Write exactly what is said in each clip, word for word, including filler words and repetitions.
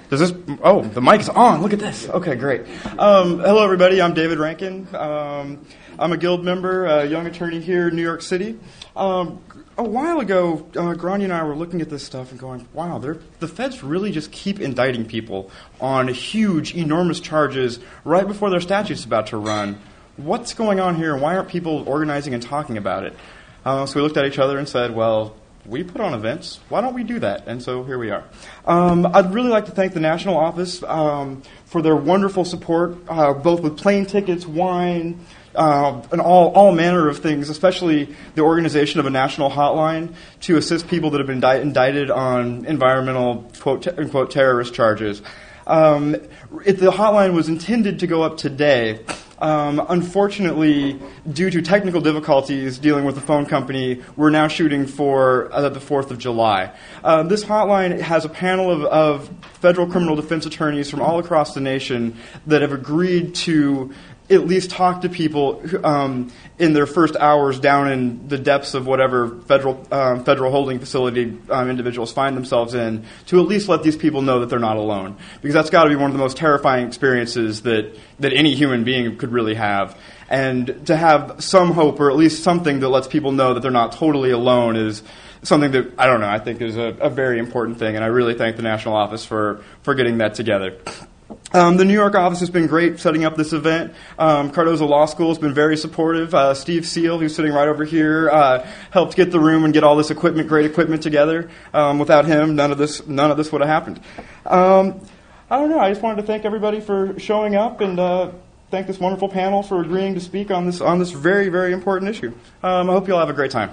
Does this, oh, the mic is on. Look at this. Okay, great. Um, hello, everybody. I'm David Rankin. Um, I'm a Guild member, a young attorney here in New York City. Um, a while ago, uh, Grania and I were looking at this stuff and going, wow, the feds really just keep indicting people on huge, enormous charges right before their statute's about to run. What's going on here, and why aren't people organizing and talking about it? Uh, so we looked at each other and said, well, we put on events. Why don't we do that? And so here we are. Um, I'd really like to thank the National Office um, for their wonderful support, uh, both with plane tickets, wine, uh, and all, all manner of things, especially the organization of a national hotline to assist people that have been di- indicted on environmental, quote, te- unquote, terrorist charges. Um, it, the hotline was intended to go up today. Um, unfortunately, due to technical difficulties dealing with the phone company, we're now shooting for uh, the fourth of July. Uh, this hotline has a panel of, of federal criminal defense attorneys from all across the nation that have agreed to at least talk to people um, in their first hours down in the depths of whatever federal um, federal holding facility um, individuals find themselves in, to at least let these people know that they're not alone. Because that's got to be one of the most terrifying experiences that, that any human being could really have. And to have some hope, or at least something that lets people know that they're not totally alone, is something that, I don't know, I think is a, a very important thing. And I really thank the National Office for, for getting that together. Um, the New York office has been great setting up this event. Um, Cardozo Law School has been very supportive. Uh, Steve Seal, who's sitting right over here, uh, helped get the room and get all this equipment, great equipment together. Um, without him, none of this, none of this would have happened. Um, I don't know. I just wanted to thank everybody for showing up and uh, thank this wonderful panel for agreeing to speak on this on this very, very important issue. Um, I hope you all have a great time.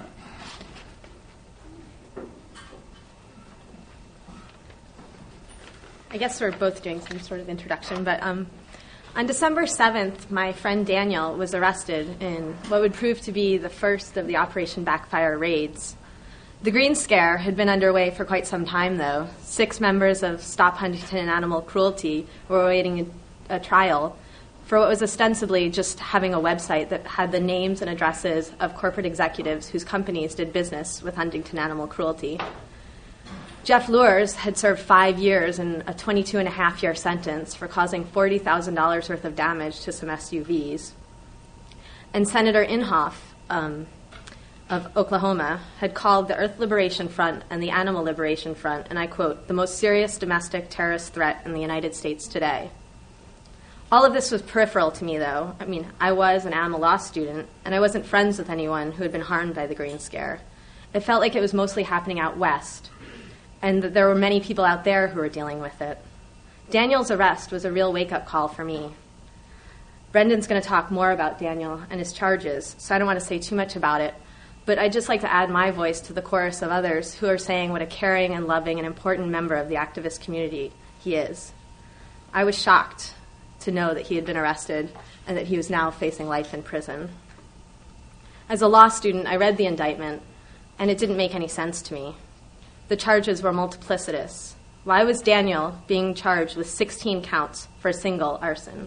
I guess we're both doing some sort of introduction, but um, on December seventh, my friend Daniel was arrested in what would prove to be the first of the Operation Backfire raids. The Green Scare had been underway for quite some time, though. Six members of Stop Huntington Animal Cruelty were awaiting a, a trial for what was ostensibly just having a website that had the names and addresses of corporate executives whose companies did business with Huntington Animal Cruelty. Jeff Luers had served five years and a twenty-two and a half year sentence for causing forty thousand dollars worth of damage to some S U Vs. And Senator Inhofe um, of Oklahoma had called the Earth Liberation Front and the Animal Liberation Front, and I quote, the most serious domestic terrorist threat in the United States today. All of this was peripheral to me, though. I mean, I was an animal law student, and I wasn't friends with anyone who had been harmed by the Green Scare. It felt like it was mostly happening out west, and that there were many people out there who were dealing with it. Daniel's arrest was a real wake-up call for me. Brendan's going to talk more about Daniel and his charges, so I don't want to say too much about it, but I'd just like to add my voice to the chorus of others who are saying what a caring and loving and important member of the activist community he is. I was shocked to know that he had been arrested and that he was now facing life in prison. As a law student, I read the indictment, and it didn't make any sense to me. The charges were multiplicitous. Why was Daniel being charged with sixteen counts for a single arson?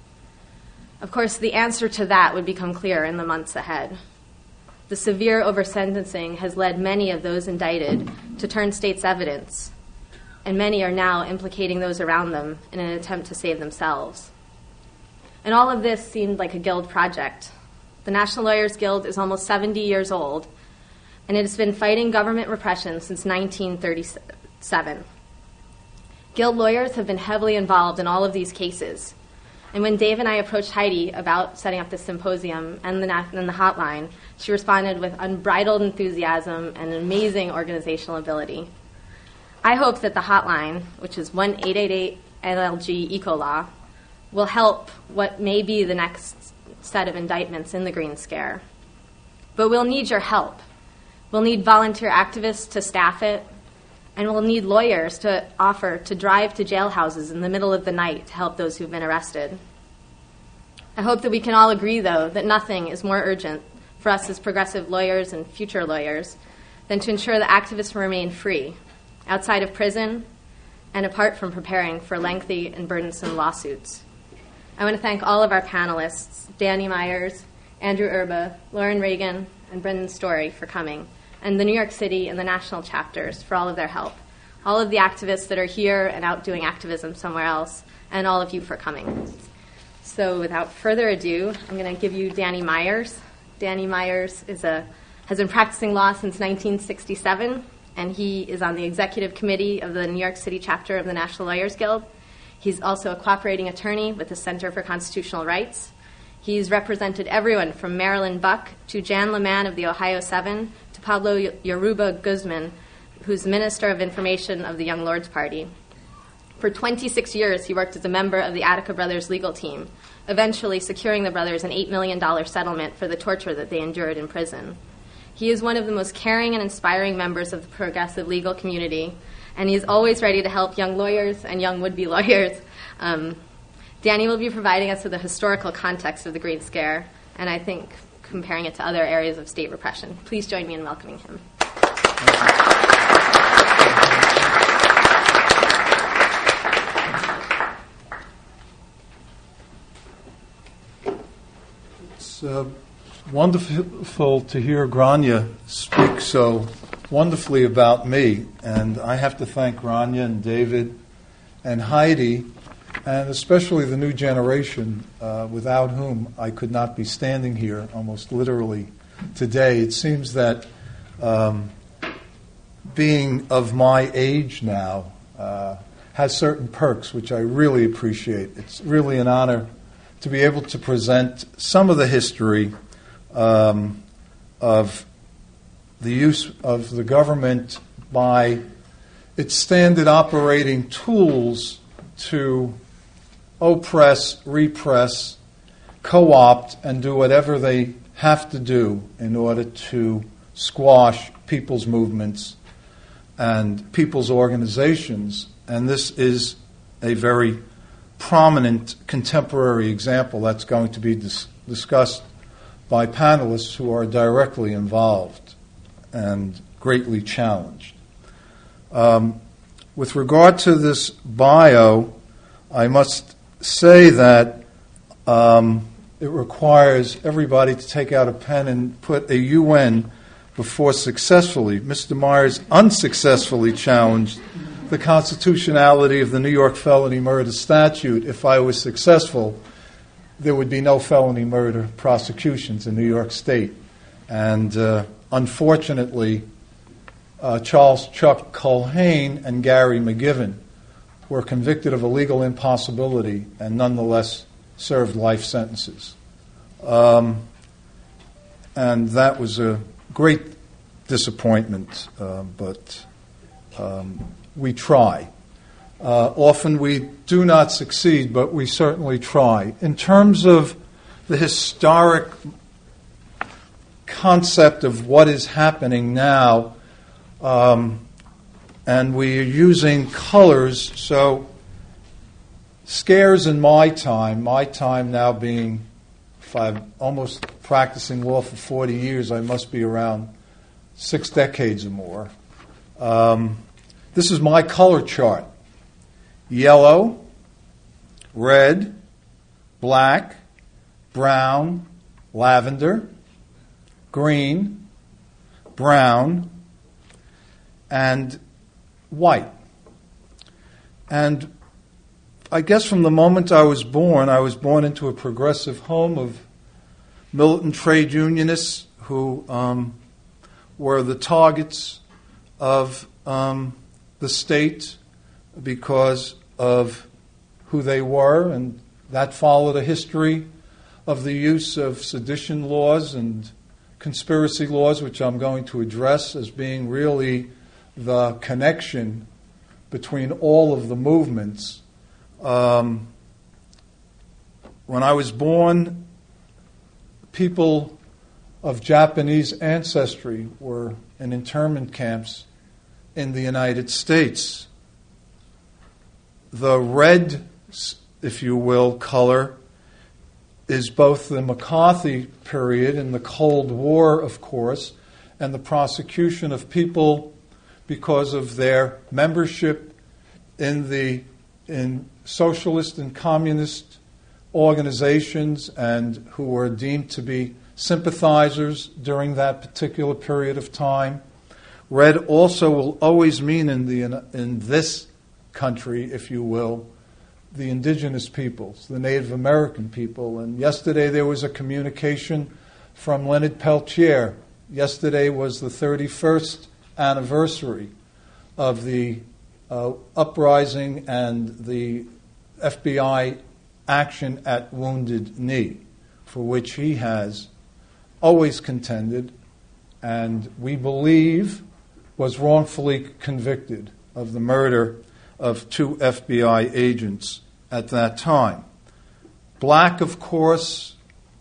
Of course, the answer to that would become clear in the months ahead. The severe oversentencing has led many of those indicted to turn state's evidence, and many are now implicating those around them in an attempt to save themselves. And all of this seemed like a Guild project. The National Lawyers Guild is almost seventy years old, and it has been fighting government repression since nineteen thirty-seven. Guild lawyers have been heavily involved in all of these cases. And when Dave and I approached Heidi about setting up this symposium and the, and the hotline, she responded with unbridled enthusiasm and amazing organizational ability. I hope that the hotline, which is one eight eight eight L L G EcoLaw, will help what may be the next set of indictments in the Green Scare. But we'll need your help. We'll need volunteer activists to staff it, and we'll need lawyers to offer to drive to jailhouses in the middle of the night to help those who've been arrested. I hope that we can all agree, though, that nothing is more urgent for us as progressive lawyers and future lawyers than to ensure that activists remain free, outside of prison and apart from preparing for lengthy and burdensome lawsuits. I want to thank all of our panelists, Danny Myers, Andrew Erba, Lauren Reagan, and Brendan Story for coming, and the New York City and the national chapters for all of their help. all of the activists that are here and out doing activism somewhere else, and all of you for coming. So without further ado, I'm going to give you Danny Myers. Danny Myers is a, has been practicing law since nineteen sixty-seven, and he is on the executive committee of the New York City chapter of the National Lawyers Guild. He's also a cooperating attorney with the Center for Constitutional Rights. He's represented everyone from Marilyn Buck to Jan LeMan of the Ohio Seven to Pablo Yoruba Guzman, who's Minister of Information of the Young Lords Party. For twenty-six years, he worked as a member of the Attica Brothers legal team, eventually securing the brothers an eight million dollars settlement for the torture that they endured in prison. He is one of the most caring and inspiring members of the progressive legal community, and he's always ready to help young lawyers and young would-be lawyers. Um, Danny will be providing us with a historical context of the Green Scare, and I think comparing it to other areas of state repression. Please join me in welcoming him. It's uh, wonderful to hear Grania speak so wonderfully about me, and I have to thank Grania and David and Heidi, and especially the new generation, uh, without whom I could not be standing here almost literally today. It seems that um, being of my age now uh, has certain perks, which I really appreciate. It's really an honor to be able to present some of the history um, of the use of the government by its standard operating tools to oppress, repress, co-opt, and do whatever they have to do in order to squash people's movements and people's organizations. And this is a very prominent contemporary example that's going to be dis- discussed by panelists who are directly involved and greatly challenged. Um, with regard to this bio, I must say that um, it requires everybody to take out a pen and put a U N before successfully. Mister Myers unsuccessfully challenged the constitutionality of the New York felony murder statute. If I was successful, there would be no felony murder prosecutions in New York State. And uh, unfortunately, uh, Charles Chuck Culhane and Gary McGiven were convicted of a legal impossibility and nonetheless served life sentences. Um, and that was a great disappointment, uh, but um, we try. Uh, often we do not succeed, but we certainly try. In terms of the historic concept of what is happening now, um, and we are using colors, so scares in my time, my time now being, if I'm almost practicing law for forty years, I must be around six decades or more. Um, this is my color chart. Yellow, red, black, brown, lavender, green, brown, and white. And I guess from the moment I was born, I was born into a progressive home of militant trade unionists who um, were the targets of um, the state because of who they were, and that followed a history of the use of sedition laws and conspiracy laws, which I'm going to address as being really the connection between all of the movements. Um, when I was born, people of Japanese ancestry were in internment camps in the United States. The red, if you will, color is both the McCarthy period and the Cold War, of course, and the prosecution of people because of their membership in the in socialist and communist organizations and who were deemed to be sympathizers during that particular period of time. Red also will always mean in the in this country, if you will, the indigenous peoples, the Native American people. And yesterday there was a communication from Leonard Peltier. Yesterday was the thirty-first anniversary of the uh, uprising and the F B I action at Wounded Knee, for which he has always contended and we believe was wrongfully convicted of the murder of two F B I agents at that time. Black, of course,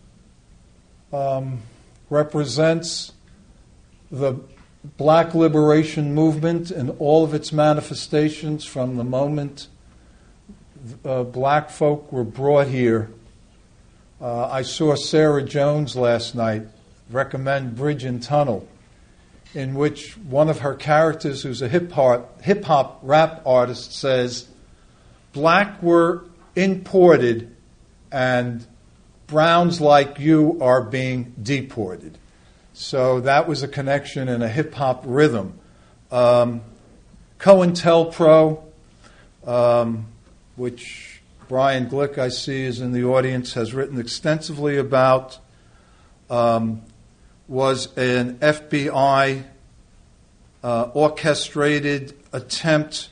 um, represents the Black liberation movement in all of its manifestations from the moment uh, black folk were brought here. Uh, I saw Sarah Jones last night recommend Bridge and Tunnel, in which one of her characters, who's a hip-hop, hip-hop rap artist, says, black were imported and browns like you are being deported. So that was a connection in a hip-hop rhythm. Um, COINTELPRO, um, which Brian Glick, I see, is in the audience, has written extensively about, um, was an F B I uh, orchestrated attempt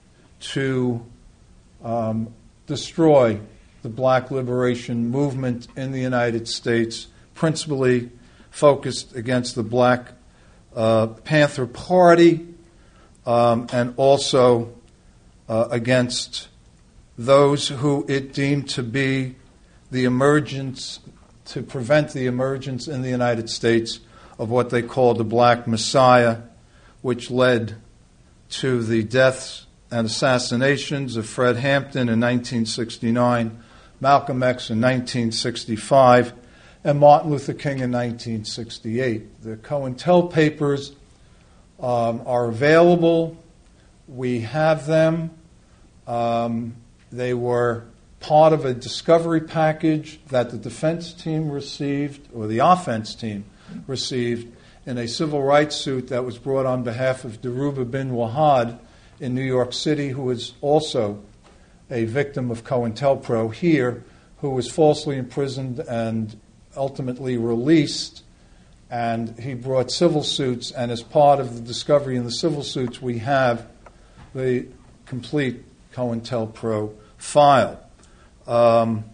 to um, destroy the Black liberation movement in the United States, principally focused against the Black uh, Panther Party um, and also uh, against those who it deemed to be the emergence, to prevent the emergence in the United States of what they called the Black Messiah, which led to the deaths and assassinations of Fred Hampton in nineteen sixty-nine, Malcolm X in nineteen sixty-five, and Martin Luther King in nineteen sixty-eight. The COINTEL papers um, are available. We have them. Um, they were part of a discovery package that the defense team received, or the offense team received, in a civil rights suit that was brought on behalf of Dhoruba bin Wahad in New York City, who was also a victim of COINTELPRO here, who was falsely imprisoned and ultimately released. And he brought civil suits, and as part of the discovery in the civil suits, we have the complete COINTELPRO file. Um,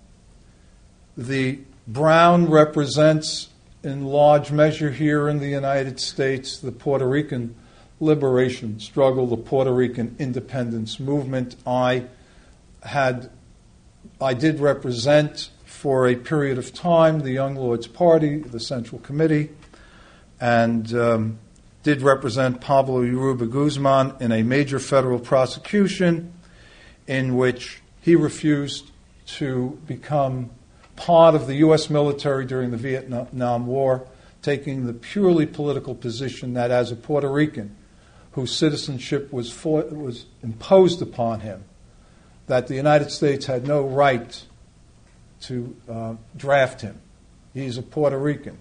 the brown represents, in large measure here in the United States, the Puerto Rican liberation struggle, the Puerto Rican independence movement. I had, I did represent for a period of time the Young Lords Party, the Central Committee, and um, did represent Pablo Yoruba Guzman in a major federal prosecution in which he refused to become part of the U S military during the Vietnam War, taking the purely political position that as a Puerto Rican whose citizenship was for, was imposed upon him, that the United States had no right to uh, draft him. He's a Puerto Rican.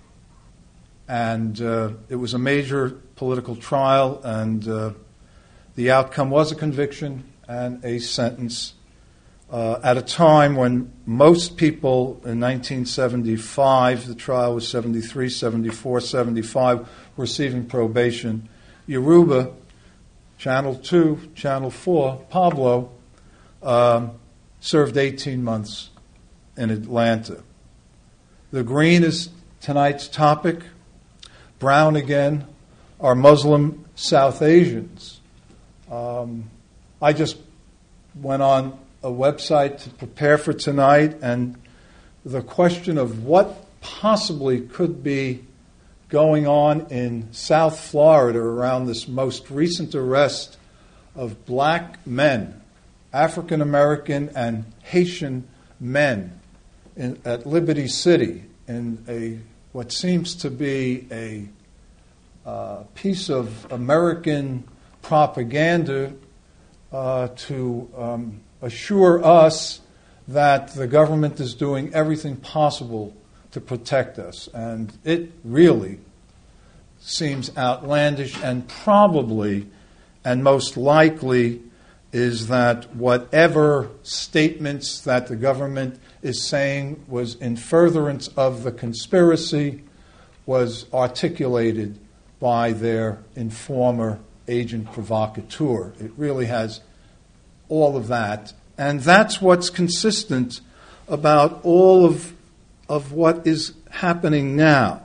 And uh, it was a major political trial, and uh, the outcome was a conviction and a sentence uh, at a time when most people in nineteen seventy-five, the trial was seventy-three, seventy-four, seventy-five, were receiving probation. Yoruba, Channel two, Channel four, Pablo, um, served eighteen months in Atlanta. The green is tonight's topic. Brown, again, are Muslim South Asians. Um, I just went on a website to prepare for tonight, and the question of what possibly could be going on in South Florida around this most recent arrest of black men, African American and Haitian men in, at Liberty City, in a what seems to be a uh, piece of American propaganda uh, to um, assure us that the government is doing everything possible to protect us. And it really seems outlandish, and probably and most likely is that whatever statements that the government is saying was in furtherance of the conspiracy was articulated by their informer, agent provocateur. It really has all of that. And that's what's consistent about all of, of what is happening now.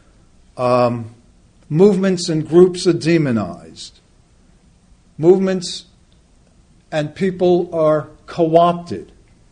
Um, movements and groups are demonized. Movements and people are co-opted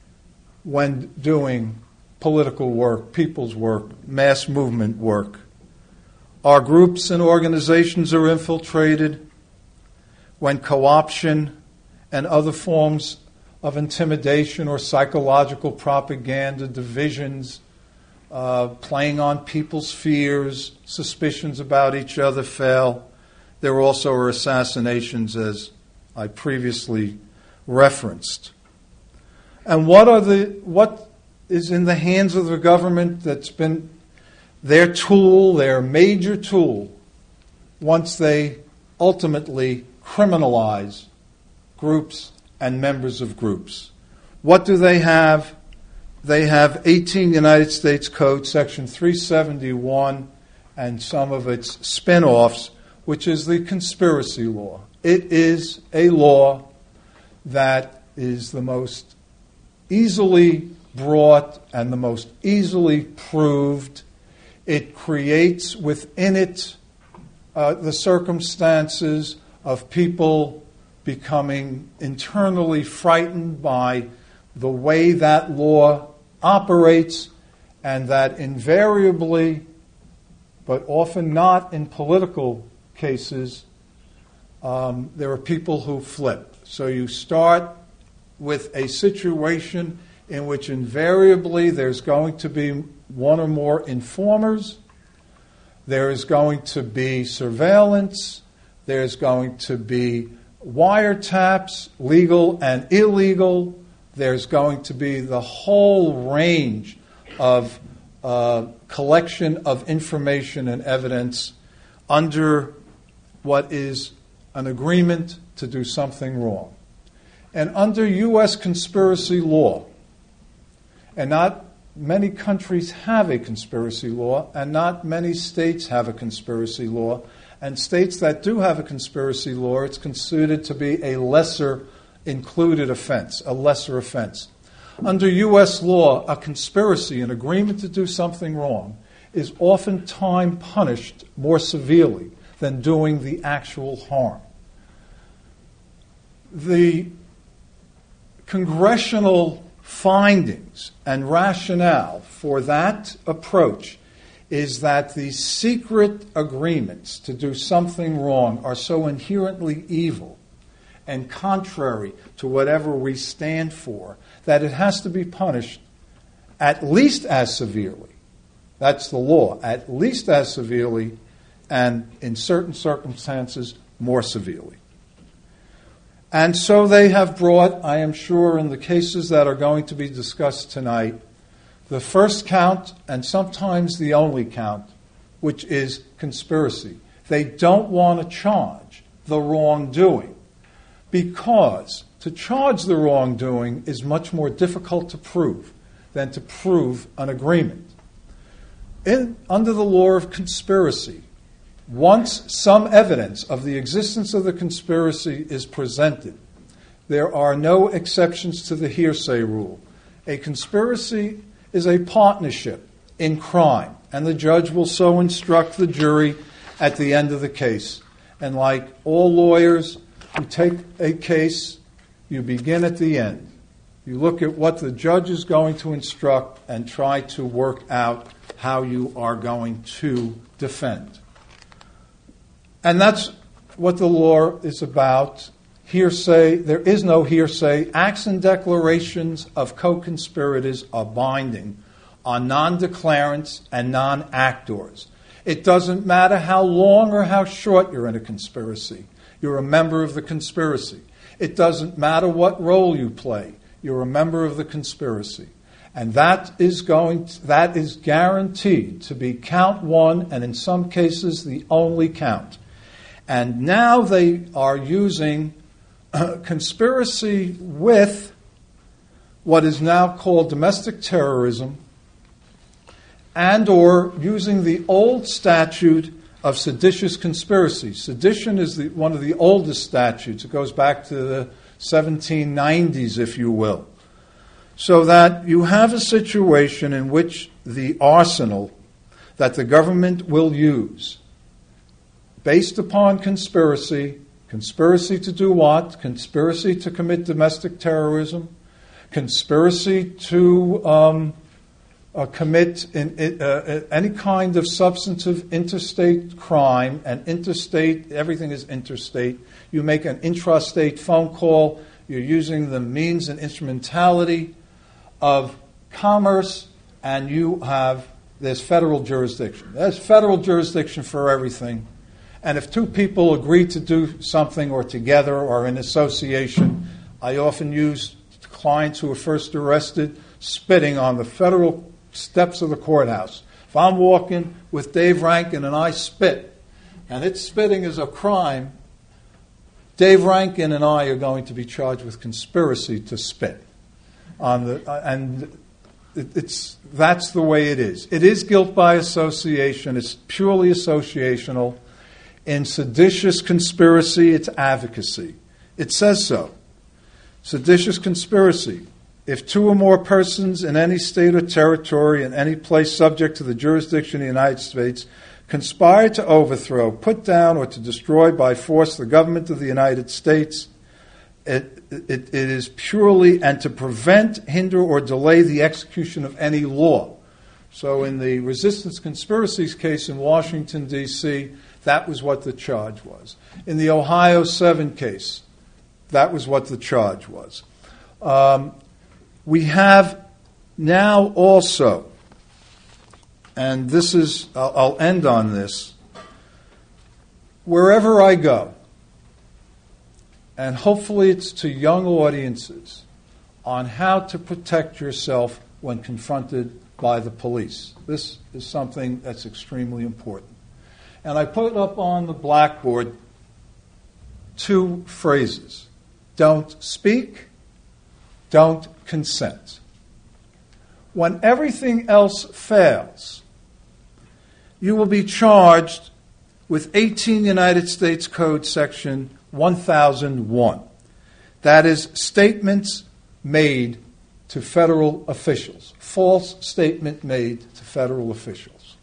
when doing political work, people's work, mass movement work. Our groups and organizations are infiltrated when co-option and other forms of intimidation or psychological propaganda, divisions, uh, playing on people's fears, suspicions about each other fail. There also are assassinations, as I previously referenced. And what are the what is in the hands of the government that's been their tool, their major tool, once they ultimately criminalize groups and members of groups? What do they have? They have eighteen United States Code, Section three seventy-one, and some of its spin-offs, which is the conspiracy law. It is a law that is the most easily brought and the most easily proved. It creates within it uh, the circumstances of people becoming internally frightened by the way that law operates, and that invariably, but often not in political cases, um, there are people who flip. So you start with a situation in which invariably there's going to be one or more informers, there is going to be surveillance, there's going to be wiretaps, legal and illegal, there's going to be the whole range of uh, collection of information and evidence under what is an agreement to do something wrong. And under U S conspiracy law, and not many countries have a conspiracy law, and not many states have a conspiracy law, and states that do have a conspiracy law, it's considered to be a lesser included offense, a lesser offense. Under U S law, a conspiracy, an agreement to do something wrong, is oftentimes punished more severely than doing the actual harm. The congressional findings and rationale for that approach is that the secret agreements to do something wrong are so inherently evil and contrary to whatever we stand for that it has to be punished at least as severely. That's the law, at least as severely, and in certain circumstances, more severely. And so they have brought, I am sure, in the cases that are going to be discussed tonight, the first count and sometimes the only count, which is conspiracy. They don't want to charge the wrongdoing because to charge the wrongdoing is much more difficult to prove than to prove an agreement. In, under the law of conspiracy, once some evidence of the existence of the conspiracy is presented, there are no exceptions to the hearsay rule. A conspiracy is a partnership in crime, and the judge will so instruct the jury at the end of the case. And like all lawyers, you take a case, you begin at the end. You look at what the judge is going to instruct and try to work out how you are going to defend. And that's what the law is about. Hearsay, there is no hearsay. Acts and declarations of co-conspirators are binding on non-declarants and non-actors. It doesn't matter how long or how short you're in a conspiracy. You're a member of the conspiracy. It doesn't matter what role you play. You're a member of the conspiracy. And that is going to, that is guaranteed to be count one, and in some cases the only count. And now they are using uh, conspiracy with what is now called domestic terrorism, and or using the old statute of seditious conspiracy. Sedition is the, one of the oldest statutes. It goes back to the seventeen nineties, if you will. So that you have a situation in which the arsenal that the government will use, based upon conspiracy, conspiracy to do what? Conspiracy to commit domestic terrorism, conspiracy to um, uh, commit in, uh, any kind of substantive interstate crime, and interstate, everything is interstate. You make an intrastate phone call, you're using the means and instrumentality of commerce, and you have, there's federal jurisdiction. There's federal jurisdiction for everything. And if two people agree to do something, or together, or in association, I often use clients who were first arrested spitting on the federal steps of the courthouse. If I'm walking with Dave Rankin and I spit, and it's spitting is a crime, Dave Rankin and I are going to be charged with conspiracy to spit. On the uh, and it, it's that's the way it is. It is guilt by association. It's purely associational. In seditious conspiracy, it's advocacy. It says so. Seditious conspiracy. If two or more persons in any state or territory in any place subject to the jurisdiction of the United States conspire to overthrow, put down, or to destroy by force the government of the United States, it, it, it is purely and to prevent, hinder, or delay the execution of any law. So in the resistance conspiracies case in Washington, D C, that was what the charge was. In the Ohio seven case, that was what the charge was. Um, we have now also, and this is, I'll, I'll end on this, wherever I go, and hopefully it's to young audiences, on how to protect yourself when confronted by the police. This is something that's extremely important. And I put up on the blackboard two phrases. Don't speak, don't consent. When everything else fails, you will be charged with eighteen United States Code Section one thousand one. That is statements made to federal officials. False statement made to federal officials.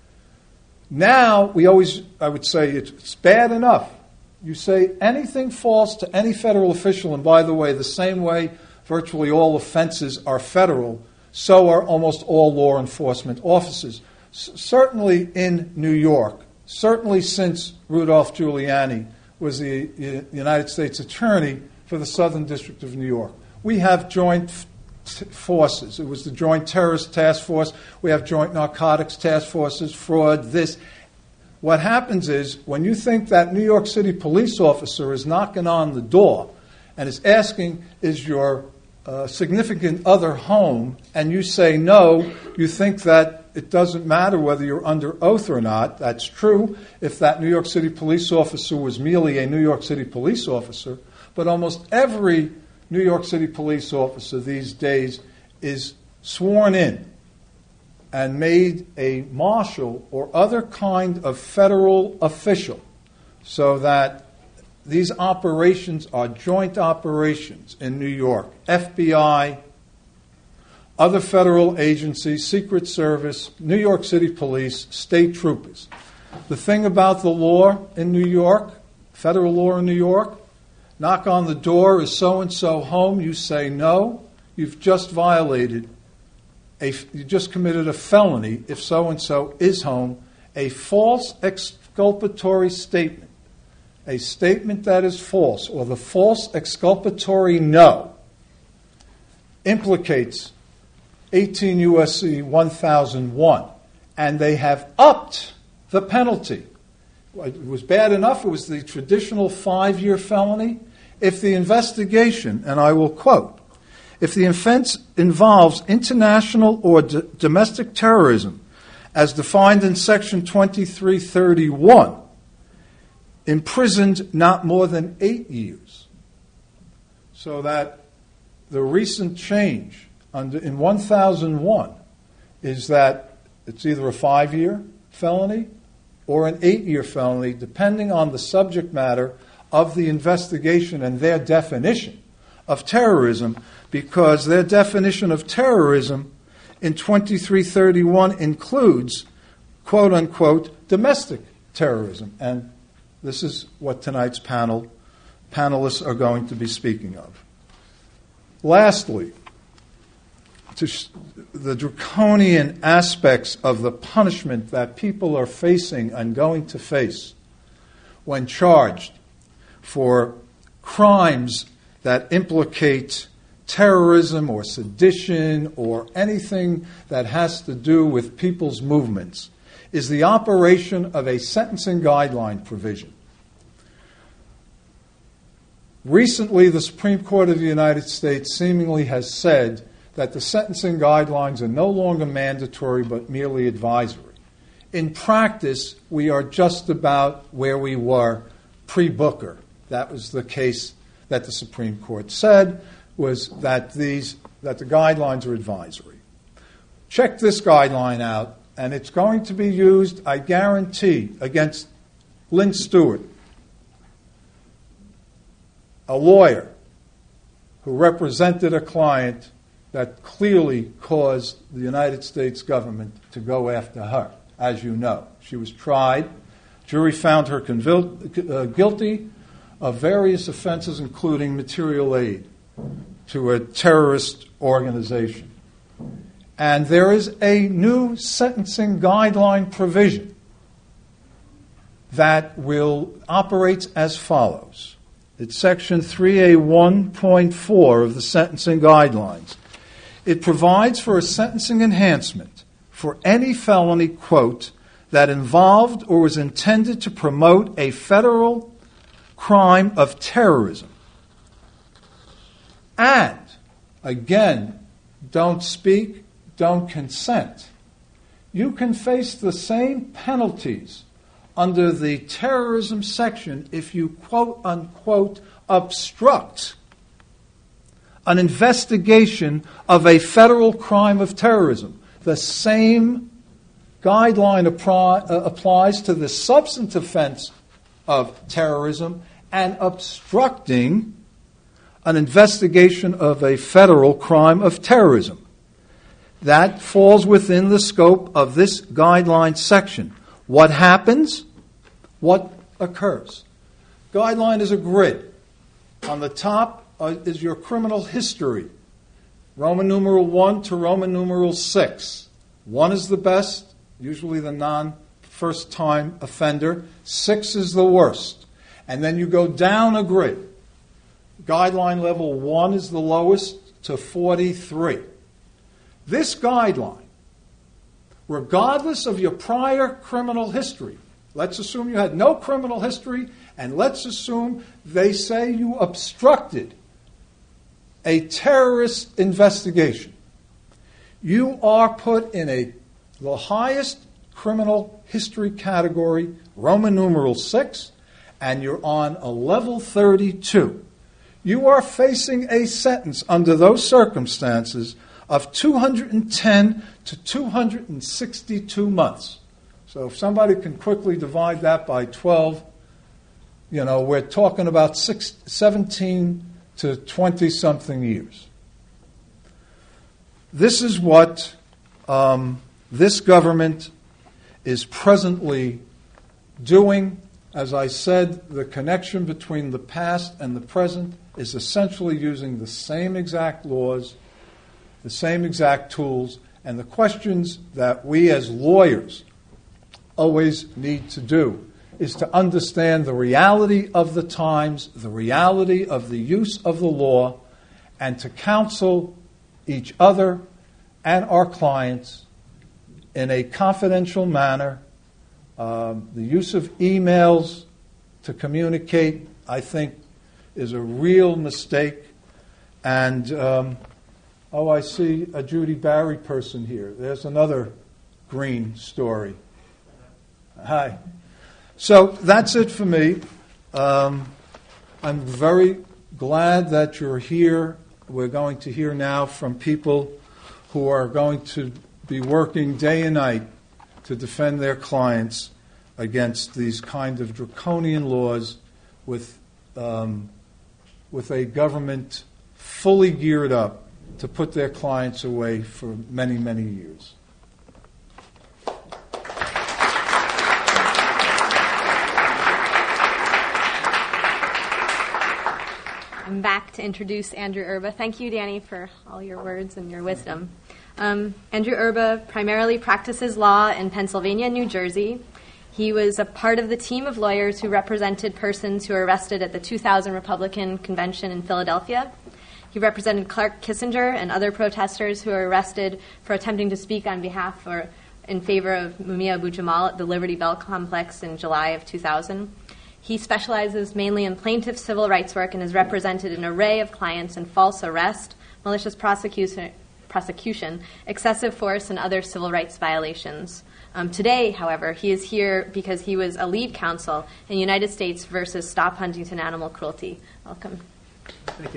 Now, we always, I would say, it's bad enough. You say anything false to any federal official, and by the way, the same way virtually all offenses are federal, so are almost all law enforcement officers. C- certainly in New York, certainly since Rudolph Giuliani was the uh, United States Attorney for the Southern District of New York, we have joint f- t- forces. It was the Joint Terrorist Task Force. We have Joint Narcotics Task Forces, fraud, this. What happens is, when you think that New York City police officer is knocking on the door and is asking, is your uh, significant other home, and you say no, you think that it doesn't matter whether you're under oath or not. That's true if that New York City police officer was merely a New York City police officer, but almost every New York City police officer these days is sworn in and made a marshal or other kind of federal official, so that these operations are joint operations in New York. F B I, other federal agencies, Secret Service, New York City Police, state troopers. The thing about the law in New York, federal law in New York, knock on the door, is so-and-so home? You say no. You've just violated, a, you just committed a felony if so-and-so is home. A false exculpatory statement, a statement that is false, or the false exculpatory no, implicates eighteen U S C one thousand one, and they have upped the penalty. It was bad enough. It was the traditional five-year felony. If the investigation, and I will quote, if the offense involves international or d- domestic terrorism, as defined in Section twenty-three thirty-one, imprisoned not more than eight years. So that the recent change under, in one thousand one is that it's either a five-year felony or an eight-year felony, depending on the subject matter of the investigation and their definition of terrorism, because their definition of terrorism in twenty-three thirty-one includes, quote-unquote, domestic terrorism. And this is what tonight's panel panelists are going to be speaking of. Lastly, to sh- the draconian aspects of the punishment that people are facing and going to face when charged for crimes that implicate terrorism or sedition or anything that has to do with people's movements, is the operation of a sentencing guideline provision. Recently, the Supreme Court of the United States seemingly has said that the sentencing guidelines are no longer mandatory but merely advisory. In practice, we are just about where we were pre-Booker. That was the case that the Supreme Court said, was that these that the guidelines are advisory. Check this guideline out, and it's going to be used, I guarantee, against Lynn Stewart, a lawyer who represented a client that clearly caused the United States government to go after her, as you know. She was tried. Jury found her convil- uh, guilty of various offenses, including material aid to a terrorist organization. And there is a new sentencing guideline provision that will operate as follows. It's Section three A one point four of the Sentencing Guidelines. It provides for a sentencing enhancement for any felony, quote, that involved or was intended to promote a federal crime of terrorism. And, again, don't speak, don't consent. You can face the same penalties under the terrorism section if you, quote unquote, obstruct an investigation of a federal crime of terrorism. The same guideline appri- uh, applies to the substantive offense of terrorism and obstructing an investigation of a federal crime of terrorism. That falls within the scope of this guideline section. What happens? What occurs? Guideline is a grid. On the top uh, is your criminal history. Roman numeral one to Roman numeral six. One is the best, usually the non-first-time offender. Six is the worst. And then you go down a grid. Guideline level one is the lowest to forty-three. This guideline, regardless of your prior criminal history, let's assume you had no criminal history, and let's assume they say you obstructed a terrorist investigation. You are put in a the highest criminal history category, Roman numeral six, and you're on a level thirty-two. You are facing a sentence under those circumstances of two hundred ten to two hundred sixty-two months. So if somebody can quickly divide that by twelve, you know, we're talking about six, seventeen to twenty-something years. This is what um, this government is presently doing. As I said, the connection between the past and the present is essentially using the same exact laws, the same exact tools, and the questions that we as lawyers always need to do is to understand the reality of the times, the reality of the use of the law, and to counsel each other and our clients in a confidential manner. Um, the use of emails to communicate, I think, is a real mistake. And um, Oh, I see a Judy Barry person here. There's another green story. Hi. So that's it for me. Um, I'm very glad that you're here. We're going to hear now from people who are going to be working day and night to defend their clients against these kind of draconian laws with um, with a government fully geared up to put their clients away for many, many years. I'm back to introduce Andrew Erba. Thank you, Danny, for all your words and your wisdom. Um, Andrew Erba primarily practices law in Pennsylvania and New Jersey. He was a part of the team of lawyers who represented persons who were arrested at the two thousand Republican Convention in Philadelphia. He represented Clark Kissinger and other protesters who were arrested for attempting to speak on behalf or in favor of Mumia Abu-Jamal at the Liberty Bell complex in July of two thousand. He specializes mainly in plaintiff civil rights work and has represented an array of clients in false arrest, malicious prosecution, prosecution, excessive force, and other civil rights violations. Um, today, however, he is here because he was a lead counsel in United States versus Stop Huntington Animal Cruelty. Welcome. Thank you.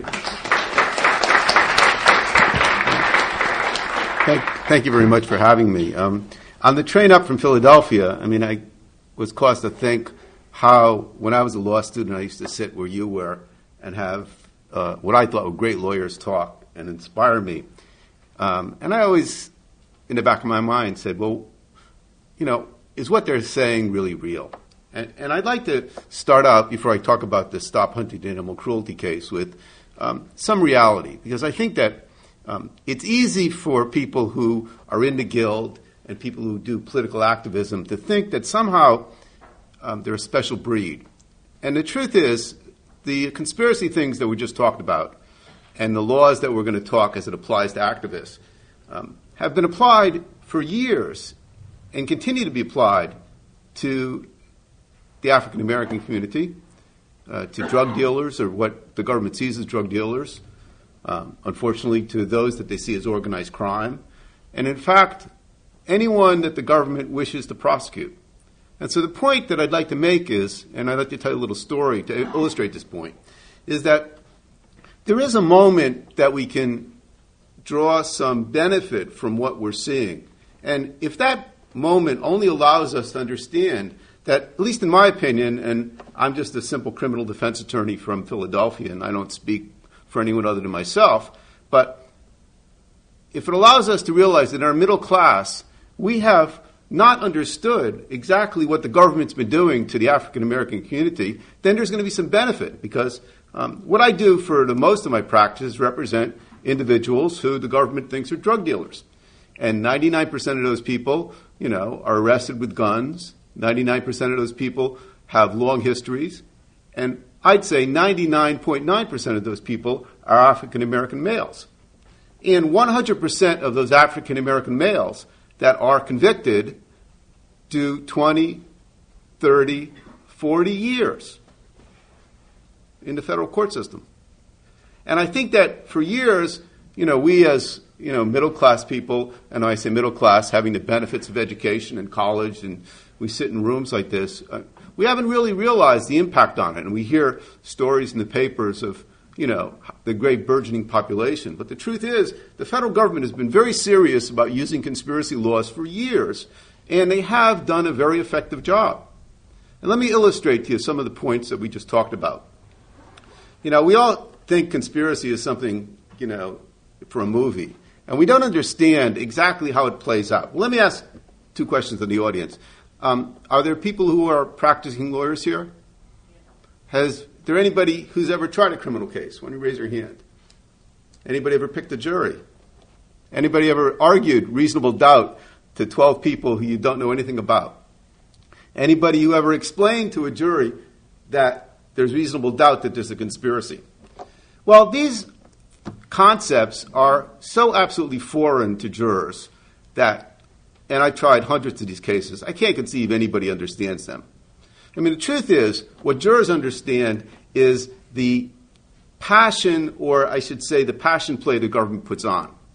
Thank, thank you very much for having me. Um, on the train up from Philadelphia, I mean, I was caused to think how, when I was a law student, I used to sit where you were and have uh, what I thought were great lawyers talk and inspire me. Um, and I always, in the back of my mind, said, well, you know, is what they're saying really real? And, and I'd like to start out, before I talk about the Stop Huntington Animal Cruelty case, with um, some reality. Because I think that um, it's easy for people who are in the Guild and people who do political activism to think that somehow um, they're a special breed. And the truth is, the conspiracy things that we just talked about and the laws that we're going to talk as it applies to activists um, have been applied for years and continue to be applied to the African American community, uh, to drug dealers, or what the government sees as drug dealers, um, unfortunately to those that they see as organized crime, and in fact, anyone that the government wishes to prosecute. And so the point that I'd like to make is, and I'd like to tell you a little story to illustrate this point, is that there is a moment that we can draw some benefit from what we're seeing. And if that moment only allows us to understand that, at least in my opinion, and I'm just a simple criminal defense attorney from Philadelphia, and I don't speak for anyone other than myself, but if it allows us to realize that in our middle class, we have not understood exactly what the government's been doing to the African American community, then there's going to be some benefit, because um, what I do for the most of my practice is represent individuals who the government thinks are drug dealers. And ninety-nine percent of those people, you know, are arrested with guns. ninety-nine percent of those people have long histories. And I'd say ninety-nine point nine percent of those people are African American males. And one hundred percent of those African American males that are convicted do twenty, thirty, forty years in the federal court system. And I think that for years, you know, we as, you know, middle-class people, and I say middle-class, having the benefits of education and college, and we sit in rooms like this, uh, we haven't really realized the impact on it. And we hear stories in the papers of, you know, the great burgeoning population. But the truth is, the federal government has been very serious about using conspiracy laws for years, and they have done a very effective job. And let me illustrate to you some of the points that we just talked about. You know, we all think conspiracy is something, you know, for a movie, and we don't understand exactly how it plays out. Well, let me ask two questions to the audience. Um, are there people who are practicing lawyers here? Has there anybody who's ever tried a criminal case? Why don't you raise your hand? Anybody ever picked a jury? Anybody ever argued reasonable doubt to twelve people who you don't know anything about? Anybody who ever explained to a jury that there's reasonable doubt that there's a conspiracy? Well, these concepts are so absolutely foreign to jurors that, and I've tried hundreds of these cases, I can't conceive anybody understands them. I mean, the truth is, what jurors understand is the passion, or I should say the passion play the government puts on.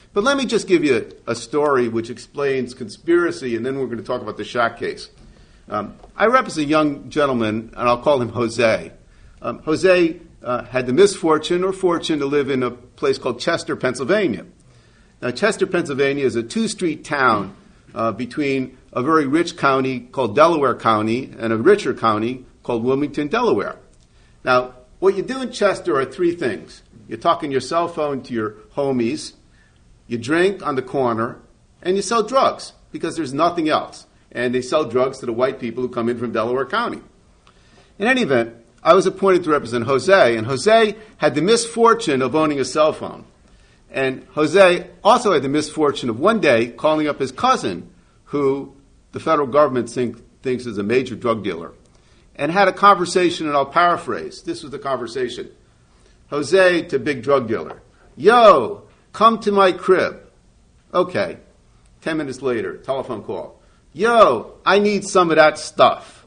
But let me just give you a, a story which explains conspiracy, and then we're going to talk about the Shack case. Um, I represent a young gentleman, and I'll call him Jose. Um, Jose uh, had the misfortune or fortune to live in a place called Chester, Pennsylvania. Now, Chester, Pennsylvania is a two-street town uh, between a very rich county called Delaware County and a richer county called Wilmington, Delaware. Now, what you do in Chester are three things. You talk on your cell phone to your homies, you drink on the corner, and you sell drugs because there's nothing else. And they sell drugs to the white people who come in from Delaware County. In any event, I was appointed to represent Jose, and Jose had the misfortune of owning a cell phone. And Jose also had the misfortune of one day calling up his cousin, who the federal government think, thinks is a major drug dealer, and had a conversation, and I'll paraphrase. This was the conversation. Jose to big drug dealer, yo, come to my crib. Okay. Ten minutes later, telephone call. Yo, I need some of that stuff.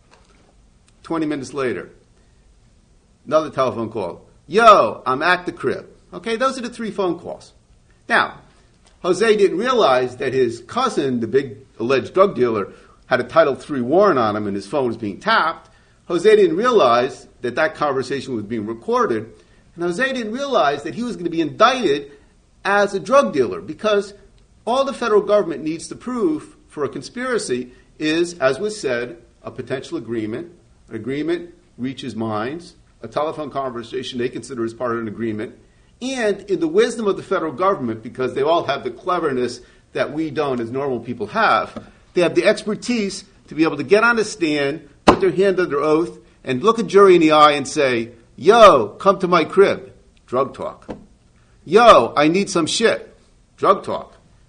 Twenty minutes later, another telephone call. Yo, I'm at the crib. Okay, those are the three phone calls. Now, Jose didn't realize that his cousin, the big alleged drug dealer, had a Title three warrant on him and his phone was being tapped. Jose didn't realize that that conversation was being recorded. And Jose didn't realize that he was going to be indicted as a drug dealer, because all the federal government needs to prove for a conspiracy is, as was said, a potential agreement. An agreement reaches minds, a telephone conversation they consider as part of an agreement, and in the wisdom of the federal government, because they all have the cleverness that we don't as normal people have, they have the expertise to be able to get on the stand, put their hand under oath, and look a jury in the eye and say, yo, come to my crib, drug talk. Yo, I need some shit, drug talk.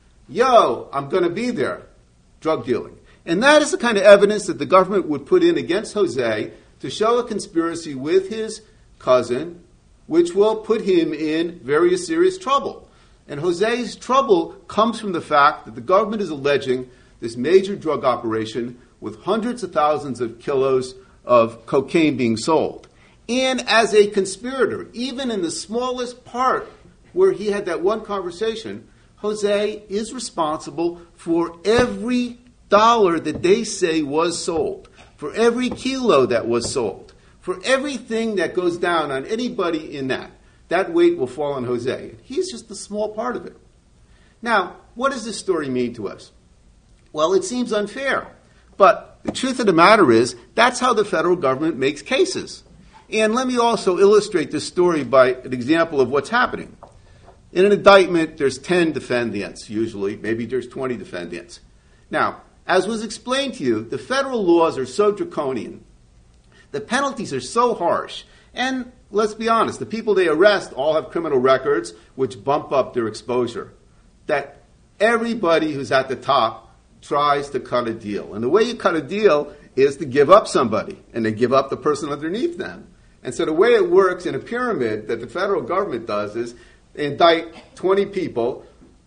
Yo, I'm going to be there, drug dealing. And that is the kind of evidence that the government would put in against Jose to show a conspiracy with his cousin, which will put him in very serious trouble. And Jose's trouble comes from the fact that the government is alleging this major drug operation with hundreds of thousands of kilos of cocaine being sold. And as a conspirator, even in the smallest part where he had that one conversation, Jose is responsible for every dollar that they say was sold, for every kilo that was sold, for everything that goes down on anybody in that. That weight will fall on Jose. He's just a small part of it. Now, what does this story mean to us? Well, it seems unfair. But the truth of the matter is, that's how the federal government makes cases. And let me also illustrate this story by an example of what's happening. In an indictment, there's ten defendants, usually. Maybe there's twenty defendants. Now, as was explained to you, the federal laws are so draconian. The penalties are so harsh. And let's be honest, the people they arrest all have criminal records, which bump up their exposure. That everybody who's at the top tries to cut a deal. And the way you cut a deal is to give up somebody, and they give up the person underneath them. And so the way it works in a pyramid that the federal government does is they indict twenty people.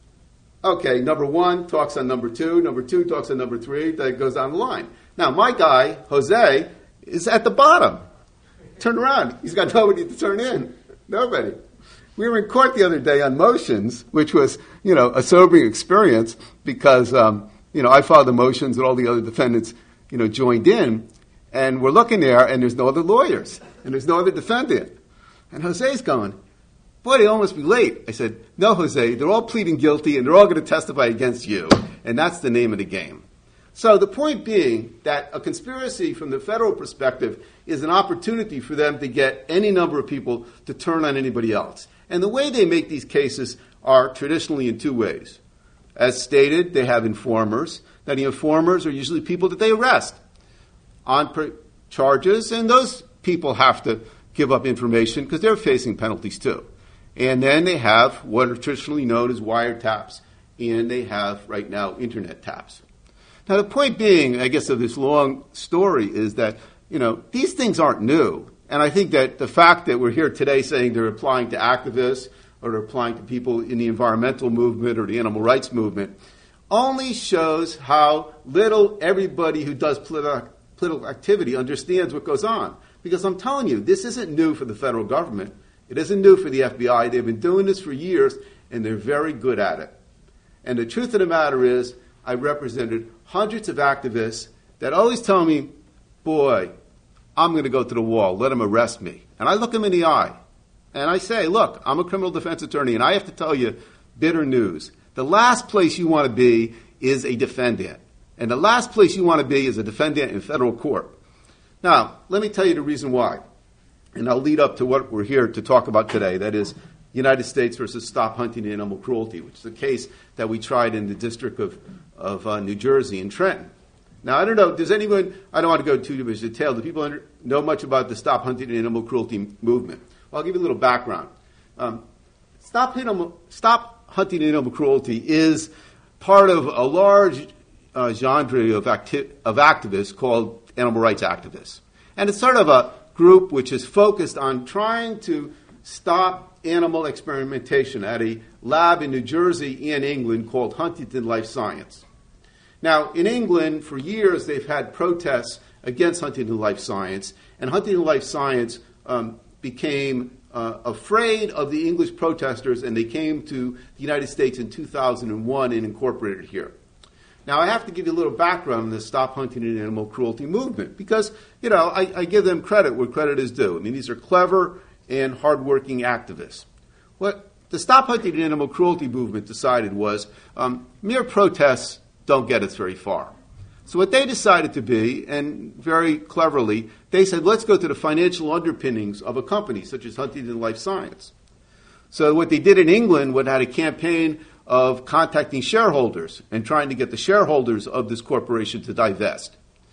Okay, number one talks on number two, number two talks on number three, that goes down the line. Now, my guy, Jose, is at the bottom. Turn around. He's got nobody to turn in. Nobody. We were in court the other day on motions, which was, you know, a sobering experience because, um, you know, I filed the motions and all the other defendants, you know, joined in. And we're looking there, and there's no other lawyers, and there's no other defendant. And Jose's going, boy, they almost be late. I said, no, Jose, they're all pleading guilty, and they're all going to testify against you. And that's the name of the game. So the point being that a conspiracy from the federal perspective is an opportunity for them to get any number of people to turn on anybody else. And the way they make these cases are traditionally in two ways. As stated, they have informers. Now, the informers are usually people that they arrest on per- charges, and those people have to give up information because they're facing penalties too. And then they have what are traditionally known as wiretaps, and they have, right now, internet taps. Now, the point being, I guess, of this long story is that, you know, these things aren't new. And I think that the fact that we're here today saying they're applying to activists or they're applying to people in the environmental movement or the animal rights movement only shows how little everybody who does political, political activity understands what goes on. Because I'm telling you, this isn't new for the federal government. It isn't new for the F B I. They've been doing this for years. and they're very good at it. And the truth of the matter is, I represented hundreds of activists that always tell me, boy, I'm going to go to the wall, let them arrest me. And I look them in the eye, and I say, look, I'm a criminal defense attorney, and I have to tell you bitter news. The last place you want to be is a defendant. And the last place you want to be is a defendant in federal court. Now, let me tell you the reason why. And I'll lead up to what we're here to talk about today. That is United States versus Stop Hunting and Animal Cruelty, which is a case that we tried in the District of, of uh, New Jersey in Trenton. Now, I don't know, does anyone, I don't want to go too much detail, do people under, know much about the Stop Hunting and Animal Cruelty movement? Well, I'll give you a little background. Um, Stop, animal, Stop Hunting and Animal Cruelty is part of a large uh, genre of, acti- of activists called animal rights activists. And it's sort of a group which is focused on trying to stop animal experimentation at a lab in New Jersey and England called Huntington Life Science. Now, in England, for years, they've had protests against Huntington Life Science, and Huntington Life Science um, became uh, afraid of the English protesters, and they came to the United States in two thousand one and incorporated here. Now, I have to give you a little background on the Stop Hunting and Animal Cruelty movement, because, you know, I, I give them credit where credit is due. I mean, these are clever and hardworking activists. What the Stop Hunting and Animal Cruelty movement decided was um, mere protests don't get us very far. So what they decided to be, and very cleverly, they said, let's go to the financial underpinnings of a company such as Huntington Life Science. So what they did in England was had a campaign of contacting shareholders and trying to get the shareholders of this corporation to divest.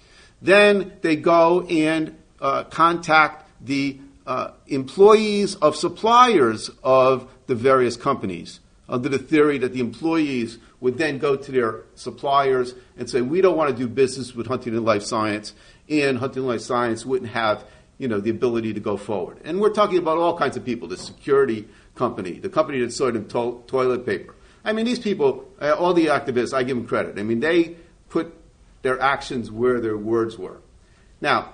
Then they go and uh, contact the uh, employees of suppliers of the various companies, under the theory that the employees would then go to their suppliers and say, we don't want to do business with Huntington Life Science, and Huntington Life Science wouldn't have, you know, the ability to go forward. And we're talking about all kinds of people, the security company, the company that sold them to- toilet paper. I mean, these people, uh, all the activists, I give them credit. I mean, they put their actions where their words were. Now,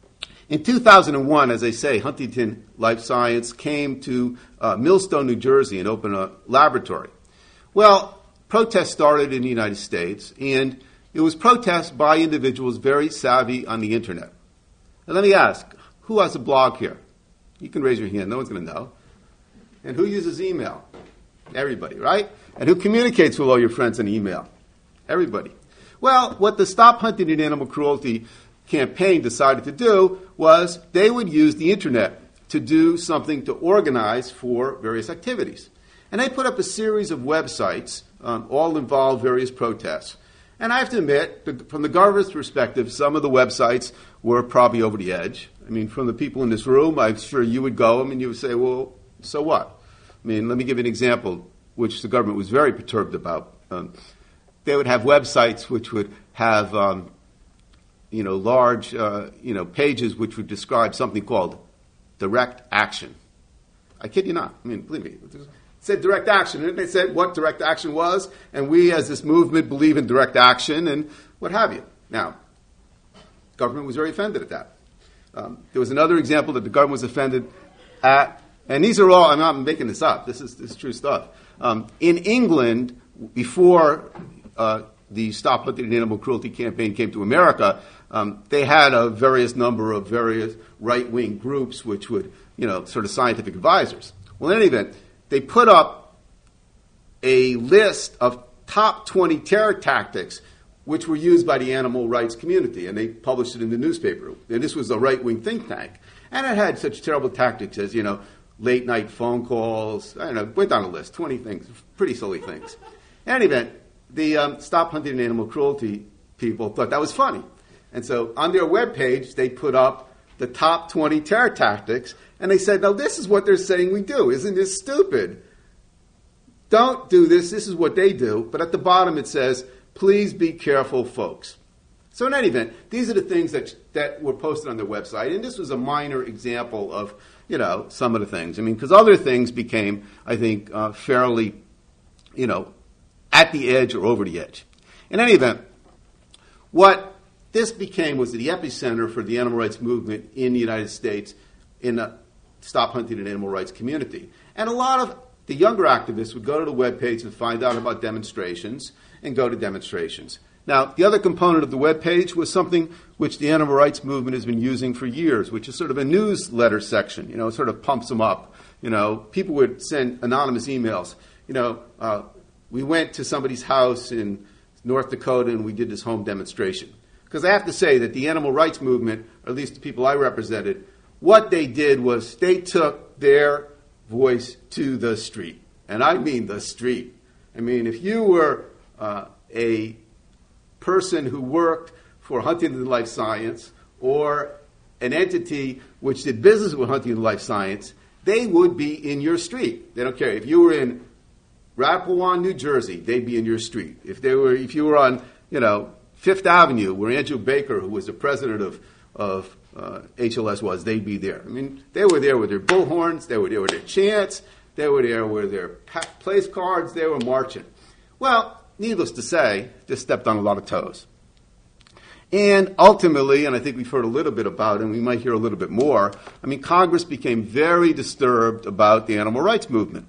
in two thousand one, as I say, Huntington Life Science came to uh, Millstone, New Jersey, and opened a laboratory. Well, protests started in the United States, and it was protests by individuals very savvy on the Internet. Now, let me ask, who has a blog here? You can raise your hand. No one's going to know. And who uses email? Everybody, right? And who communicates with all your friends in email? Everybody. Well, what the Stop Hunting and Animal Cruelty campaign decided to do was they would use the Internet to do something to organize for various activities. And they put up a series of websites, um, all involved various protests. And I have to admit, the, from the government's perspective, some of the websites were probably over the edge. I mean, from the people in this room, I'm sure you would go and you would say, well, so what? I mean, let me give you an example, which the government was very perturbed about. Um, they would have websites which would have, um, you know, large, uh, you know, pages which would describe something called direct action. I kid you not. I mean, believe me. It said direct action, and they said what direct action was, and we as this movement believe in direct action and what have you. Now, government was very offended at that. Um, there was another example that the government was offended at, and these are all, I'm not making this up, this is, this is true stuff. Um, in England, before uh, the Stop Hunting and Animal Cruelty campaign came to America, um, they had a various number of various right-wing groups which would, you know, sort of scientific advisors. Well, in any event, they put up a list of top twenty terror tactics which were used by the animal rights community, and they published it in the newspaper. And this was a right-wing think tank. And it had such terrible tactics as, you know, late-night phone calls. I don't know, went down a list, twenty things, pretty silly things. In any event, the um, Stop Hunting and Animal Cruelty people thought that was funny. And so on their webpage, they put up the top twenty terror tactics, and they said, now this is what they're saying we do. Isn't this stupid? Don't do this. This is what they do. But at the bottom it says, please be careful, folks. So in any event, these are the things that that were posted on their website, and this was a minor example of, you know, some of the things. I mean, because other things became, I think, uh, fairly, you know, at the edge or over the edge. In any event, what this became was the epicenter for the animal rights movement in the United States in the Stop Hunting and Animal Rights community. And a lot of the younger activists would go to the webpage and find out about demonstrations and go to demonstrations. Now, the other component of the webpage was something which the animal rights movement has been using for years, which is sort of a newsletter section. You know, it sort of pumps them up. You know, people would send anonymous emails. You know, uh, we went to somebody's house in North Dakota and we did this home demonstration. Because I have to say that the animal rights movement, or at least the people I represented, what they did was they took their voice to the street. And I mean the street. I mean, if you were uh, a person who worked for Huntington Life Science or an entity which did business with Huntington Life Science, they would be in your street. They don't care. If you were in Rappahannock, New Jersey, they'd be in your street. If they were, if you were on, you know, Fifth Avenue, where Andrew Baker, who was the president of, of uh, H L S was, they'd be there. I mean, they were there with their bullhorns, they were there with their chants, they were there with their place cards, they were marching. Well, needless to say, just stepped on a lot of toes. And ultimately, and I think we've heard a little bit about it, and we might hear a little bit more, I mean, Congress became very disturbed about the animal rights movement.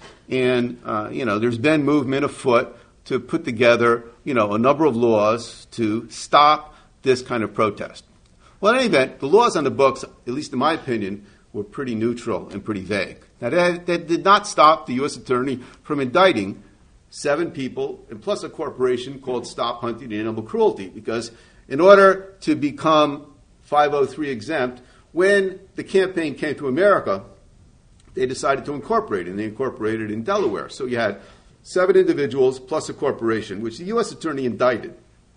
And, uh, you know, there's been movement afoot to put together, you know, a number of laws to stop this kind of protest. Well, in any event, the laws on the books, at least in my opinion, were pretty neutral and pretty vague. Now, that, that did not stop the U S attorney from indicting seven people, and plus a corporation called Stop Hunting and Animal Cruelty, because in order to become five oh three exempt, when the campaign came to America, they decided to incorporate it, and they incorporated it in Delaware. So you had seven individuals plus a corporation, which the U S attorney indicted.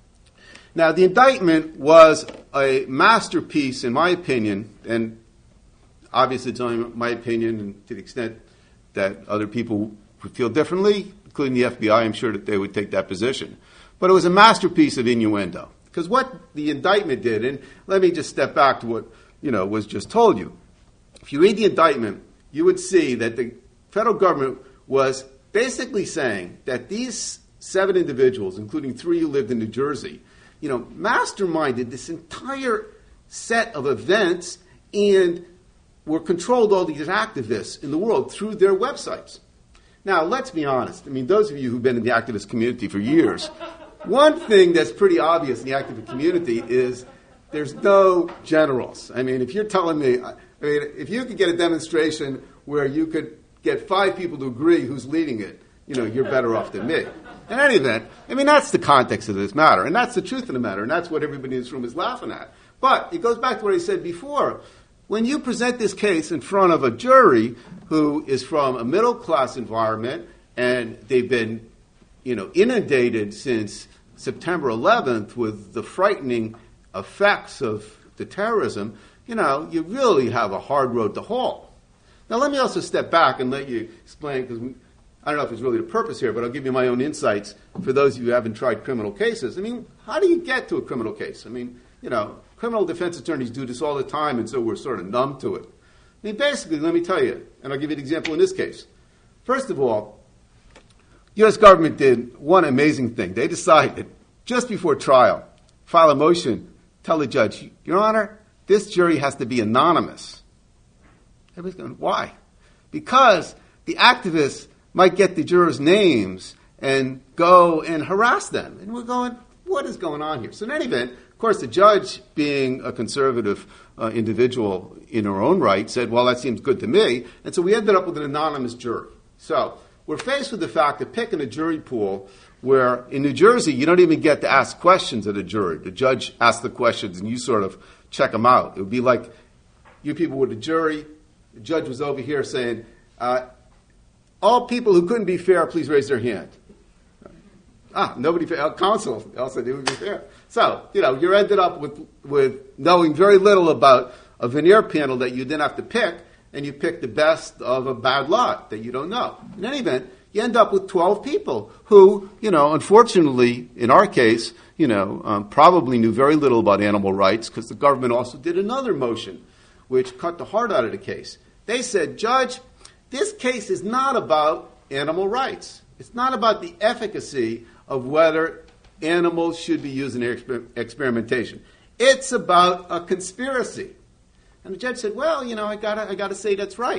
Now, the indictment was a masterpiece, in my opinion, and obviously it's only my opinion, and to the extent that other people would feel differently, including the F B I, I'm sure that they would take that position. But it was a masterpiece of innuendo. Because what the indictment did, and let me just step back to what, you know, was just told you. If you read the indictment, you would see that the federal government was basically saying that these seven individuals, including three who lived in New Jersey, you know, masterminded this entire set of events and were controlled all these activists in the world through their websites. Now, let's be honest. I mean, those of you who've been in the activist community for years, one thing that's pretty obvious in the activist community is there's no generals. I mean, if you're telling me, I mean, if you could get a demonstration where you could get five people to agree who's leading it, you know, you're better off than me. In any event, I mean, that's the context of this matter, and that's the truth of the matter, and that's what everybody in this room is laughing at. But it goes back to what I said before. When you present this case in front of a jury who is from a middle-class environment, and they've been, you know, inundated since September eleventh with the frightening effects of the terrorism, you know, you really have a hard road to hoe. Now, let me also step back and let you explain, because I don't know if it's really the purpose here, but I'll give you my own insights for those of you who haven't tried criminal cases. I mean, how do you get to a criminal case? I mean, you know, criminal defense attorneys do this all the time, and so we're sort of numb to it. I mean, basically, let me tell you, and I'll give you an example in this case. First of all, U S government did one amazing thing. They decided, just before trial, file a motion, tell the judge, Your Honor, this jury has to be anonymous. Everybody's going, why? Because the activists might get the jurors' names and go and harass them. And we're going, what is going on here? So in any event, of course, the judge, being a conservative uh, individual in her own right, said, well, that seems good to me. And so we ended up with an anonymous jury. So we're faced with the fact of picking a jury pool where in New Jersey, you don't even get to ask questions of the jury. The judge asks the questions and you sort of check them out. It would be like you people were the jury. The judge was over here saying, uh, all people who couldn't be fair, please raise their hand. Ah, nobody, counsel also they would be fair. So, you know, you're ended up with, with knowing very little about a veneer panel that you didn't have to pick, and you pick the best of a bad lot that you don't know. In any event, you end up with twelve people who, you know, unfortunately, in our case, you know, um, probably knew very little about animal rights because the government also did another motion which cut the heart out of the case. They said, Judge, this case is not about animal rights. It's not about the efficacy of whether animals should be used in exper- experimentation. It's about a conspiracy. And the judge said, well, you know, I gotta, I gotta say that's right.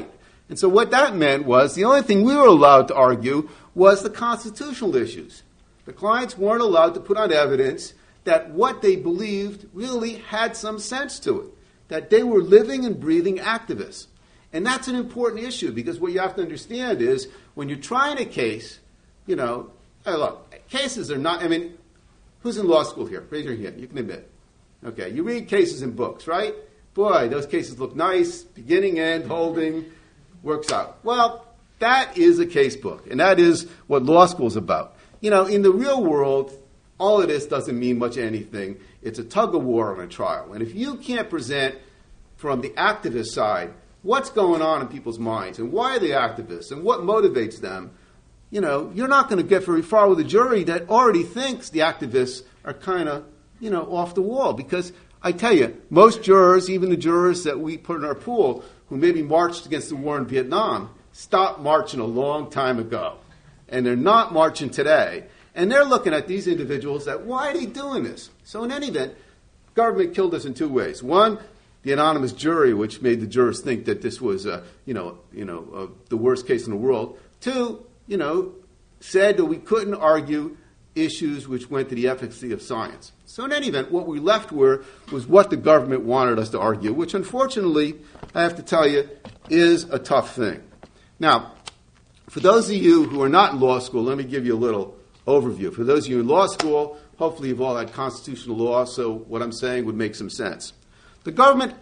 And so what that meant was the only thing we were allowed to argue was the constitutional issues. The clients weren't allowed to put on evidence that what they believed really had some sense to it, that they were living and breathing activists. And that's an important issue, because what you have to understand is when you're trying a case, you know, hey, look, cases are not, I mean, who's in law school here? Raise your hand. You can admit. Okay, you read cases in books, right? Boy, those cases look nice, beginning, end, holding, works out. Well, that is a case book, and that is what law school is about. You know, in the real world, all of this doesn't mean much anything. It's a tug of war on a trial. And if you can't present from the activist side what's going on in people's minds and why are they activists and what motivates them, you know, you're not going to get very far with a jury that already thinks the activists are kind of, you know, off the wall. Because I tell you, most jurors, even the jurors that we put in our pool who maybe marched against the war in Vietnam, stopped marching a long time ago. And they're not marching today. And they're looking at these individuals that, why are they doing this? So in any event, government killed us in two ways. One, the anonymous jury, which made the jurors think that this was, uh, you know, you know, uh, the worst case in the world. Two, you know, said that we couldn't argue issues which went to the efficacy of science. So in any event, what we left were was what the government wanted us to argue, which unfortunately, I have to tell you, is a tough thing. Now, for those of you who are not in law school, let me give you a little overview. For those of you in law school, hopefully you've all had constitutional law, so what I'm saying would make some sense. The government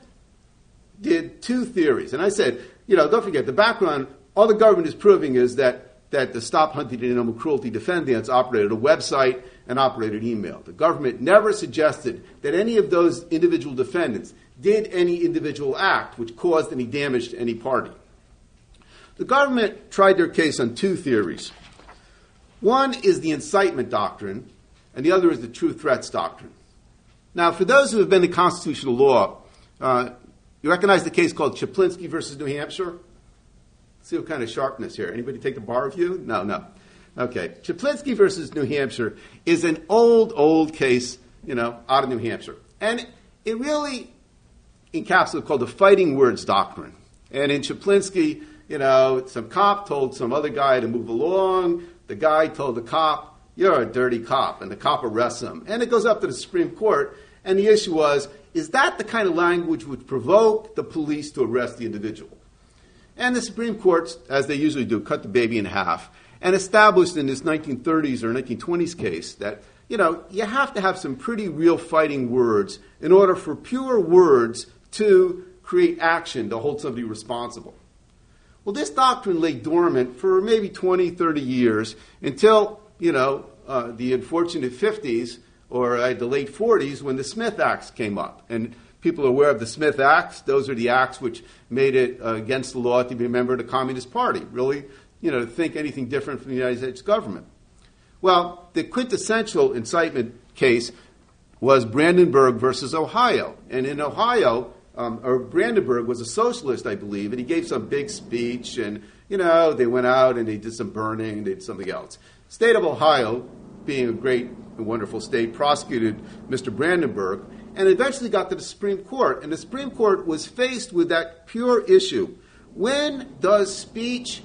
did two theories, and I said, you know, don't forget, the background, all the government is proving is that, that the Stop Huntington Animal Cruelty defendants operated a website and operated email. The government never suggested that any of those individual defendants did any individual act which caused any damage to any party. The government tried their case on two theories. One is the incitement doctrine, and the other is the true threats doctrine. Now, for those who have been to constitutional law, uh, you recognize the case called Chaplinsky versus New Hampshire? Let's see what kind of sharpness here. Anybody take the bar review? No, no. Okay. Chaplinsky versus New Hampshire is an old, old case, you know, out of New Hampshire. And it really encapsulates called the fighting words doctrine. And in Chaplinsky, you know, some cop told some other guy to move along. The guy told the cop, you're a dirty cop, and the cop arrests him. And it goes up to the Supreme Court, and the issue was, is that the kind of language which provoked the police to arrest the individual? And the Supreme Court, as they usually do, cut the baby in half and established in this nineteen thirties or nineteen twenties case that, you know, you have to have some pretty real fighting words in order for pure words to create action to hold somebody responsible. Well, this doctrine lay dormant for maybe twenty, thirty years until, you know, uh, the unfortunate fifties or uh, the late forties when the Smith Acts came up. And people are aware of the Smith Acts. Those are the acts which made it uh, against the law to be a member of the Communist Party, really, you know, to think anything different from the United States government. Well, the quintessential incitement case was Brandenburg versus Ohio. And in Ohio, Um, or Brandenburg was a socialist, I believe, and he gave some big speech, and, you know, they went out and they did some burning, they did something else. State of Ohio, being a great and wonderful state, prosecuted Mister Brandenburg and eventually got to the Supreme Court. And the Supreme Court was faced with that pure issue. When does speech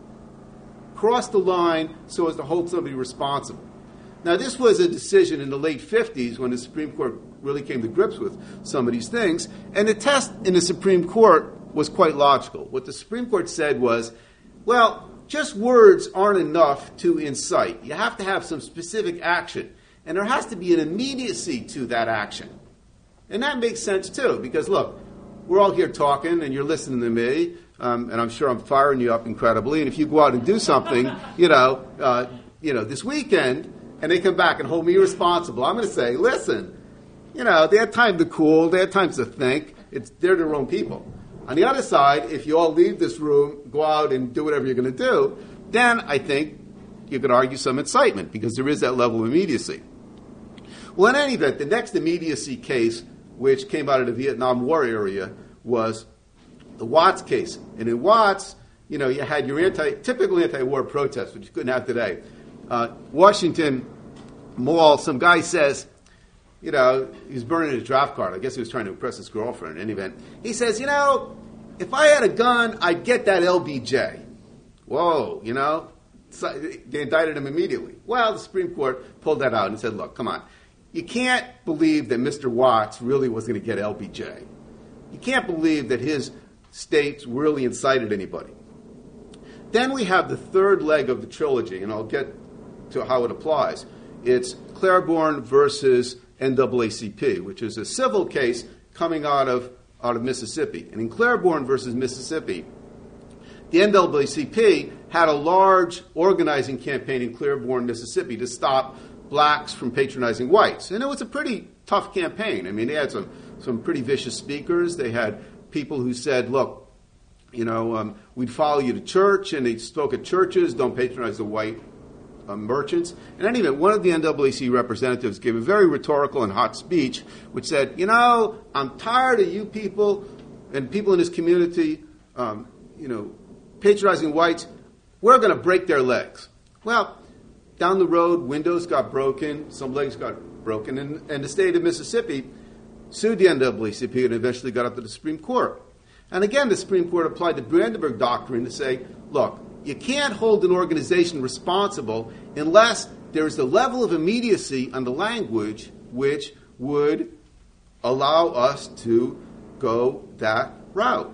cross the line so as to hold somebody responsible? Now, this was a decision in the late fifties when the Supreme Court really came to grips with some of these things. And the test in the Supreme Court was quite logical. What the Supreme Court said was, well, just words aren't enough to incite. You have to have some specific action. And there has to be an immediacy to that action. And that makes sense, too, because, look, we're all here talking, and you're listening to me, um, and I'm sure I'm firing you up incredibly. And if you go out and do something, you know, uh, you know, this weekend, and they come back and hold me responsible, I'm going to say, listen, you know, they had time to cool, they had time to think. It's, they're their own people. On the other side, if you all leave this room, go out and do whatever you're going to do, then I think you could argue some incitement, because there is that level of immediacy. Well, in any event, the next immediacy case, which came out of the Vietnam War area, was the Watts case. And in Watts, you know, you had your anti, typical anti-war protests, which you couldn't have today. Uh, Washington Mall, some guy says, you know, he's burning his draft card. I guess he was trying to impress his girlfriend in any event. He says, you know, if I had a gun, I'd get that L B J. Whoa, you know? So they indicted him immediately. Well, the Supreme Court pulled that out and said, look, come on. You can't believe that Mister Watts really was going to get L B J. You can't believe that his states really incited anybody. Then we have the third leg of the trilogy, and I'll get to how it applies. It's Claiborne versus N double A C P, which is a civil case coming out of, out of Mississippi. And in Claiborne versus Mississippi, the N double A C P had a large organizing campaign in Claiborne, Mississippi to stop blacks from patronizing whites. And it was a pretty tough campaign. I mean, they had some, some pretty vicious speakers. They had people who said, look, you know, um, we'd follow you to church, and they spoke at churches, don't patronize the white uh, merchants. In any event, one of the N double A C representatives gave a very rhetorical and hot speech which said, you know, I'm tired of you people and people in this community, um, you know, patronizing whites. We're going to break their legs. Well, down the road, windows got broken, some legs got broken, and, and the state of Mississippi sued the N double A C P and eventually got up to the Supreme Court. And again, the Supreme Court applied the Brandenburg Doctrine to say, look, you can't hold an organization responsible unless there's a level of immediacy on the language which would allow us to go that route.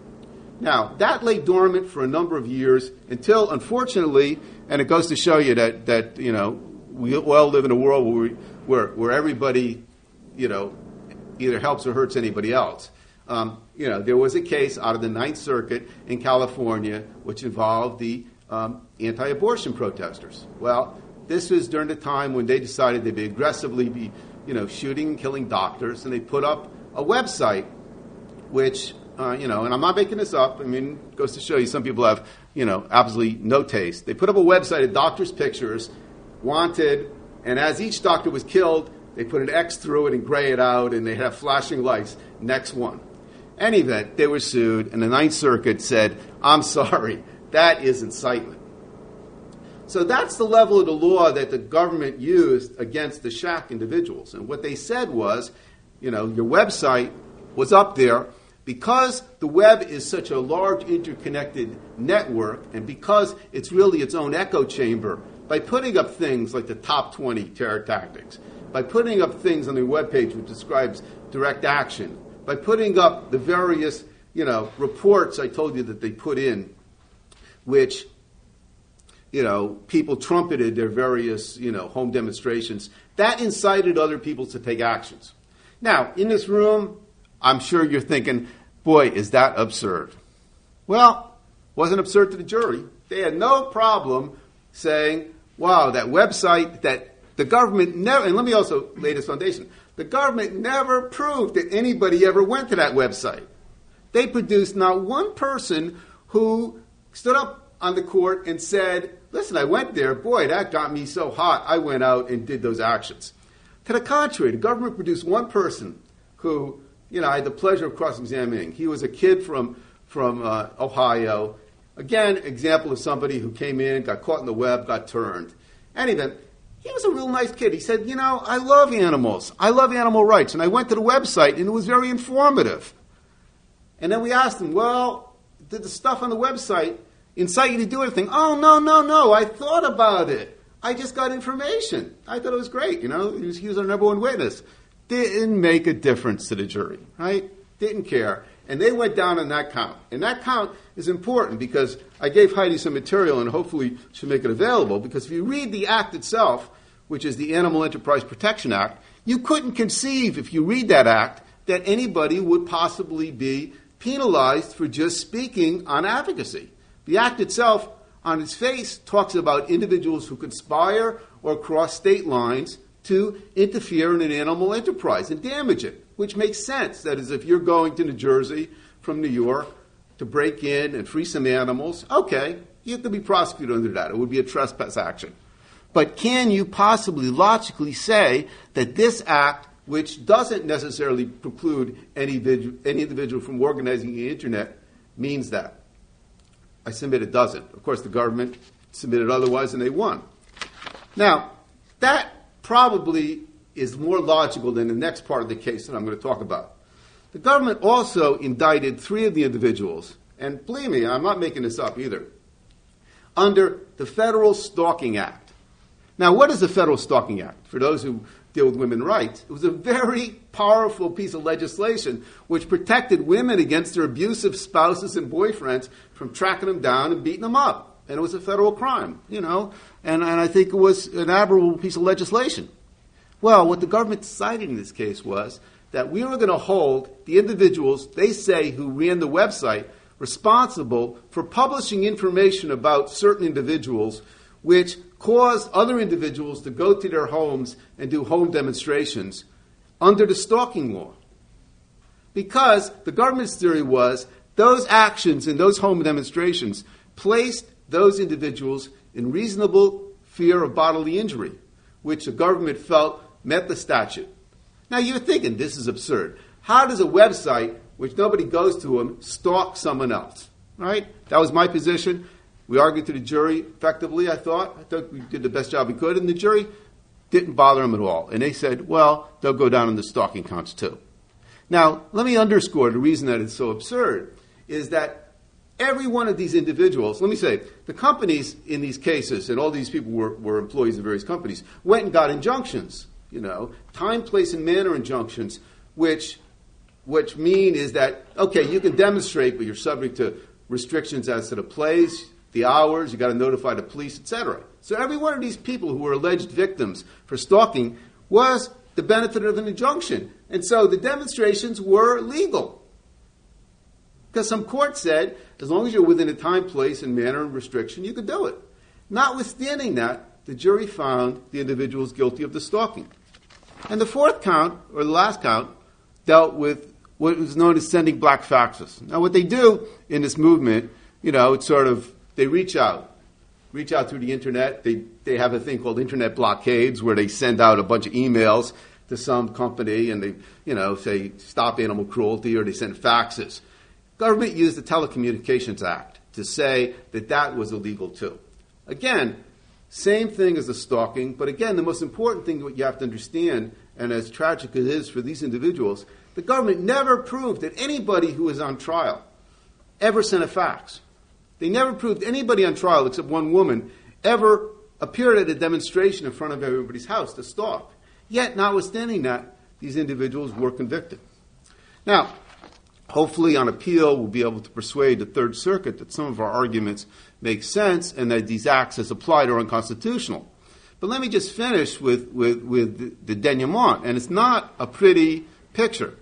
Now, that lay dormant for a number of years until, unfortunately, and it goes to show you that, that you know, we all live in a world where, we, where, where everybody, you know, either helps or hurts anybody else. Um, you know, there was a case out of the Ninth Circuit in California which involved the um, anti-abortion protesters. Well, this was during the time when they decided they'd be aggressively be, you know, shooting and killing doctors, and they put up a website which, uh, you know, and I'm not making this up. I mean, it goes to show you some people have, you know, absolutely no taste. They put up a website of doctors' pictures, wanted, and as each doctor was killed, they put an X through it and gray it out, and they have flashing lights. Next one. Any event, they were sued, and the Ninth Circuit said, I'm sorry, that is incitement. So that's the level of the law that the government used against the Shack individuals. And what they said was, you know, your website was up there because the web is such a large interconnected network, and because it's really its own echo chamber, by putting up things like the top twenty terror tactics, by putting up things on the webpage which describes direct action, by putting up the various, you know, reports I told you that they put in, which, you know, people trumpeted their various, you know, home demonstrations, that incited other people to take actions. Now, in this room, I'm sure you're thinking, boy, is that absurd. Well, wasn't absurd to the jury. They had no problem saying, wow, that website, that the government never, and let me also lay this foundation, the government never proved that anybody ever went to that website. They produced not one person who stood up on the court and said, listen, I went there, boy, that got me so hot, I went out and did those actions. To the contrary, the government produced one person who, you know, I had the pleasure of cross-examining. He was a kid from, from uh, Ohio. Again, example of somebody who came in, got caught in the web, got turned. Anyway, he was a real nice kid. He said, you know, I love animals. I love animal rights. And I went to the website, and it was very informative. And then we asked him, well, did the stuff on the website incite you to do anything? Oh, no, no, no. I thought about it. I just got information. I thought it was great. You know, he was, he was our number one witness. Didn't make a difference to the jury, right? Didn't care. And they went down on that count. And that count is important because I gave Heidi some material and hopefully should make it available, because if you read the act itself, which is the Animal Enterprise Protection Act, you couldn't conceive, if you read that act, that anybody would possibly be penalized for just speaking on advocacy. The act itself, on its face, talks about individuals who conspire or cross state lines to interfere in an animal enterprise and damage it, which makes sense. That is, if you're going to New Jersey from New York to break in and free some animals, okay, you could be prosecuted under that. It would be a trespass action. But can you possibly logically say that this act, which doesn't necessarily preclude any, vid- any individual from organizing the internet, means that? I submit it doesn't. Of course, the government submitted otherwise, and they won. Now, that probably is more logical than the next part of the case that I'm going to talk about. The government also indicted three of the individuals, and believe me, I'm not making this up either, under the Federal Stalking Act. Now, what is the Federal Stalking Act? For those who deal with women's rights, it was a very powerful piece of legislation which protected women against their abusive spouses and boyfriends from tracking them down and beating them up. And it was a federal crime, you know, and, and I think it was an admirable piece of legislation. Well, what the government decided in this case was that we were going to hold the individuals, they say, who ran the website responsible for publishing information about certain individuals which caused other individuals to go to their homes and do home demonstrations under the stalking law. Because the government's theory was those actions and those home demonstrations placed those individuals in reasonable fear of bodily injury, which the government felt met the statute. Now you're thinking, this is absurd. How does a website, which nobody goes to them, stalk someone else? Right? That was my position. We argued to the jury effectively, I thought. I thought we did the best job we could, and the jury didn't bother them at all. And they said, well, they'll go down in the stalking counts too. Now, let me underscore the reason that it's so absurd is that every one of these individuals, let me say, the companies in these cases, and all these people were, were employees of various companies, went and got injunctions, you know, time, place, and manner injunctions, which which mean is that, okay, you can demonstrate, but you're subject to restrictions as to the place, the hours, you got to notify the police, et cetera. So every one of these people who were alleged victims for stalking was the benefit of an injunction. And so the demonstrations were legal. Because some court said, as long as you're within a time, place, and manner and restriction, you could do it. Notwithstanding that, the jury found the individuals guilty of the stalking. And the fourth count, or the last count, dealt with what was known as sending black faxes. Now what they do in this movement, you know, it's sort of, they reach out, reach out through the internet. They they have a thing called internet blockades where they send out a bunch of emails to some company and they, you know, say stop animal cruelty, or they send faxes. Government used the Telecommunications Act to say that that was illegal too. Again, same thing as the stalking, but again, the most important thing what you have to understand, and as tragic as it is for these individuals, the government never proved that anybody who was on trial ever sent a fax. They never proved anybody on trial, except one woman, ever appeared at a demonstration in front of everybody's house to stalk. Yet, notwithstanding that, these individuals were convicted. Now, hopefully on appeal, we'll be able to persuade the Third Circuit that some of our arguments make sense and that these acts as applied are unconstitutional. But let me just finish with, with, with the denouement, and it's not a pretty picture.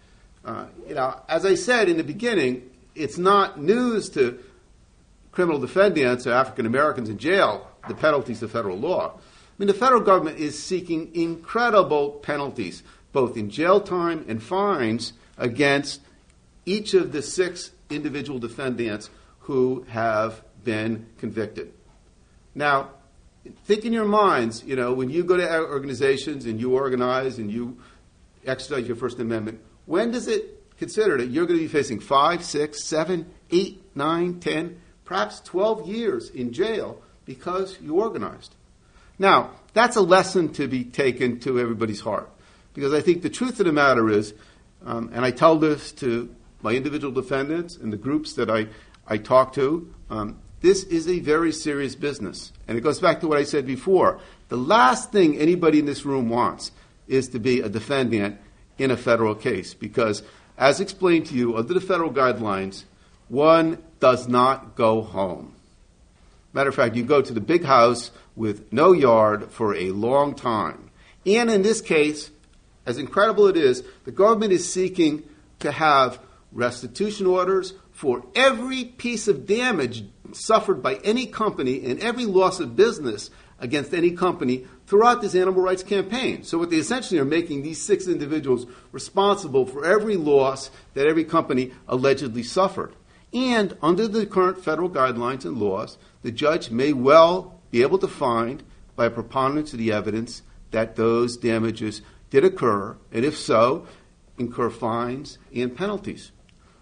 Uh, you know, as I said in the beginning, it's not news to criminal defendants or African Americans in jail, the penalties of federal law. I mean, the federal government is seeking incredible penalties, both in jail time and fines, against each of the six individual defendants who have been convicted. Now, think in your minds, you know, when you go to organizations and you organize and you exercise your First Amendment, when does it consider that you're going to be facing five, six, seven, eight, nine, ten, perhaps twelve years in jail because you organized? Now, that's a lesson to be taken to everybody's heart. Because I think the truth of the matter is, um, and I tell this to my individual defendants and the groups that I, I talk to, um, this is a very serious business. And it goes back to what I said before. The last thing anybody in this room wants is to be a defendant in a federal case. Because, as explained to you, under the federal guidelines, one does not go home. Matter of fact, you go to the big house with no yard for a long time. And in this case, as incredible it is, the government is seeking to have restitution orders for every piece of damage suffered by any company and every loss of business against any company throughout this animal rights campaign. So what they essentially are making these six individuals responsible for every loss that every company allegedly suffered. And under the current federal guidelines and laws, the judge may well be able to find, by a preponderance of the evidence, that those damages did occur, and if so, incur fines and penalties.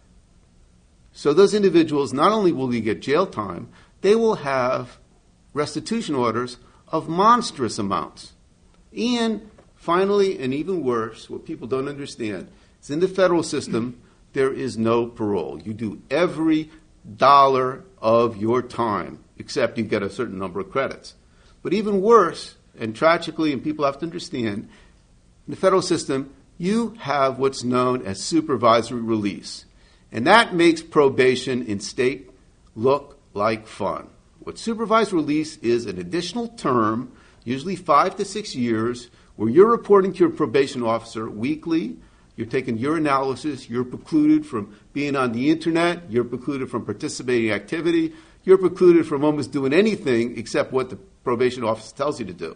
So those individuals, not only will they get jail time, they will have restitution orders of monstrous amounts. And finally, and even worse, what people don't understand, is in the federal system, there is no parole. You do every dollar of your time, except you get a certain number of credits. But even worse, and tragically, and people have to understand, in the federal system, you have what's known as supervisory release. And that makes probation in state look like fun. What supervised release is an additional term, usually five to six years, where you're reporting to your probation officer weekly, you're taking your analysis, you're precluded from being on the internet, you're precluded from participating in activity, you're precluded from almost doing anything except what the probation officer tells you to do.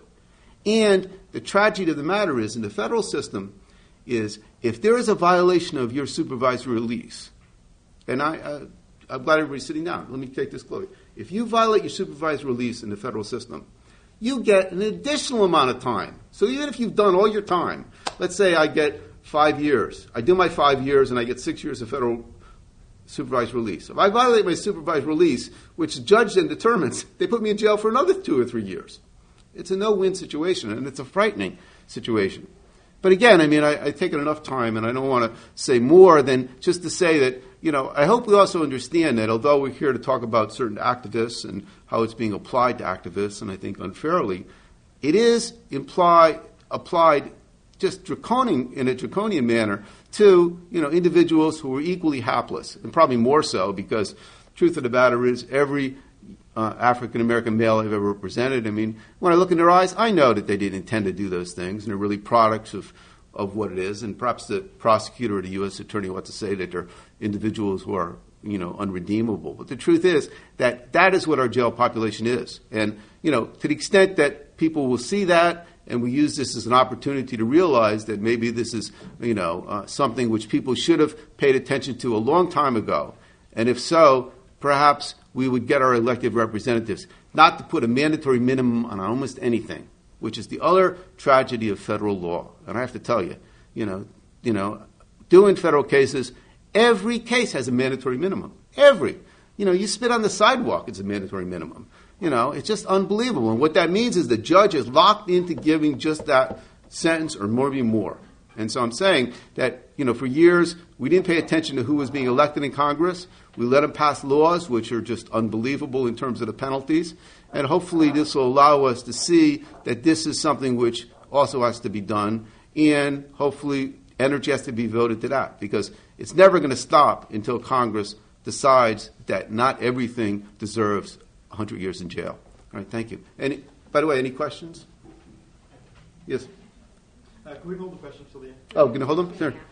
And the tragedy of the matter is, in the federal system, is if there is a violation of your supervisory release, and I, uh, I'm glad everybody's sitting down. Let me take this close. If you violate your supervised release in the federal system, you get an additional amount of time. So even if you've done all your time, let's say I get five years. I do my five years and I get six years of federal supervised release. If I violate my supervised release, which the judge then determines, they put me in jail for another two or three years. It's a no-win situation, and it's a frightening situation. But again, I mean, I, I've taken enough time, and I don't want to say more than just to say that, you know, I hope we also understand that although we're here to talk about certain activists and how it's being applied to activists, and I think unfairly, it is imply, applied just draconian, in a draconian manner to, you know, individuals who are equally hapless, and probably more so because the truth of the matter is every uh, African-American male I've ever represented, I mean, when I look in their eyes, I know that they didn't intend to do those things, and they're really products of, of what it is, and perhaps the prosecutor or the U S attorney ought to say that they're individuals who are, you know, unredeemable. But the truth is that that is what our jail population is. And, you know, to the extent that people will see that, and we use this as an opportunity to realize that maybe this is, you know, uh, something which people should have paid attention to a long time ago. And if so, perhaps we would get our elected representatives not to put a mandatory minimum on almost anything, which is the other tragedy of federal law. And I have to tell you, you know, you know, doing federal cases, every case has a mandatory minimum. Every. You know, you spit on the sidewalk, it's a mandatory minimum. You know, it's just unbelievable. And what that means is the judge is locked into giving just that sentence or maybe more. And so I'm saying that, you know, for years we didn't pay attention to who was being elected in Congress. We let them pass laws which are just unbelievable in terms of the penalties. And hopefully this will allow us to see that this is something which also has to be done. And hopefully energy has to be devoted to that, because it's never going to stop until Congress decides that not everything deserves one hundred years in jail. All right, thank you. Any, by the way, any questions? Yes? Uh, can we hold the questions till the end? Oh, can you hold them? Sure.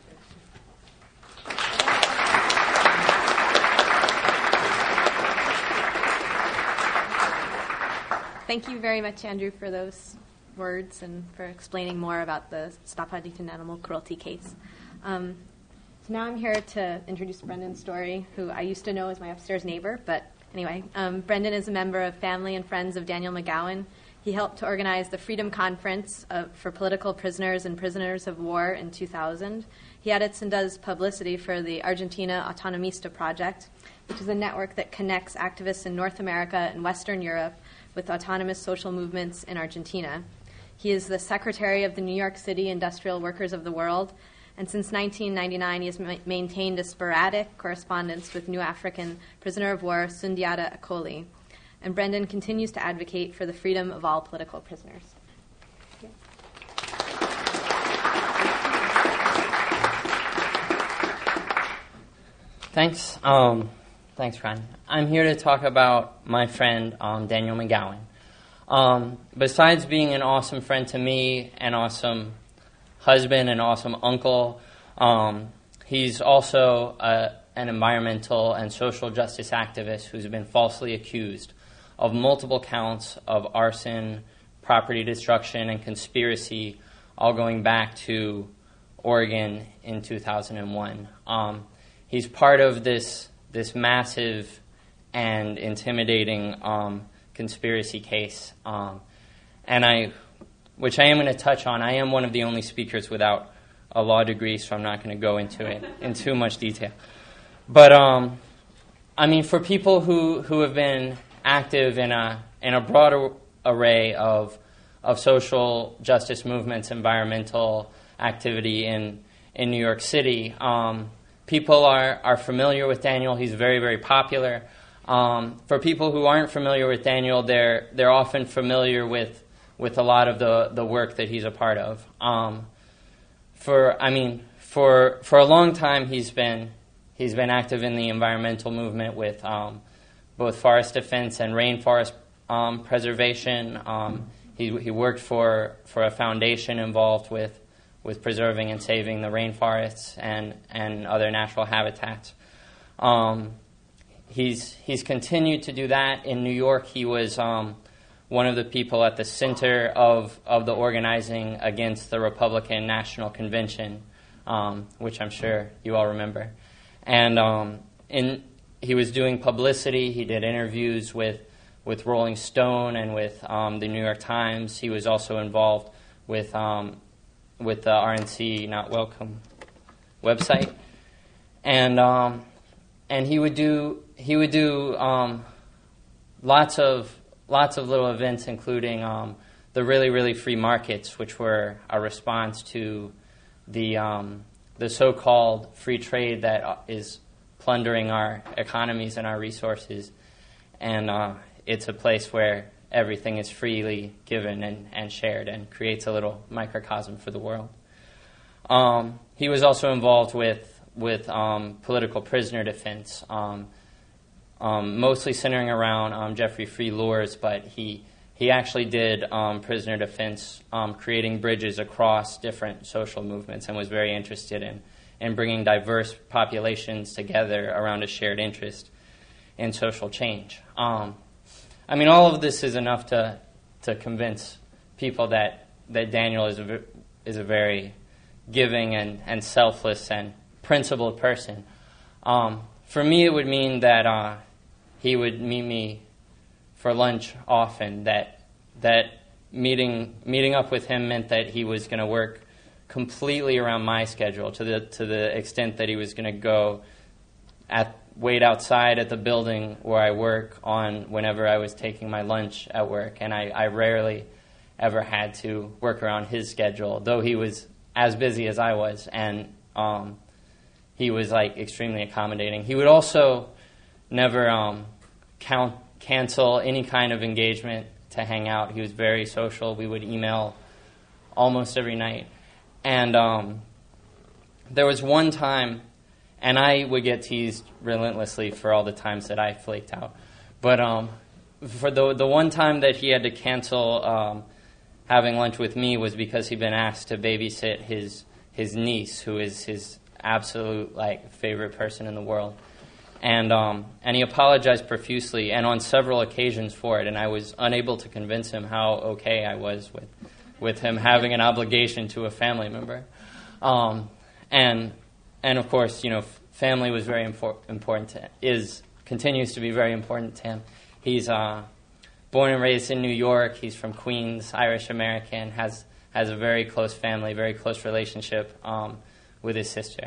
Thank you very much, Andrew, for those words and for explaining more about the Stop Huntington Animal Cruelty case. Um, so now I'm here to introduce Brendan Story, who I used to know as my upstairs neighbor, but anyway, um, Brendan is a member of family and friends of Daniel McGowan. He helped to organize the Freedom Conference uh, for political prisoners and prisoners of war in two thousand. He edits and does publicity for the Argentina Autonomista Project, which is a network that connects activists in North America and Western Europe with autonomous social movements in Argentina. He is the secretary of the New York City Industrial Workers of the World, and since nineteen ninety-nine he has ma- maintained a sporadic correspondence with New African prisoner of war Sundiata Acoli. And Brendan continues to advocate for the freedom of all political prisoners. Yeah. Thanks. Um, thanks, Ryan. I'm here to talk about my friend, um, Daniel McGowan. Um, besides being an awesome friend to me, an awesome husband, an awesome uncle, um, he's also a, an environmental and social justice activist who's been falsely accused of multiple counts of arson, property destruction, and conspiracy, all going back to Oregon in two thousand one. Um, he's part of this this massive and intimidating um, conspiracy case, um, and I, which I am going to touch on. I am one of the only speakers without a law degree, so I'm not going to go into it in too much detail. But um, I mean, for people who, who have been active in a in a broad array of of social justice movements, environmental activity in in New York City. Um, people are, are familiar with Daniel. He's very, very popular. Um, for people who aren't familiar with Daniel, they're they're often familiar with with a lot of the, the work that he's a part of. Um, for I mean, for for a long time, he's been he's been active in the environmental movement with um, both forest defense and rainforest um, preservation. Um, he he worked for, for a foundation involved with with preserving and saving the rainforests and and other natural habitats. Um, He's he's continued to do that. In New York, he was um, one of the people at the center of, of the organizing against the Republican National Convention, um, which I'm sure you all remember. And um, in he was doing publicity. He did interviews with, with Rolling Stone and with um, the New York Times. He was also involved with um, with the R N C Not Welcome website, and um, and he would do. He would do um, lots of lots of little events, including um, the really really free markets, which were a response to the um, the so-called free trade that is plundering our economies and our resources. And uh, it's a place where everything is freely given and, and shared, and creates a little microcosm for the world. Um, he was also involved with with um, political prisoner defense. Um, Um, mostly centering around um, Jeffrey Free Lures, but he he actually did um, prisoner defense, um, creating bridges across different social movements, and was very interested in, in bringing diverse populations together around a shared interest in social change. Um, I mean, all of this is enough to to convince people that, that Daniel is a, is a very giving and, and selfless and principled person. Um, for me, it would mean that uh, he would meet me for lunch often, that that meeting meeting up with him meant that he was going to work completely around my schedule, to the to the extent that he was going to go at wait outside at the building where I work on whenever I was taking my lunch at work. And I, I rarely ever had to work around his schedule, though he was as busy as I was, and um, he was like extremely accommodating. He would also never um, count, cancel any kind of engagement to hang out. He was very social. We would email almost every night. And um, there was one time, and I would get teased relentlessly for all the times that I flaked out. But um, for the the one time that he had to cancel um, having lunch with me was because he'd been asked to babysit his his niece, who is his absolute like favorite person in the world. And um, and he apologized profusely, and on several occasions for it. And I was unable to convince him how okay I was with with him having an obligation to a family member. Um, and and of course, you know, family was very impor- important to is continues to be very important to him. He's uh, born and raised in New York. He's from Queens, Irish American. has has a very close family, very close relationship um, with his sister.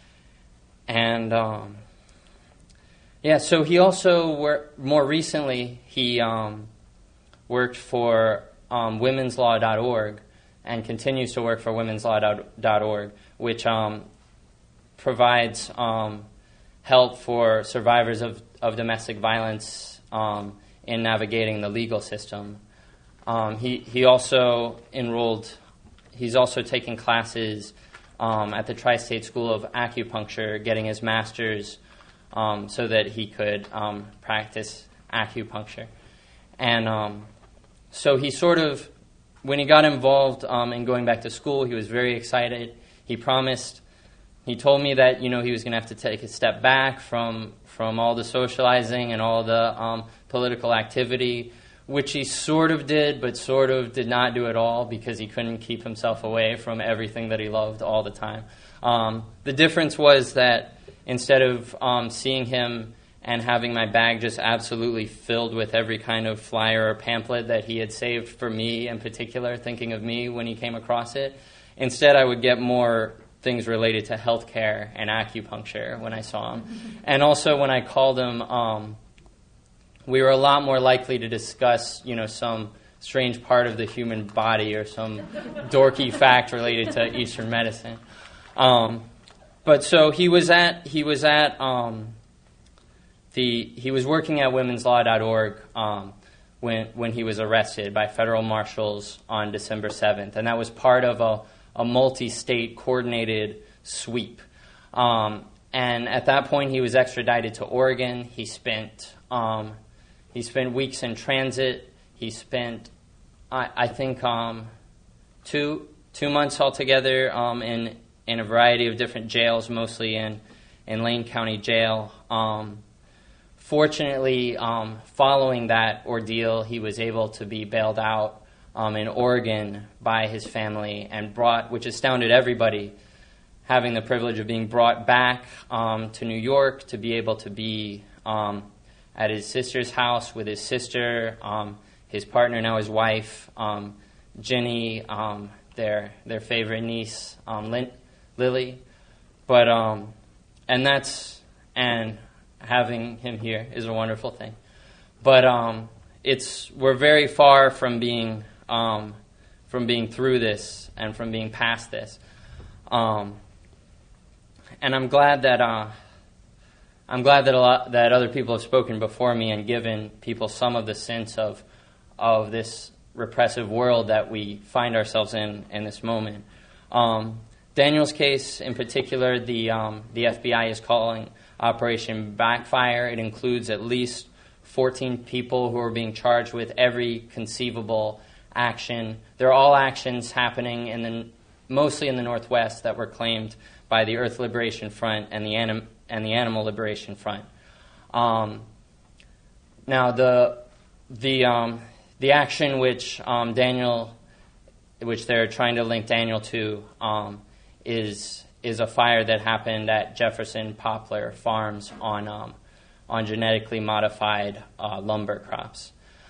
And um, Yeah, so he also worked, more recently, he um, worked for um, women's law dot org and continues to work for women's law dot org, which um, provides um, help for survivors of, of domestic violence um, in navigating the legal system. Um, he, he also enrolled, he's also taking classes um, at the Tri-State School of Acupuncture, getting his master's Um, so that he could um, practice acupuncture. And um, so he sort of, when he got involved um, in going back to school, he was very excited. He promised, he told me that, you know, he was going to have to take a step back from from all the socializing and all the um, political activity, which he sort of did, but sort of did not do at all, because he couldn't keep himself away from everything that he loved all the time. Um, the difference was that instead of um, seeing him and having my bag just absolutely filled with every kind of flyer or pamphlet that he had saved for me in particular, thinking of me when he came across it, instead I would get more things related to healthcare and acupuncture when I saw him. And also when I called him, um, we were a lot more likely to discuss, you know, some strange part of the human body or some dorky fact related to Eastern medicine. Um, but so he was at he was at um, the he was working at women's law dot org um, when when he was arrested by federal marshals on December seventh, and that was part of a, a multi-state coordinated sweep. Um, and at that point, he was extradited to Oregon. He spent um, he spent weeks in transit. He spent I, I think um, two two months altogether um, in in a variety of different jails, mostly in in Lane County Jail. Um, fortunately, um, following that ordeal, he was able to be bailed out um, in Oregon by his family and brought, which astounded everybody, having the privilege of being brought back um, to New York to be able to be um, at his sister's house with his sister, um, his partner, now his wife, um, Ginny, um, their their favorite niece, um, Lin- Lily. But um, and that's and having him here is a wonderful thing. But um, it's we're very far from being um, from being through this and from being past this. Um, and I'm glad that uh, I'm glad that a lot that other people have spoken before me and given people some of the sense of of this repressive world that we find ourselves in in this moment. Um, Daniel's case in particular, the um, the F B I is calling Operation Backfire. It includes at least fourteen people who are being charged with every conceivable action. They're all actions happening in the mostly in the Northwest that were claimed by the Earth Liberation Front and the anim- and the Animal Liberation Front. Um, now the the um, the action which um, Daniel, which they're trying to link Daniel to, um, is is a fire that happened at Jefferson Poplar Farms on um, on genetically modified uh, lumber crops.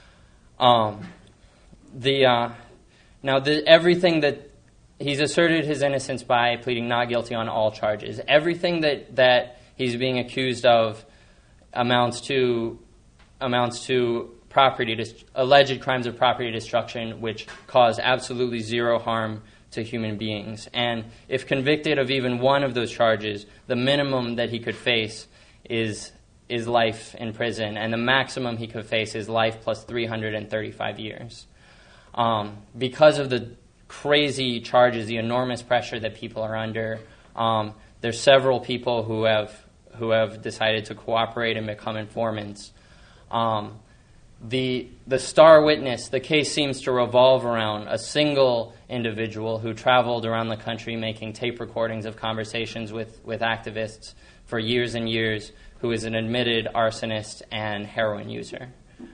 Um, the uh, now the everything that he's asserted his innocence by pleading not guilty on all charges. Everything that, that he's being accused of amounts to amounts to property dis- alleged crimes of property destruction, which cause absolutely zero harm to human beings. And if convicted of even one of those charges, the minimum that he could face is is life in prison, and the maximum he could face is life plus three hundred thirty-five years. Um, because of the crazy charges, the enormous pressure that people are under, um, there's several people who have who have decided to cooperate and become informants. Um, the the star witness, the case seems to revolve around a single individual who traveled around the country making tape recordings of conversations with, with activists for years and years, who is an admitted arsonist and heroin user.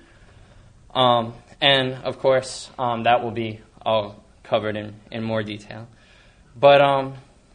Um, and, of course, um, that will be all covered in, in more detail. But um,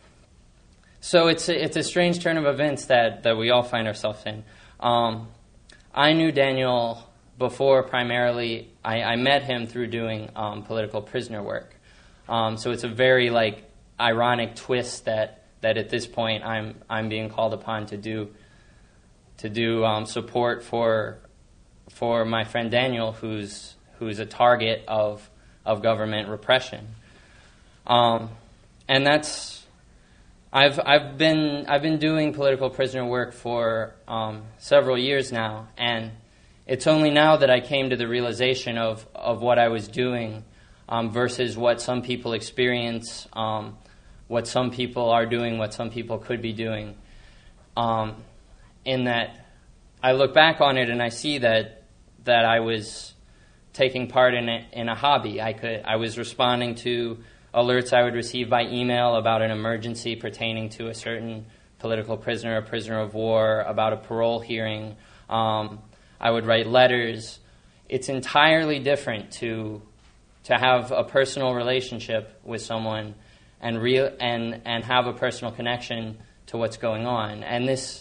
so it's a, it's a strange turn of events that, that we all find ourselves in. Um, I knew Daniel before primarily. I, I met him through doing um, political prisoner work. Um, so it's a very like ironic twist that, that at this point I'm I'm being called upon to do to do um, support for for my friend Daniel, who's who's a target of of government repression. Um, and that's I've I've been I've been doing political prisoner work for um, several years now, and it's only now that I came to the realization of, of what I was doing um, versus what some people experience, um, what some people are doing, what some people could be doing. Um, in that I look back on it and I see that that I was taking part in a, in a hobby. I could I was responding to alerts I would receive by email about an emergency pertaining to a certain political prisoner, a prisoner of war, about a parole hearing. Um, I would write letters. It's entirely different to to have a personal relationship with someone and real and and have a personal connection to what's going on. And this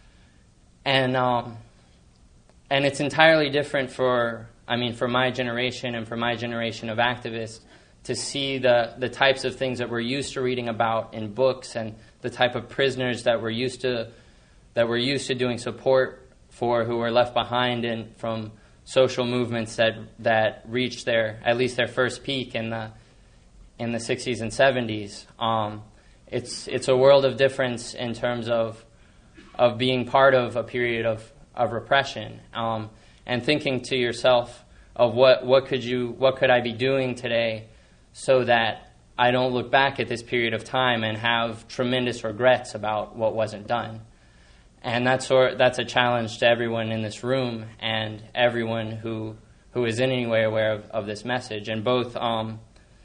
and um, and it's entirely different for I mean for my generation and for my generation of activists to see the the types of things that we're used to reading about in books and the type of prisoners that we're used to that we're used to doing support for, who were left behind in from social movements that that reached their at least their first peak in the in the sixties and seventies. Um, it's it's a world of difference in terms of of being part of a period of of repression, um, and thinking to yourself of what what could you what could I be doing today so that I don't look back at this period of time and have tremendous regrets about what wasn't done. And that's sort that's a challenge to everyone in this room and everyone who who is in any way aware of, of this message. And both um,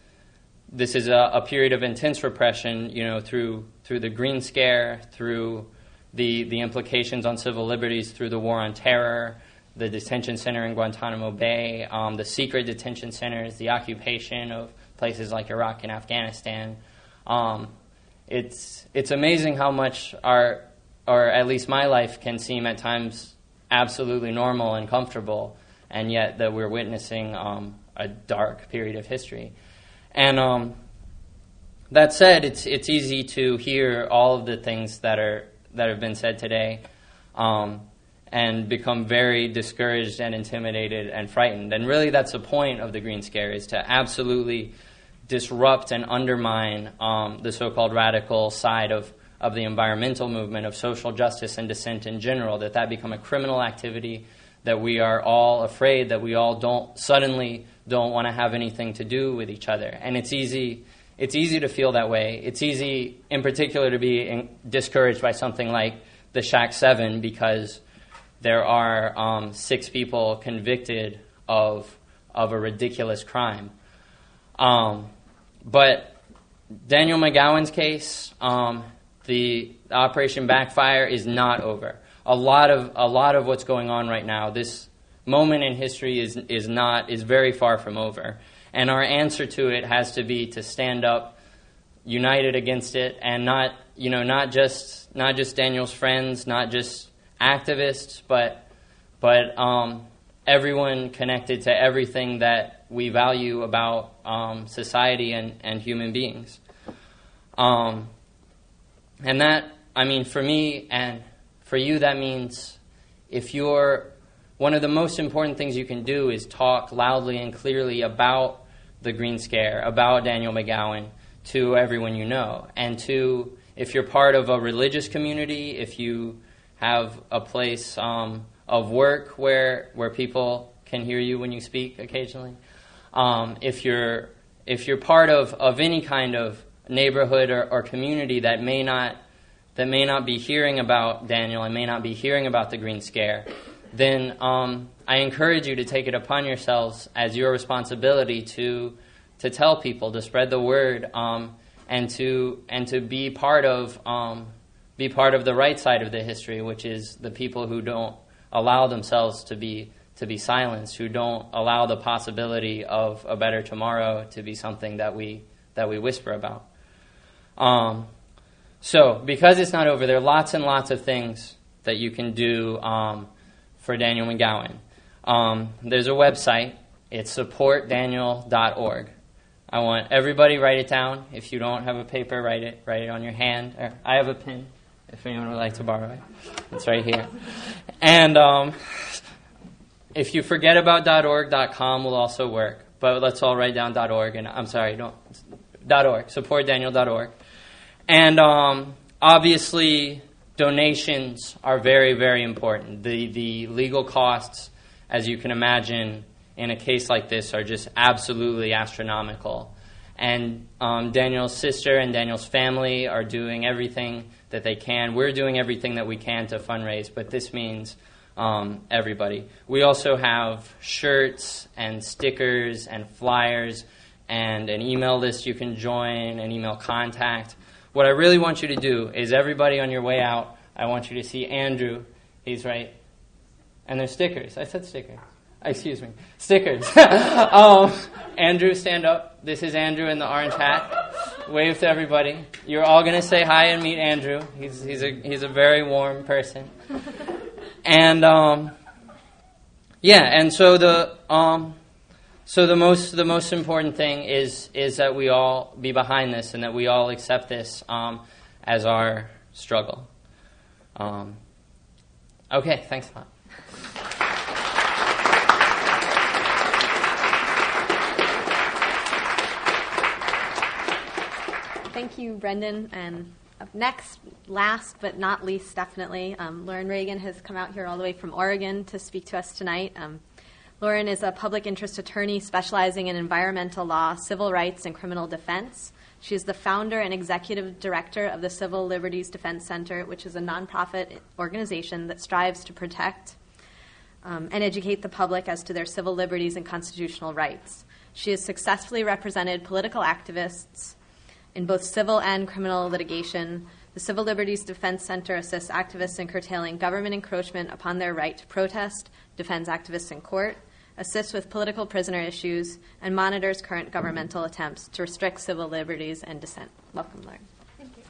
this is a, a period of intense repression, you know, through through the Green Scare, through the the implications on civil liberties, through the war on terror, the detention center in Guantanamo Bay, um, the secret detention centers, the occupation of places like Iraq and Afghanistan. Um, it's it's amazing how much our, or at least my life, can seem at times absolutely normal and comfortable, and yet that we're witnessing um, a dark period of history. And um, that said, it's it's easy to hear all of the things that are that have been said today, um, and become very discouraged and intimidated and frightened. And really, that's the point of the Green Scare, is to absolutely disrupt and undermine um, the so-called radical side of, of the environmental movement, of social justice and dissent in general, that that become a criminal activity, that we are all afraid, that we all don't suddenly don't want to have anything to do with each other. And it's easy it's easy to feel that way. It's easy, in particular, to be in, discouraged by something like the Shack Seven, because there are um, six people convicted of of a ridiculous crime. Um, but Daniel McGowan's case, um, the Operation Backfire, is not over. A lot of a lot of what's going on right now, this moment in history is is not is very far from over, and our answer to it has to be to stand up, united against it, and not you know not just not just Daniel's friends, not just activists, but but um, everyone connected to everything that we value about um, society and, and human beings. Um, and that, I mean, for me and for you, that means if you're, one of the most important things you can do is talk loudly and clearly about the Green Scare, about Daniel McGowan, to everyone you know. And to, if you're part of a religious community, if you have a place um, of work where where people can hear you when you speak occasionally, um, if you're if you're part of, of any kind of neighborhood or, or community that may not that may not be hearing about Daniel and may not be hearing about the Green Scare, then um, I encourage you to take it upon yourselves as your responsibility to to tell people, to spread the word, um, and to and to be part of um, be part of the right side of the history, which is the people who don't allow themselves to be to be silenced, who don't allow the possibility of a better tomorrow to be something that we that we whisper about. Um, so, because it's not over, there are lots and lots of things that you can do um, for Daniel McGowan. Um, there's a website. It's support daniel dot org. I want everybody write it down. If you don't have a paper, write it. Write it on your hand. Or I have a pen, if anyone would like to borrow it. It's right here. And um, if you forget about .org, .com will also work. But let's all write down .org. And I'm sorry, don't .org. support daniel dot org. And um, obviously, donations are very, very important. The the legal costs, as you can imagine, in a case like this, are just absolutely astronomical. And um, Daniel's sister and Daniel's family are doing everything that they can. We're doing everything that we can to fundraise, but this means um, everybody. We also have shirts and stickers and flyers and an email list you can join, an email contact. What I really want you to do is, everybody on your way out, I want you to see Andrew. He's right. And there's stickers. I said stickers. Excuse me. Stickers. um, Andrew, stand up. This is Andrew in the orange hat. Wave to everybody. You're all going to say hi and meet Andrew. He's he's a he's a very warm person. And um, yeah, and so the um, so the most the most important thing is is that we all be behind this and that we all accept this um, as our struggle. Um, okay, thanks a lot. Thank you, Brendan. And up next, last but not least, definitely, um, Lauren Reagan has come out here all the way from Oregon to speak to us tonight. Um, Lauren is a public interest attorney specializing in environmental law, civil rights, and criminal defense. She is the founder and executive director of the Civil Liberties Defense Center, which is a nonprofit organization that strives to protect um, and educate the public as to their civil liberties and constitutional rights. She has successfully represented political activists in both civil and criminal litigation. The Civil Liberties Defense Center assists activists in curtailing government encroachment upon their right to protest, defends activists in court, assists with political prisoner issues, and monitors current governmental attempts to restrict civil liberties and dissent. Welcome, Lauren. Thank you.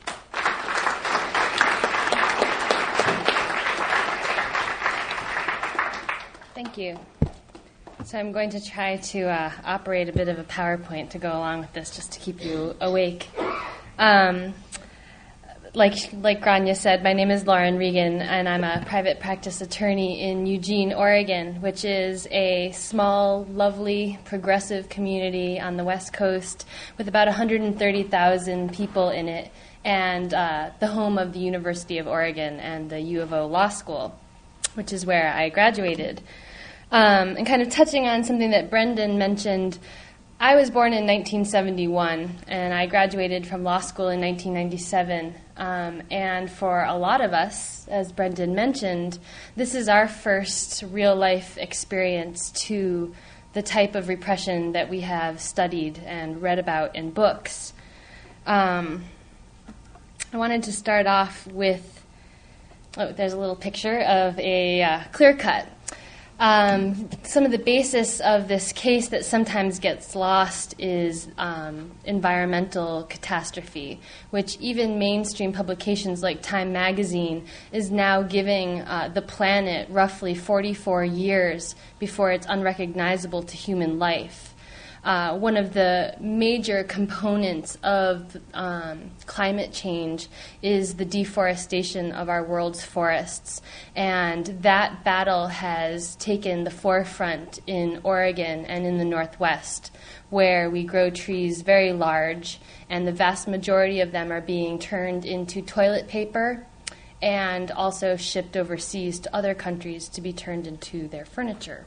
Thank you. So I'm going to try to uh, operate a bit of a PowerPoint to go along with this, just to keep you awake. Um, Like like Grania said, my name is Lauren Reagan, and I'm a private practice attorney in Eugene, Oregon, which is a small, lovely, progressive community on the West Coast with about one hundred thirty thousand people in it, and uh, the home of the University of Oregon and the U of O Law School, which is where I graduated. Um, and kind of touching on something that Brendan mentioned, I was born in nineteen seventy-one, and I graduated from law school in nineteen ninety-seven. Um, and for a lot of us, as Brendan mentioned, this is our first real-life experience to the type of repression that we have studied and read about in books. Um, I wanted to start off with, oh, there's a little picture of a uh, clear cut. Um, some of the basis of this case that sometimes gets lost is um, environmental catastrophe, which even mainstream publications like Time magazine is now giving uh, the planet roughly forty-four years before it's unrecognizable to human life. Uh, one of the major components of um, climate change is the deforestation of our world's forests. And that battle has taken the forefront in Oregon and in the Northwest, where we grow trees very large, and the vast majority of them are being turned into toilet paper and also shipped overseas to other countries to be turned into their furniture.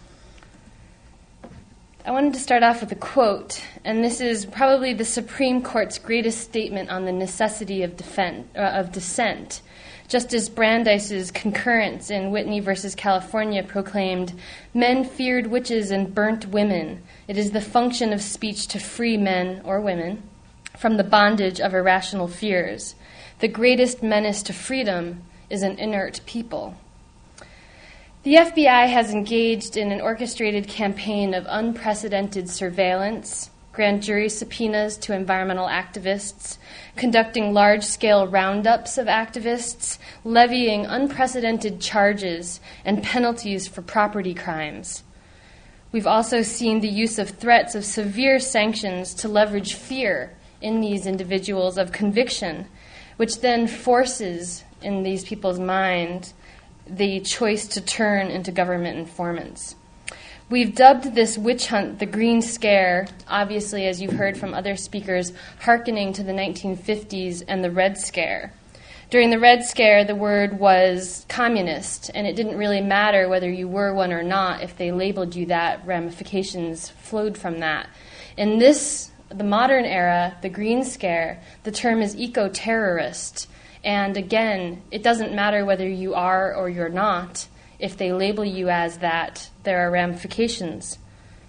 I wanted to start off with a quote, and this is probably the Supreme Court's greatest statement on the necessity of, defend, uh, of dissent. Justice Brandeis's concurrence in Whitney versus California proclaimed, "Men feared witches and burnt women. It is the function of speech to free men or women from the bondage of irrational fears. The greatest menace to freedom is an inert people." The F B I has engaged in an orchestrated campaign of unprecedented surveillance, grand jury subpoenas to environmental activists, conducting large-scale roundups of activists, levying unprecedented charges and penalties for property crimes. We've also seen the use of threats of severe sanctions to leverage fear in these individuals of conviction, which then forces in these people's mind the choice to turn into government informants. We've dubbed this witch hunt the Green Scare, obviously, as you've heard from other speakers, hearkening to the nineteen fifties and the Red Scare. During the Red Scare, the word was communist, and it didn't really matter whether you were one or not. If they labeled you that, ramifications flowed from that. In this, the modern era, the Green Scare, the term is eco-terrorist. And again, it doesn't matter whether you are or you're not. If they label you as that, there are ramifications.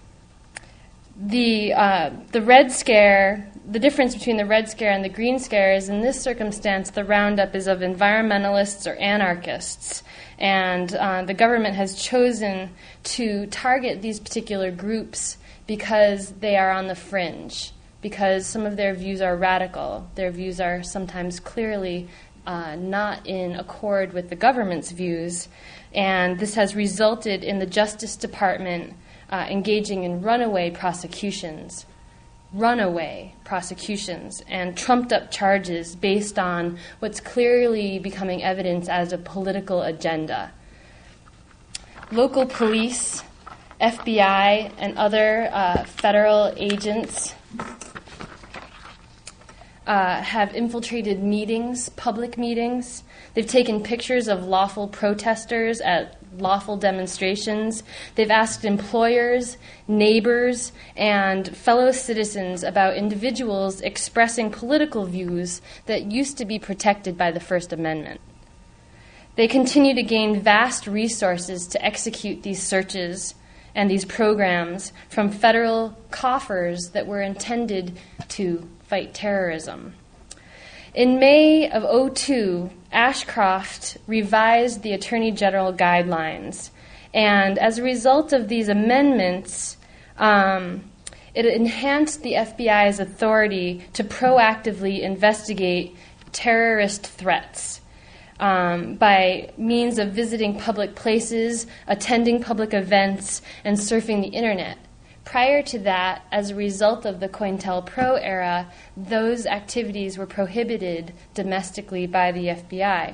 The uh, the Red Scare, the difference between the Red Scare and the Green Scare is, in this circumstance, the roundup is of environmentalists or anarchists. And uh, the government has chosen to target these particular groups because they are on the fringe, because some of their views are radical. Their views are sometimes clearly uh, not in accord with the government's views. And this has resulted in the Justice Department uh, engaging in runaway prosecutions, runaway prosecutions, and trumped-up charges based on what's clearly becoming evidence as a political agenda. Local police, F B I, and other uh, federal agents uh, have infiltrated meetings, public meetings. They've taken pictures of lawful protesters at lawful demonstrations. They've asked employers, neighbors, and fellow citizens about individuals expressing political views that used to be protected by the First Amendment. They continue to gain vast resources to execute these searches and these programs from federal coffers that were intended to fight terrorism. In May of oh two, Ashcroft revised the Attorney General guidelines, and as a result of these amendments, um, it enhanced the F B I's authority to proactively investigate terrorist threats um, by means of visiting public places, attending public events, and surfing the internet. Prior to that, as a result of the COINTELPRO era, those activities were prohibited domestically by the F B I.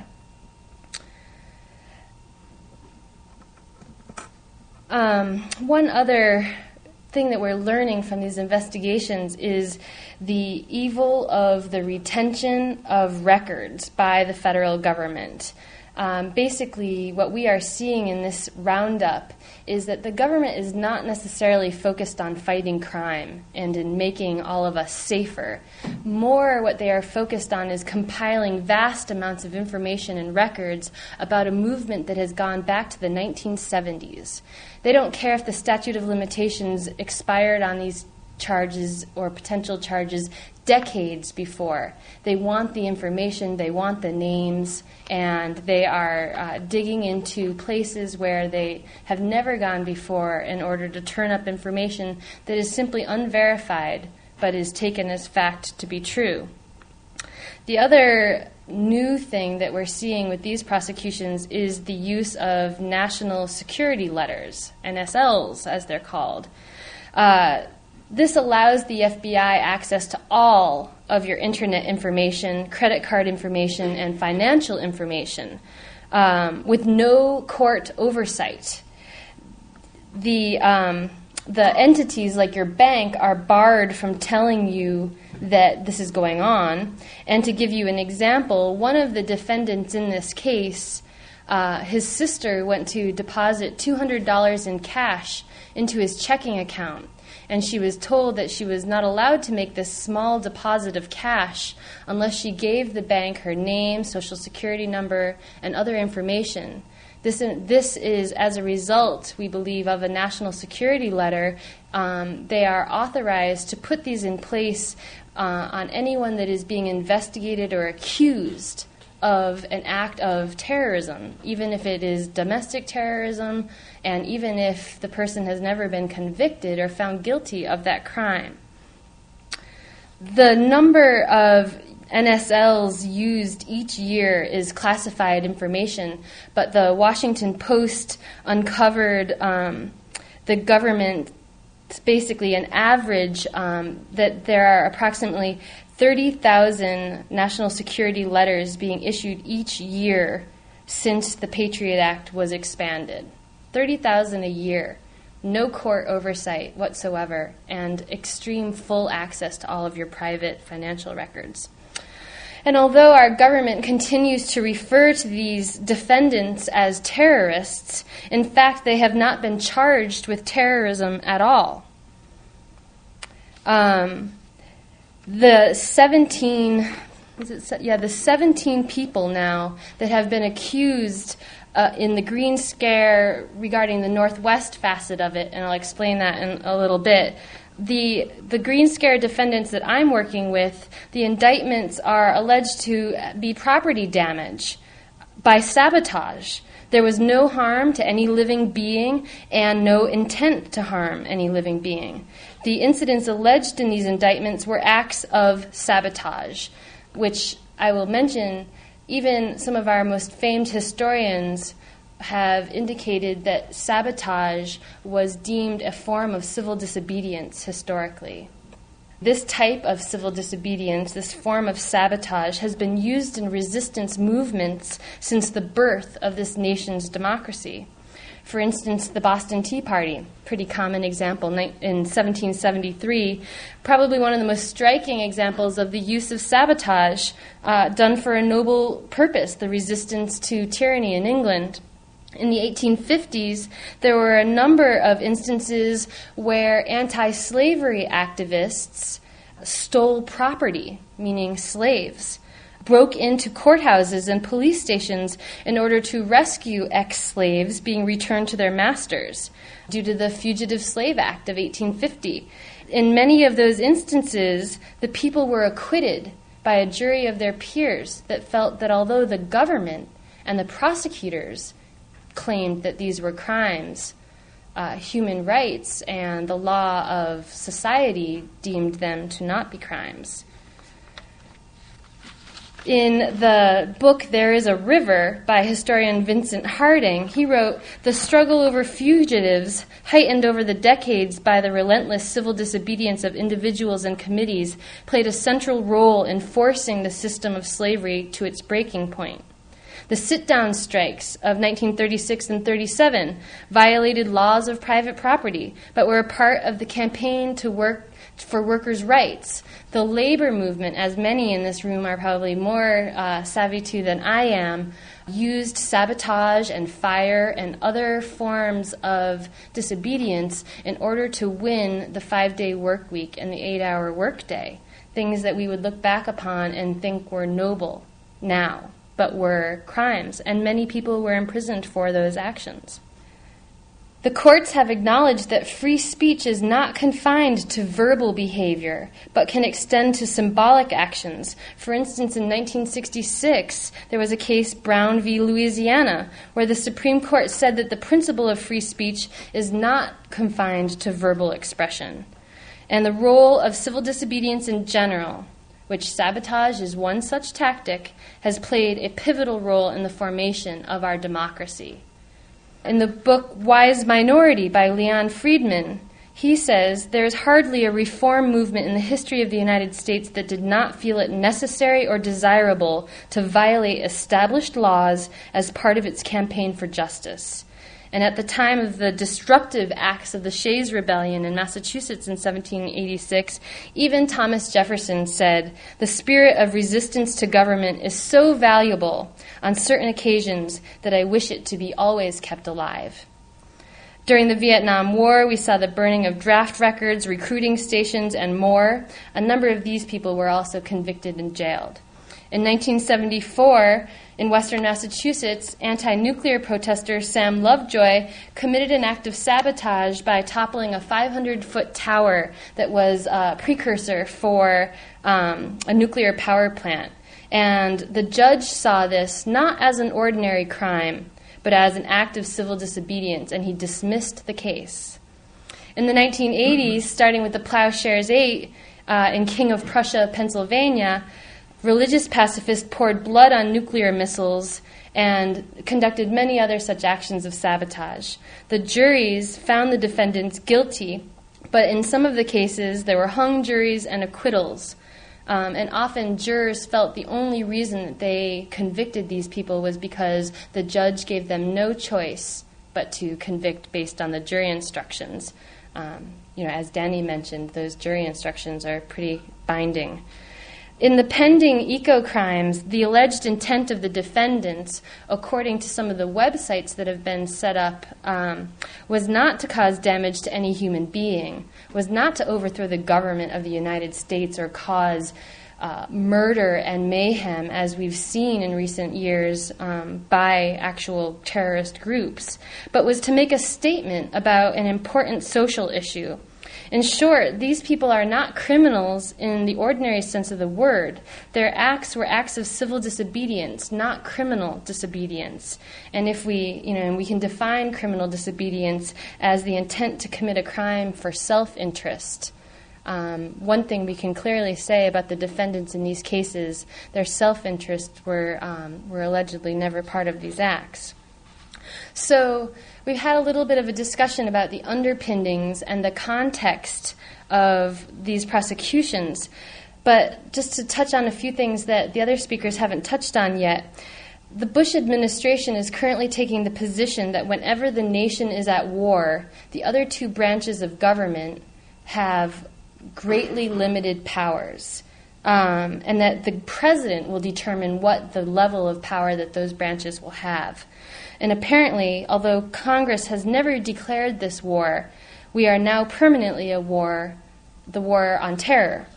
Um, one other thing that we're learning from these investigations is the evil of the retention of records by the federal government. Um, basically, what we are seeing in this roundup is that the government is not necessarily focused on fighting crime and in making all of us safer. More, what they are focused on is compiling vast amounts of information and records about a movement that has gone back to the nineteen seventies. They don't care if the statute of limitations expired on these charges or potential charges decades before. They want the information, they want the names, and they are uh, digging into places where they have never gone before in order to turn up information that is simply unverified but is taken as fact to be true. The other new thing that we're seeing with these prosecutions is the use of national security letters, N S Ls as they're called. Uh, This allows the F B I access to all of your internet information, credit card information, and financial information um, with no court oversight. The, um, the entities like your bank are barred from telling you that this is going on. And to give you an example, one of the defendants in this case, uh, his sister went to deposit two hundred dollars in cash into his checking account. And she was told that she was not allowed to make this small deposit of cash unless she gave the bank her name, social security number, and other information. This, this is as a result, we believe, of a national security letter. Um, they are authorized to put these in place uh, on anyone that is being investigated or accused of an act of terrorism, even if it is domestic terrorism, and even if the person has never been convicted or found guilty of that crime. The number of N S Ls used each year is classified information, but the Washington Post uncovered um, the government, basically an average, um, that there are approximately thirty thousand national security letters being issued each year since the Patriot Act was expanded. thirty thousand a year, no court oversight whatsoever, and extreme full access to all of your private financial records. And although our government continues to refer to these defendants as terrorists, in fact, they have not been charged with terrorism at all. Um, The seventeen, is it, yeah, the seventeen people now that have been accused uh, in the Green Scare regarding the Northwest facet of it, and I'll explain that in a little bit. The the Green Scare defendants that I'm working with, the indictments are alleged to be property damage by sabotage. There was no harm to any living being and no intent to harm any living being. The incidents alleged in these indictments were acts of sabotage, which I will mention, even some of our most famed historians have indicated that sabotage was deemed a form of civil disobedience historically. This type of civil disobedience, this form of sabotage, has been used in resistance movements since the birth of this nation's democracy. For instance, the Boston Tea Party, pretty common example in seventeen seventy-three, probably one of the most striking examples of the use of sabotage uh, done for a noble purpose, the resistance to tyranny in England. In the eighteen fifties, there were a number of instances where anti-slavery activists stole property, meaning slaves, broke into courthouses and police stations in order to rescue ex-slaves being returned to their masters due to the Fugitive Slave Act of eighteen fifty. In many of those instances, the people were acquitted by a jury of their peers that felt that although the government and the prosecutors claimed that these were crimes, uh, human rights and the law of society deemed them to not be crimes. In the book There is a River by historian Vincent Harding, he wrote, "The struggle over fugitives, heightened over the decades by the relentless civil disobedience of individuals and committees, played a central role in forcing the system of slavery to its breaking point. The sit-down strikes of nineteen thirty-six and thirty-seven violated laws of private property, but were a part of the campaign to work for workers' rights. The labor movement, as many in this room are probably more uh, savvy to than I am, used sabotage and fire and other forms of disobedience in order to win the five-day work week and the eight-hour workday, things that we would look back upon and think were noble now, but were crimes, and many people were imprisoned for those actions. The courts have acknowledged that free speech is not confined to verbal behavior, but can extend to symbolic actions. For instance, in nineteen sixty-six, there was a case, Brown v. Louisiana, where the Supreme Court said that the principle of free speech is not confined to verbal expression. And the role of civil disobedience in general, which sabotage is one such tactic, has played a pivotal role in the formation of our democracy. In the book Wise Minority by Leon Friedman, he says, "There is hardly a reform movement in the history of the United States that did not feel it necessary or desirable to violate established laws as part of its campaign for justice." And at the time of the disruptive acts of the Shays Rebellion in Massachusetts in seventeen eighty-six, even Thomas Jefferson said, "The spirit of resistance to government is so valuable on certain occasions that I wish it to be always kept alive." During the Vietnam War, we saw the burning of draft records, recruiting stations, and more. A number of these people were also convicted and jailed. In nineteen seventy-four, in Western Massachusetts, anti-nuclear protester Sam Lovejoy committed an act of sabotage by toppling a five hundred foot tower that was a precursor for um, a nuclear power plant. And the judge saw this not as an ordinary crime, but as an act of civil disobedience, and he dismissed the case. In the nineteen eighties, starting with the Plowshares Eight uh, in King of Prussia, Pennsylvania, religious pacifists poured blood on nuclear missiles and conducted many other such actions of sabotage. The juries found the defendants guilty, but in some of the cases there were hung juries and acquittals. Um, and often jurors felt the only reason that they convicted these people was because the judge gave them no choice but to convict based on the jury instructions. Um, you know, as Danny mentioned, those jury instructions are pretty binding. In the pending eco-crimes, the alleged intent of the defendants, according to some of the websites that have been set up, um, was not to cause damage to any human being, was not to overthrow the government of the United States or cause uh, murder and mayhem, as we've seen in recent years um, by actual terrorist groups, but was to make a statement about an important social issue. In short, these people are not criminals in the ordinary sense of the word. Their acts were acts of civil disobedience, not criminal disobedience. And if we, you know, we can define criminal disobedience as the intent to commit a crime for self-interest. Um, one thing we can clearly say about the defendants in these cases, their self-interests were um, were allegedly never part of these acts. So we've had a little bit of a discussion about the underpinnings and the context of these prosecutions. But just to touch on a few things that the other speakers haven't touched on yet, the Bush administration is currently taking the position that whenever the nation is at war, the other two branches of government have greatly limited powers, um, and that the president will determine what the level of power that those branches will have. And apparently, although Congress has never declared this war, we are now permanently at war, the war on terror.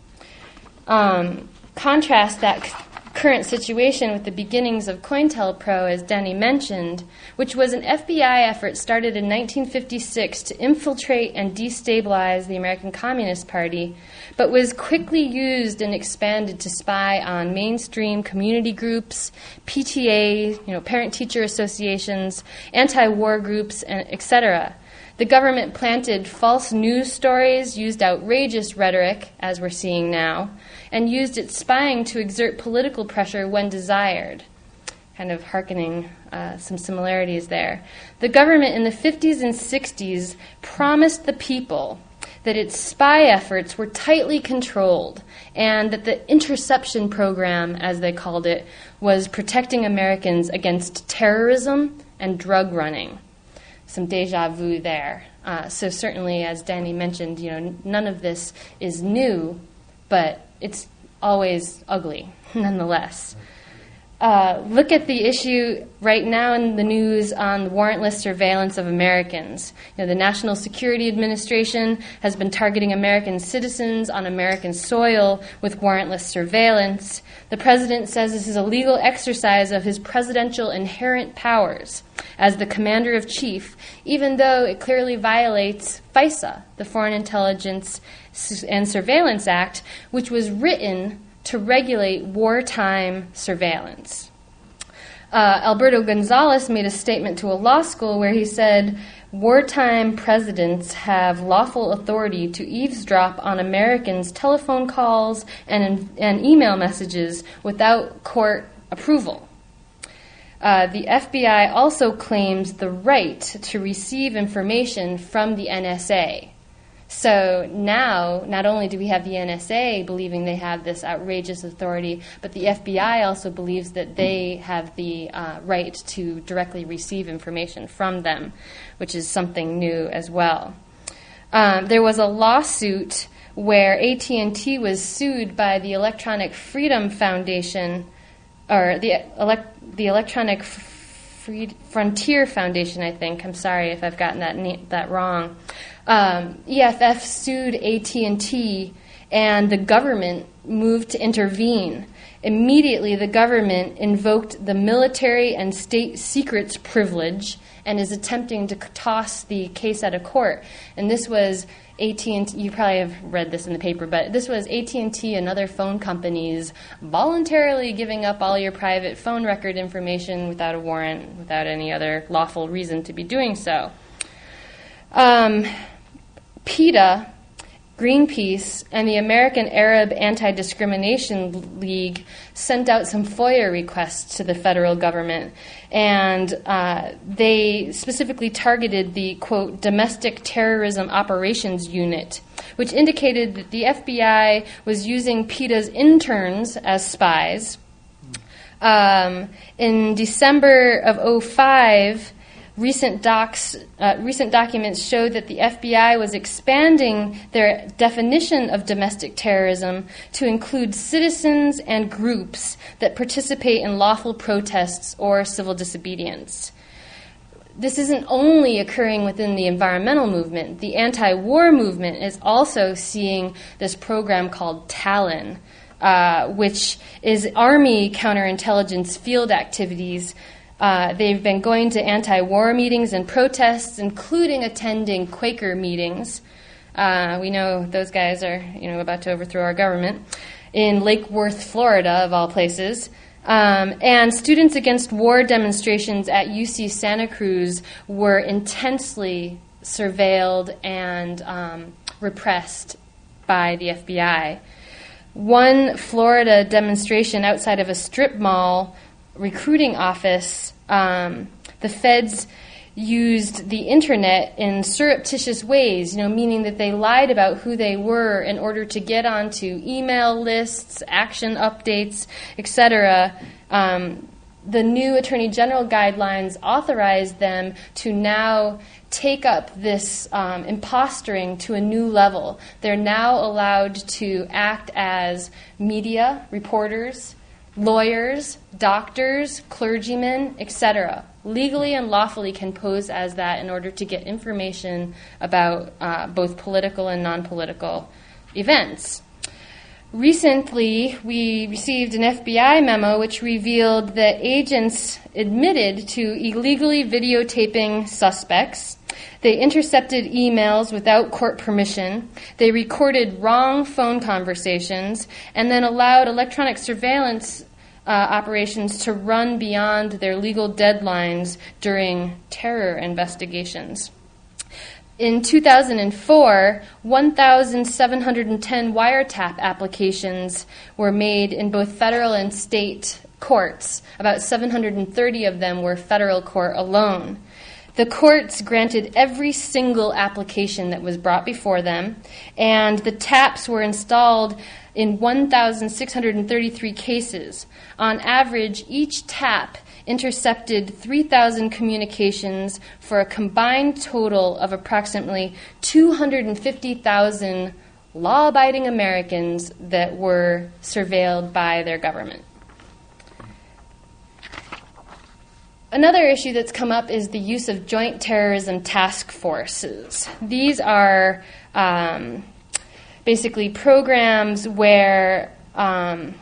Um, contrast that c- current situation with the beginnings of COINTELPRO, as Danny mentioned, which was an F B I effort started in nineteen fifty-six to infiltrate and destabilize the American Communist Party, but was quickly used and expanded to spy on mainstream community groups, P T A, you know, parent-teacher associations, anti-war groups, and et cetera. The government planted false news stories, used outrageous rhetoric, as we're seeing now, and used its spying to exert political pressure when desired. Kind of hearkening uh, some similarities there. The government in the fifties and sixties promised the people that its spy efforts were tightly controlled and that the interception program, as they called it, was protecting Americans against terrorism and drug running. Some deja vu there. Uh, so certainly, as Danny mentioned, you know, n- none of this is new, but it's always ugly, nonetheless. Uh, look at the issue right now in the news on the warrantless surveillance of Americans. You know, the National Security Administration has been targeting American citizens on American soil with warrantless surveillance. The president says this is a legal exercise of his presidential inherent powers as the commander-in-chief, even though it clearly violates FISA, the Foreign Intelligence and Surveillance Act, which was written to regulate wartime surveillance. Uh, Alberto Gonzales made a statement to a law school where he said, wartime presidents have lawful authority to eavesdrop on Americans' telephone calls and, and email messages without court approval. Uh, the F B I also claims the right to receive information from the N S A. So now, not only do we have the N S A believing they have this outrageous authority, but the F B I also believes that they have the uh, right to directly receive information from them, which is something new as well. Um, there was a lawsuit where A T and T was sued by the Electronic Freedom Foundation, or the, elect, the Electronic Free- Frontier Foundation, I think. I'm sorry if I've gotten that na- that wrong. Um, E F F sued A T and T, and the government moved to intervene. Immediately, the government invoked the military and state secrets privilege and is attempting to toss the case out of court. And this was A T and T, you probably have read this in the paper, but this was A T and T and other phone companies voluntarily giving up all your private phone record information without a warrant, without any other lawful reason to be doing so. Um, PETA, Greenpeace, and the American Arab Anti-Discrimination League sent out some FOIA requests to the federal government, and uh, they specifically targeted the, quote, Domestic Terrorism Operations Unit, which indicated that the F B I was using PETA's interns as spies. Um, in December of oh five, Recent docs, uh, recent documents showed that the F B I was expanding their definition of domestic terrorism to include citizens and groups that participate in lawful protests or civil disobedience. This isn't only occurring within the environmental movement. The anti-war movement is also seeing this program called Talon, uh, which is Army counterintelligence field activities. Uh, they've been going to anti-war meetings and protests, including attending Quaker meetings. Uh, we know those guys are, you know, about to overthrow our government in Lake Worth, Florida, of all places. Um, and Students Against War demonstrations at U C Santa Cruz were intensely surveilled and um, repressed by the F B I. One Florida demonstration outside of a strip mall recruiting office, um, the feds used the internet in surreptitious ways, you know, meaning that they lied about who they were in order to get onto email lists, action updates, et cetera, um, the new Attorney General guidelines authorize them to now take up this um, impostoring to a new level. They're now allowed to act as media, reporters, lawyers, doctors, clergymen, et cetera. Legally and lawfully can pose as that in order to get information about uh, both political and non-political events. Recently, we received an F B I memo which revealed that agents admitted to illegally videotaping suspects. They intercepted emails without court permission. They recorded wrong phone conversations and then allowed electronic surveillance uh, operations to run beyond their legal deadlines during terror investigations. In two thousand four, one thousand seven hundred ten wiretap applications were made in both federal and state courts. About seven hundred thirty of them were federal court alone. The courts granted every single application that was brought before them, and the taps were installed in one thousand six hundred thirty-three cases. On average, each tap intercepted three thousand communications for a combined total of approximately two hundred fifty thousand law-abiding Americans that were surveilled by their government. Another issue that's come up is the use of joint terrorism task forces. These are um, basically programs where um,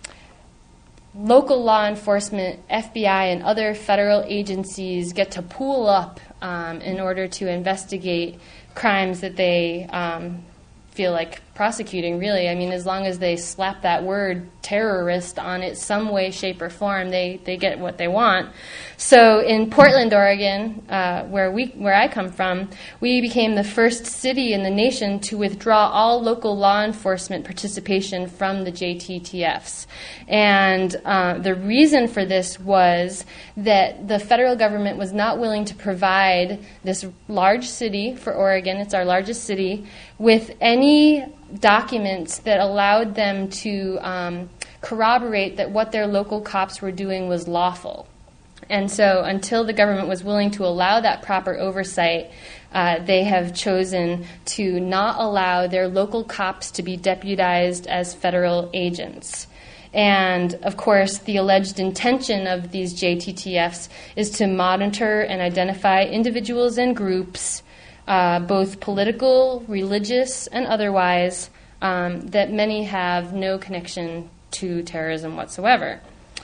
local law enforcement, F B I, and other federal agencies get to pool up um, in order to investigate crimes that they um, feel like prosecuting, really. I mean, as long as they slap that word terrorist on it some way, shape, or form, they, they get what they want. So in Portland, Oregon, uh, where we where I come from, we became the first city in the nation to withdraw all local law enforcement participation from the J T T Fs. And uh, the reason for this was that the federal government was not willing to provide this large city for Oregon, it's our largest city, with any documents that allowed them to um, corroborate that what their local cops were doing was lawful. And so until the government was willing to allow that proper oversight, uh, they have chosen to not allow their local cops to be deputized as federal agents. And, of course, the alleged intention of these J T T Fs is to monitor and identify individuals and groups, uh, both political, religious, and otherwise, um, that many have no connection to terrorism whatsoever.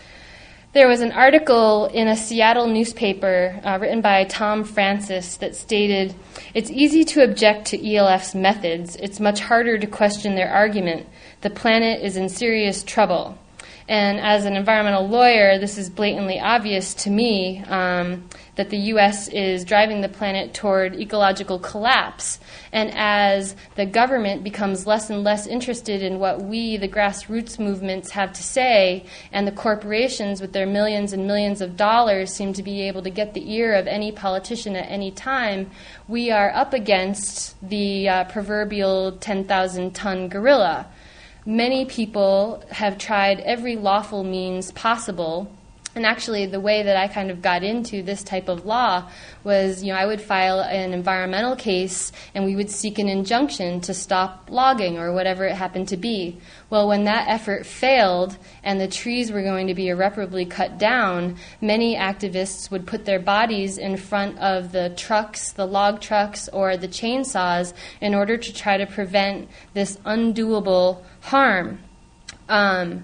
There was an article in a Seattle newspaper uh, written by Tom Francis that stated, "It's easy to object to E L F's methods. It's much harder to question their argument. The planet is in serious trouble." And as an environmental lawyer, this is blatantly obvious to me um, that the U S is driving the planet toward ecological collapse. And as the government becomes less and less interested in what we, the grassroots movements, have to say, and the corporations with their millions and millions of dollars seem to be able to get the ear of any politician at any time, we are up against the uh, proverbial ten thousand ton gorilla. Many people have tried every lawful means possible. And actually, the way that I kind of got into this type of law was, you know, I would file an environmental case and we would seek an injunction to stop logging or whatever it happened to be. Well, when that effort failed and the trees were going to be irreparably cut down, many activists would put their bodies in front of the trucks, the log trucks, or the chainsaws in order to try to prevent this undoable harm. Um,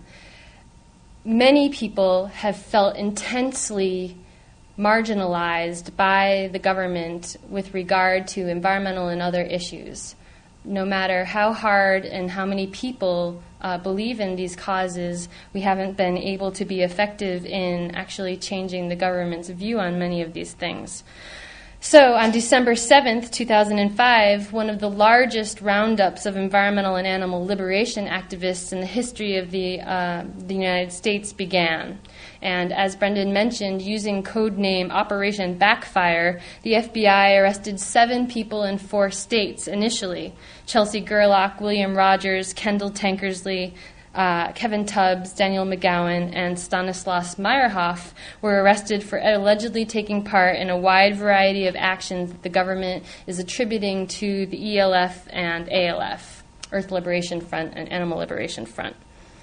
Many people have felt intensely marginalized by the government with regard to environmental and other issues. No matter how hard and how many people uh, believe in these causes, we haven't been able to be effective in actually changing the government's view on many of these things. So on December seventh, two thousand five, one of the largest roundups of environmental and animal liberation activists in the history of the, uh, the United States began. And as Brendan mentioned, using code name Operation Backfire, the F B I arrested seven people in four states initially: Chelsea Gerlach, William Rogers, Kendall Tankersley, uh, Kevin Tubbs, Daniel McGowan, and Stanislaus Meyerhoff were arrested for allegedly taking part in a wide variety of actions that the government is attributing to the E L F and A L F, Earth Liberation Front and Animal Liberation Front.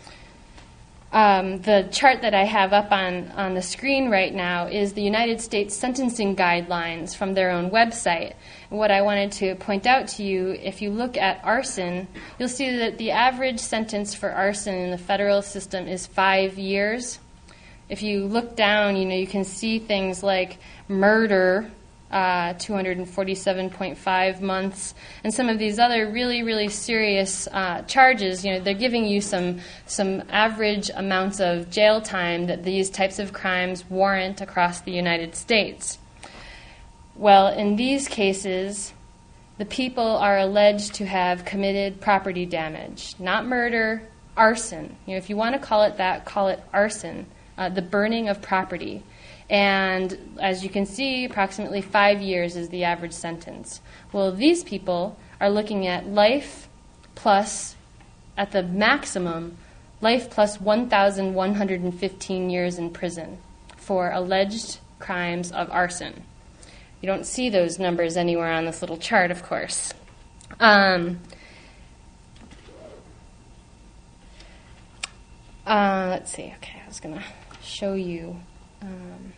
Um, the chart that I have up on, on the screen right now is the United States sentencing guidelines from their own website. And what I wanted to point out to you, if you look at arson, you'll see that the average sentence for arson in the federal system is five years. If you look down, you know, you can see things like murder, Uh, two hundred forty-seven point five months, and some of these other really, really serious uh, charges. You know, they're giving you some some average amounts of jail time that these types of crimes warrant across the United States. Well, in these cases, the people are alleged to have committed property damage, not murder, arson. You know, if you want to call it that, call it arson, uh, the burning of property. And as you can see, approximately five years is the average sentence. Well, these people are looking at life plus, at the maximum, life plus one thousand one hundred fifteen years in prison for alleged crimes of arson. You don't see those numbers anywhere on this little chart, of course. Um, uh, let's see. Okay, I was going to show you. Um,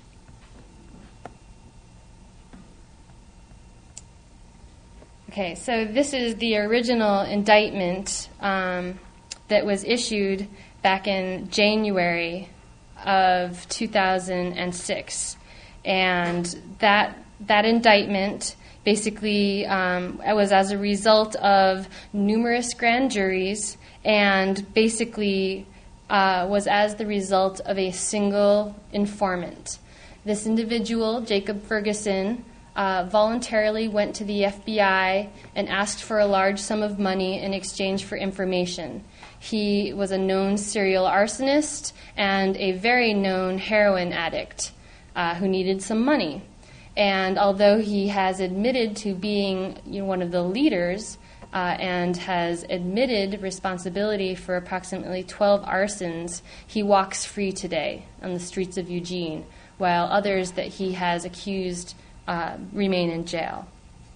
Okay, so this is the original indictment um, that was issued back in January of two thousand six. And that that indictment basically um, was as a result of numerous grand juries and basically uh, was as the result of a single informant. This individual, Jacob Ferguson, Uh, voluntarily went to the F B I and asked for a large sum of money in exchange for information. He was a known serial arsonist and a very known heroin addict uh, who needed some money. And although he has admitted to being you know, one of the leaders uh, and has admitted responsibility for approximately twelve arsons, he walks free today on the streets of Eugene, while others that he has accused Uh, remain in jail.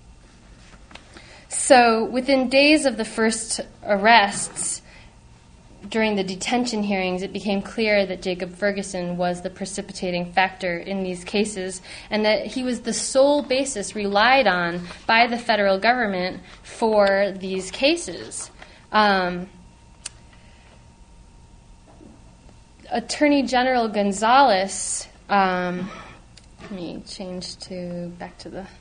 So within days of the first arrests, during the detention hearings, it became clear that Jacob Ferguson was the precipitating factor in these cases and that he was the sole basis relied on by the federal government for these cases. Um, Attorney General Gonzalez um, Let me change to back to the.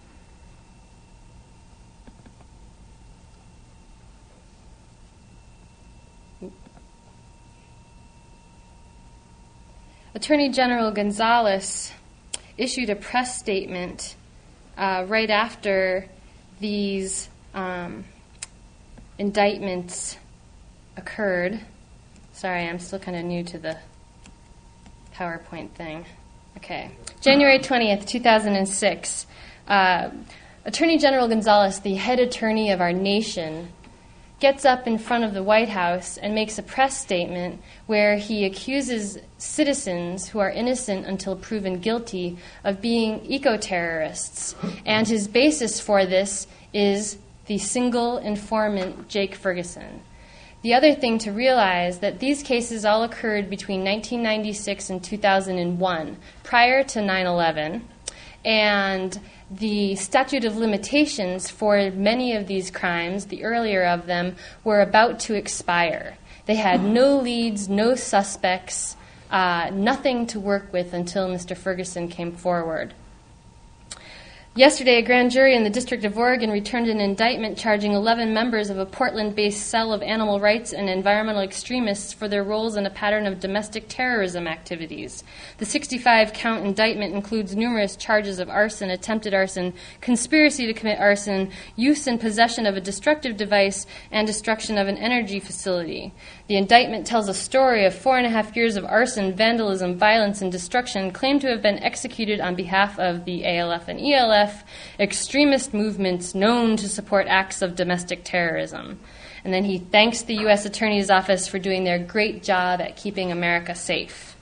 Attorney General Gonzalez issued a press statement uh, right after these um, indictments occurred. Sorry, I'm still kind of new to the PowerPoint thing. Okay. January twentieth, two thousand six. Uh, Attorney General Gonzalez, the head attorney of our nation, gets up in front of the White House and makes a press statement where he accuses citizens who are innocent until proven guilty of being eco-terrorists. And his basis for this is the single informant, Jake Ferguson. The other thing to realize that these cases all occurred between nineteen ninety-six and two thousand one, prior to nine eleven, and the statute of limitations for many of these crimes, the earlier of them, were about to expire. They had no leads, no suspects, uh, nothing to work with until Mister Ferguson came forward. Yesterday, a grand jury in the District of Oregon returned an indictment charging eleven members of a Portland-based cell of animal rights and environmental extremists for their roles in a pattern of domestic terrorism activities. The sixty-five count indictment includes numerous charges of arson, attempted arson, conspiracy to commit arson, use and possession of a destructive device, and destruction of an energy facility. The indictment tells a story of four and a half years of arson, vandalism, violence, and destruction claimed to have been executed on behalf of the A L F and E L F, extremist movements known to support acts of domestic terrorism. And then he thanks the U S Attorney's Office for doing their great job at keeping America safe.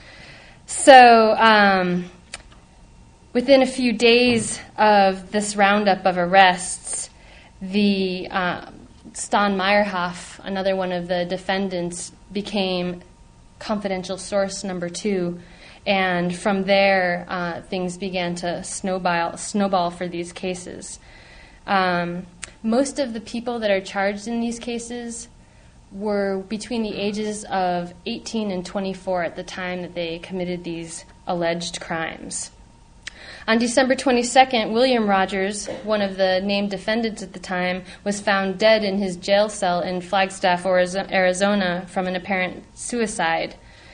So um, within a few days of this roundup of arrests, the uh, Ston Meyerhoff, another one of the defendants, became confidential source number two. And from there, uh, things began to snowball, snowball for these cases. Um, most of the people that are charged in these cases were between the ages of eighteen and twenty-four at the time that they committed these alleged crimes. On December twenty-second, William Rogers, one of the named defendants at the time, was found dead in his jail cell in Flagstaff, Arizona, from an apparent suicide.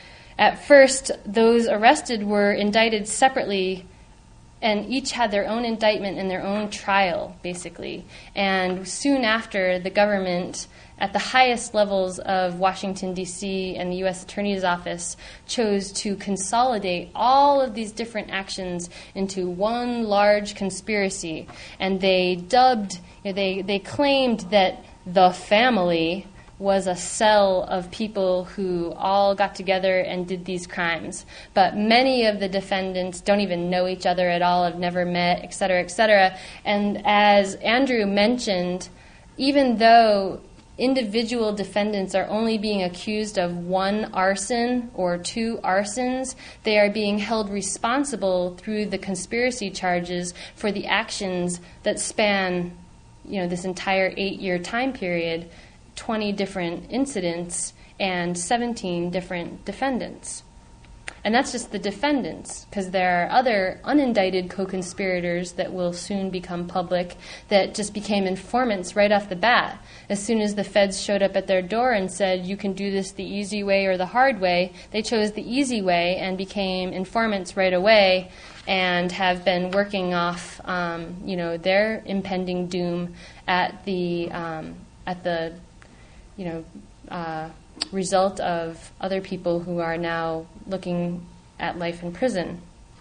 At first, those arrested were indicted separately, and each had their own indictment and their own trial, basically. And soon after, the government, at the highest levels of Washington, D C and the U S Attorney's Office, chose to consolidate all of these different actions into one large conspiracy. And they dubbed, you know, they, they claimed that the family was a cell of people who all got together and did these crimes. But many of the defendants don't even know each other at all, have never met, et cetera, et cetera. And as Andrew mentioned, even though individual defendants are only being accused of one arson or two arsons, they are being held responsible through the conspiracy charges for the actions that span, you know, this entire eight-year time period, twenty different incidents, and seventeen different defendants. And that's just the defendants, because there are other unindicted co-conspirators that will soon become public that just became informants right off the bat. As soon as the feds showed up at their door and said, you can do this the easy way or the hard way, they chose the easy way and became informants right away and have been working off um, you know, their impending doom at the um, at the you know, uh, result of other people who are now looking at life in prison.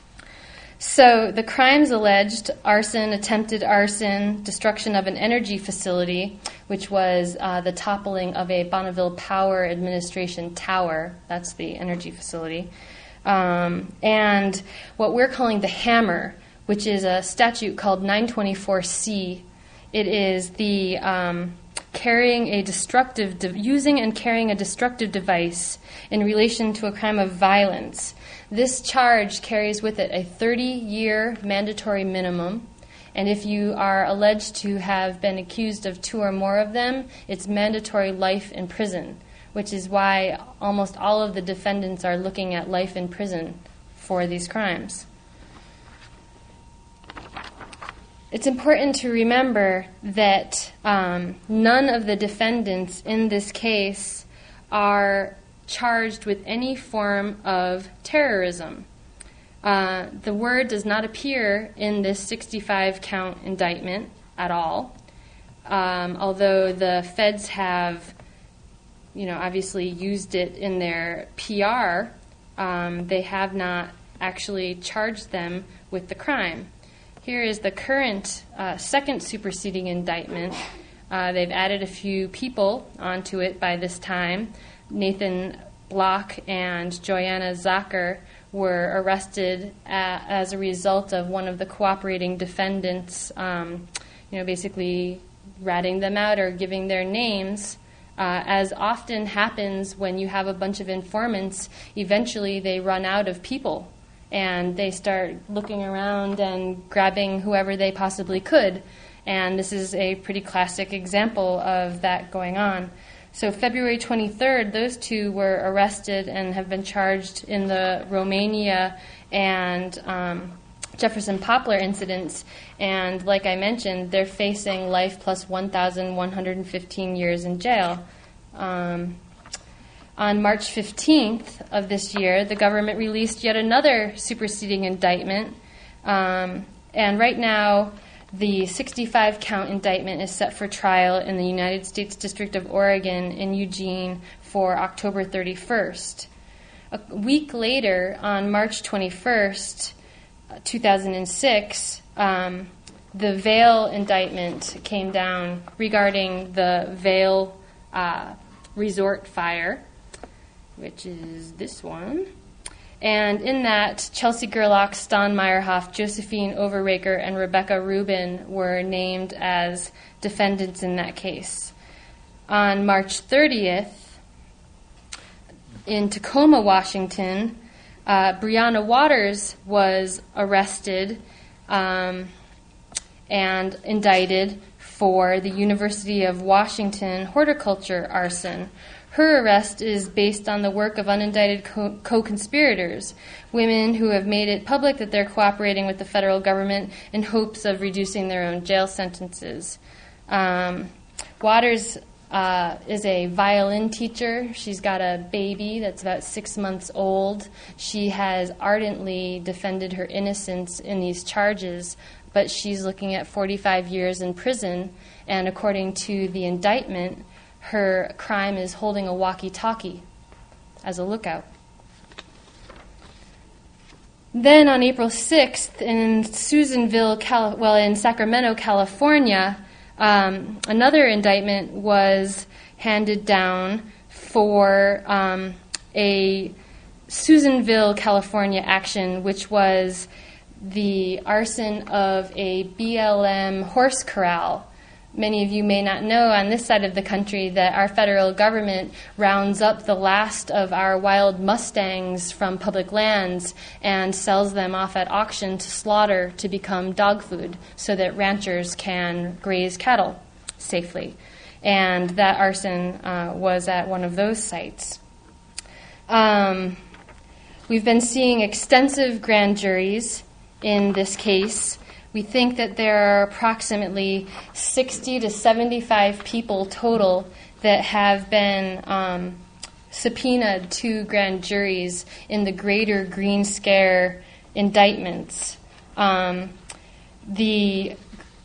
So the crimes alleged: arson, attempted arson, destruction of an energy facility, which was uh, the toppling of a Bonneville Power Administration tower. That's the energy facility. Um, and what we're calling the hammer, which is a statute called nine twenty-four C. It is the um, carrying a destructive, de- using and carrying a destructive device in relation to a crime of violence. This charge carries with it a thirty-year mandatory minimum, and if you are alleged to have been accused of two or more of them, it's mandatory life in prison, which is why almost all of the defendants are looking at life in prison for these crimes. It's important to remember that um, none of the defendants in this case are charged with any form of terrorism. Uh, the word does not appear in this sixty-five count indictment at all, um, although the feds have, you know, obviously used it in their P R. Um, they have not actually charged them with the crime. Here is the current uh, second superseding indictment. Uh, they've added a few people onto it by this time. Nathan Block and Joanna Zucker were arrested a- as a result of one of the cooperating defendants, um, you know, basically ratting them out or giving their names. Uh, as often happens when you have a bunch of informants, eventually they run out of people. And they start looking around and grabbing whoever they possibly could. And this is a pretty classic example of that going on. So February twenty-third, those two were arrested and have been charged in the Romania and um, Jefferson Poplar incidents. And like I mentioned, they're facing life plus one thousand one hundred fifteen years in jail. Um, On March fifteenth of this year, the government released yet another superseding indictment. Um, and right now, the sixty-five count indictment is set for trial in the United States District of Oregon in Eugene for October thirty-first. A week later, on March twenty-first, two thousand six, um, the Vail indictment came down regarding the Vail uh, resort fire, which is this one. And in that, Chelsea Gerlach, Stan Meyerhoff, Josephine Overraker, and Rebecca Rubin were named as defendants in that case. On March thirtieth, in Tacoma, Washington, uh, Breonna Waters was arrested um, and indicted for the University of Washington horticulture arson. Her arrest is based on the work of unindicted co- co-conspirators, women who have made it public that they're cooperating with the federal government in hopes of reducing their own jail sentences. Um, Waters uh, is a violin teacher. She's got a baby that's about six months old. She has ardently defended her innocence in these charges, but she's looking at forty-five years in prison, and according to the indictment, her crime is holding a walkie-talkie as a lookout. Then on April sixth, in Susanville, Cali- well, in Sacramento, California, um, another indictment was handed down for um, a Susanville, California action, which was the arson of a B L M horse corral. Many of you may not know on this side of the country that our federal government rounds up the last of our wild mustangs from public lands and sells them off at auction to slaughter to become dog food so that ranchers can graze cattle safely. And that arson uh, was at one of those sites. Um, we've been seeing extensive grand juries in this case. We think that there are approximately sixty to seventy-five people total that have been um, subpoenaed to grand juries in the greater Green Scare indictments. Um, the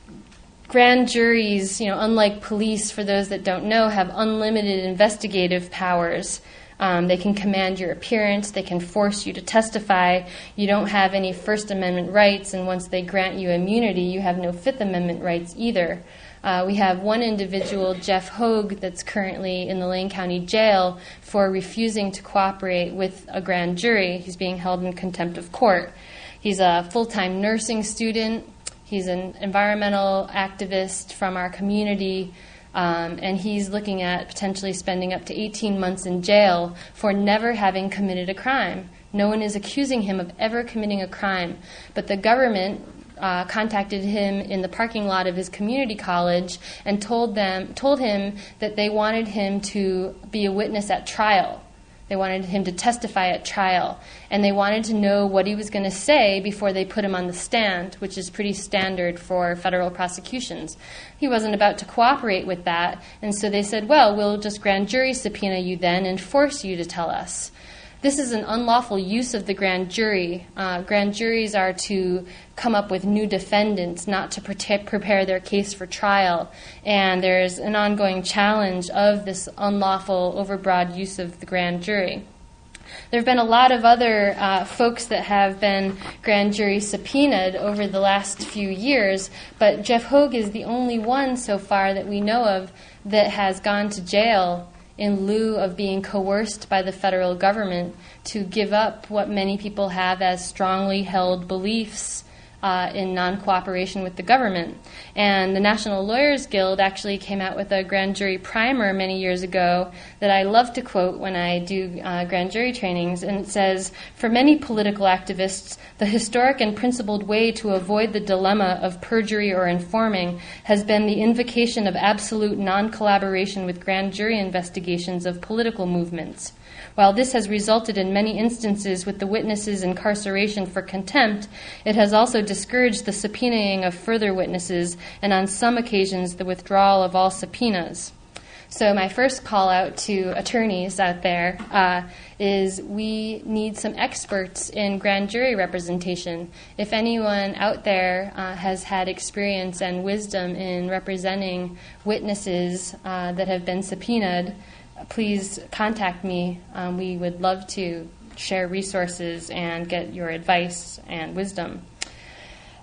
grand juries, you know, unlike police, for those that don't know, have unlimited investigative powers. Um, they can command your appearance. They can force you to testify. You don't have any First Amendment rights, and once they grant you immunity, you have no Fifth Amendment rights either. Uh, we have one individual, Jeff Hogue, that's currently in the Lane County Jail for refusing to cooperate with a grand jury. He's being held in contempt of court. He's a full-time nursing student. He's an environmental activist from our community. Um, and he's looking at potentially spending up to eighteen months in jail for never having committed a crime. No one is accusing him of ever committing a crime, but the government uh, contacted him in the parking lot of his community college and told them, told him that they wanted him to be a witness at trial. They wanted him to testify at trial, and they wanted to know what he was going to say before they put him on the stand, which is pretty standard for federal prosecutions. He wasn't about to cooperate with that, and so they said, well, we'll just grand jury subpoena you then and force you to tell us. This is an unlawful use of the grand jury. Uh, grand juries are to come up with new defendants, not to protect, prepare their case for trial. And there's an ongoing challenge of this unlawful, overbroad use of the grand jury. There have been a lot of other uh, folks that have been grand jury subpoenaed over the last few years, but Jeff Hogue is the only one so far that we know of that has gone to jail in lieu of being coerced by the federal government to give up what many people have as strongly held beliefs uh, in non-cooperation with the government. And the National Lawyers Guild actually came out with a grand jury primer many years ago that I love to quote when I do uh, grand jury trainings, and it says, "For many political activists, the historic and principled way to avoid the dilemma of perjury or informing has been the invocation of absolute non-collaboration with grand jury investigations of political movements. While this has resulted in many instances with the witnesses' incarceration for contempt, it has also discouraged the subpoenaing of further witnesses and on some occasions the withdrawal of all subpoenas." So my first call out to attorneys out there uh, is we need some experts in grand jury representation. If anyone out there uh, has had experience and wisdom in representing witnesses uh, that have been subpoenaed, please contact me. Um, we would love to share resources and get your advice and wisdom.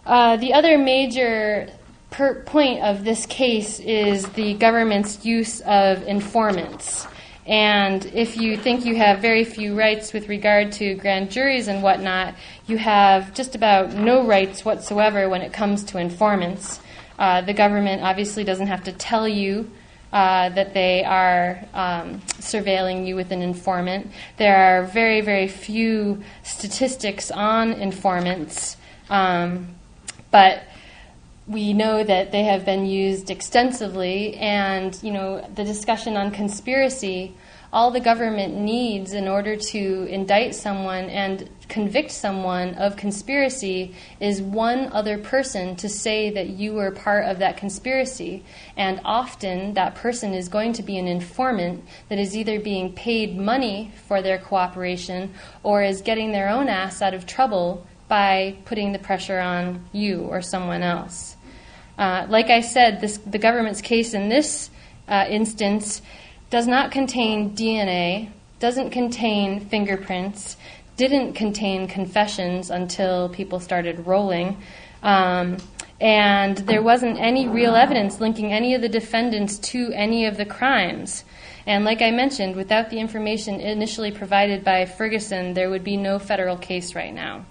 Uh, the other major per point of this case is the government's use of informants. And if you think you have very few rights with regard to grand juries and whatnot, you have just about no rights whatsoever when it comes to informants. Uh, the government obviously doesn't have to tell you uh, that they are um, surveilling you with an informant. There are very, very few statistics on informants, um, but we know that they have been used extensively, and, you know, the discussion on conspiracy, all the government needs in order to indict someone and convict someone of conspiracy is one other person to say that you were part of that conspiracy. And often that person is going to be an informant that is either being paid money for their cooperation or is getting their own ass out of trouble by putting the pressure on you or someone else. Uh, like I said, this, the government's case in this uh, instance does not contain D N A, doesn't contain fingerprints, didn't contain confessions until people started rolling, um, and there wasn't any real evidence linking any of the defendants to any of the crimes. And like I mentioned, without the information initially provided by Ferguson, there would be no federal case right now.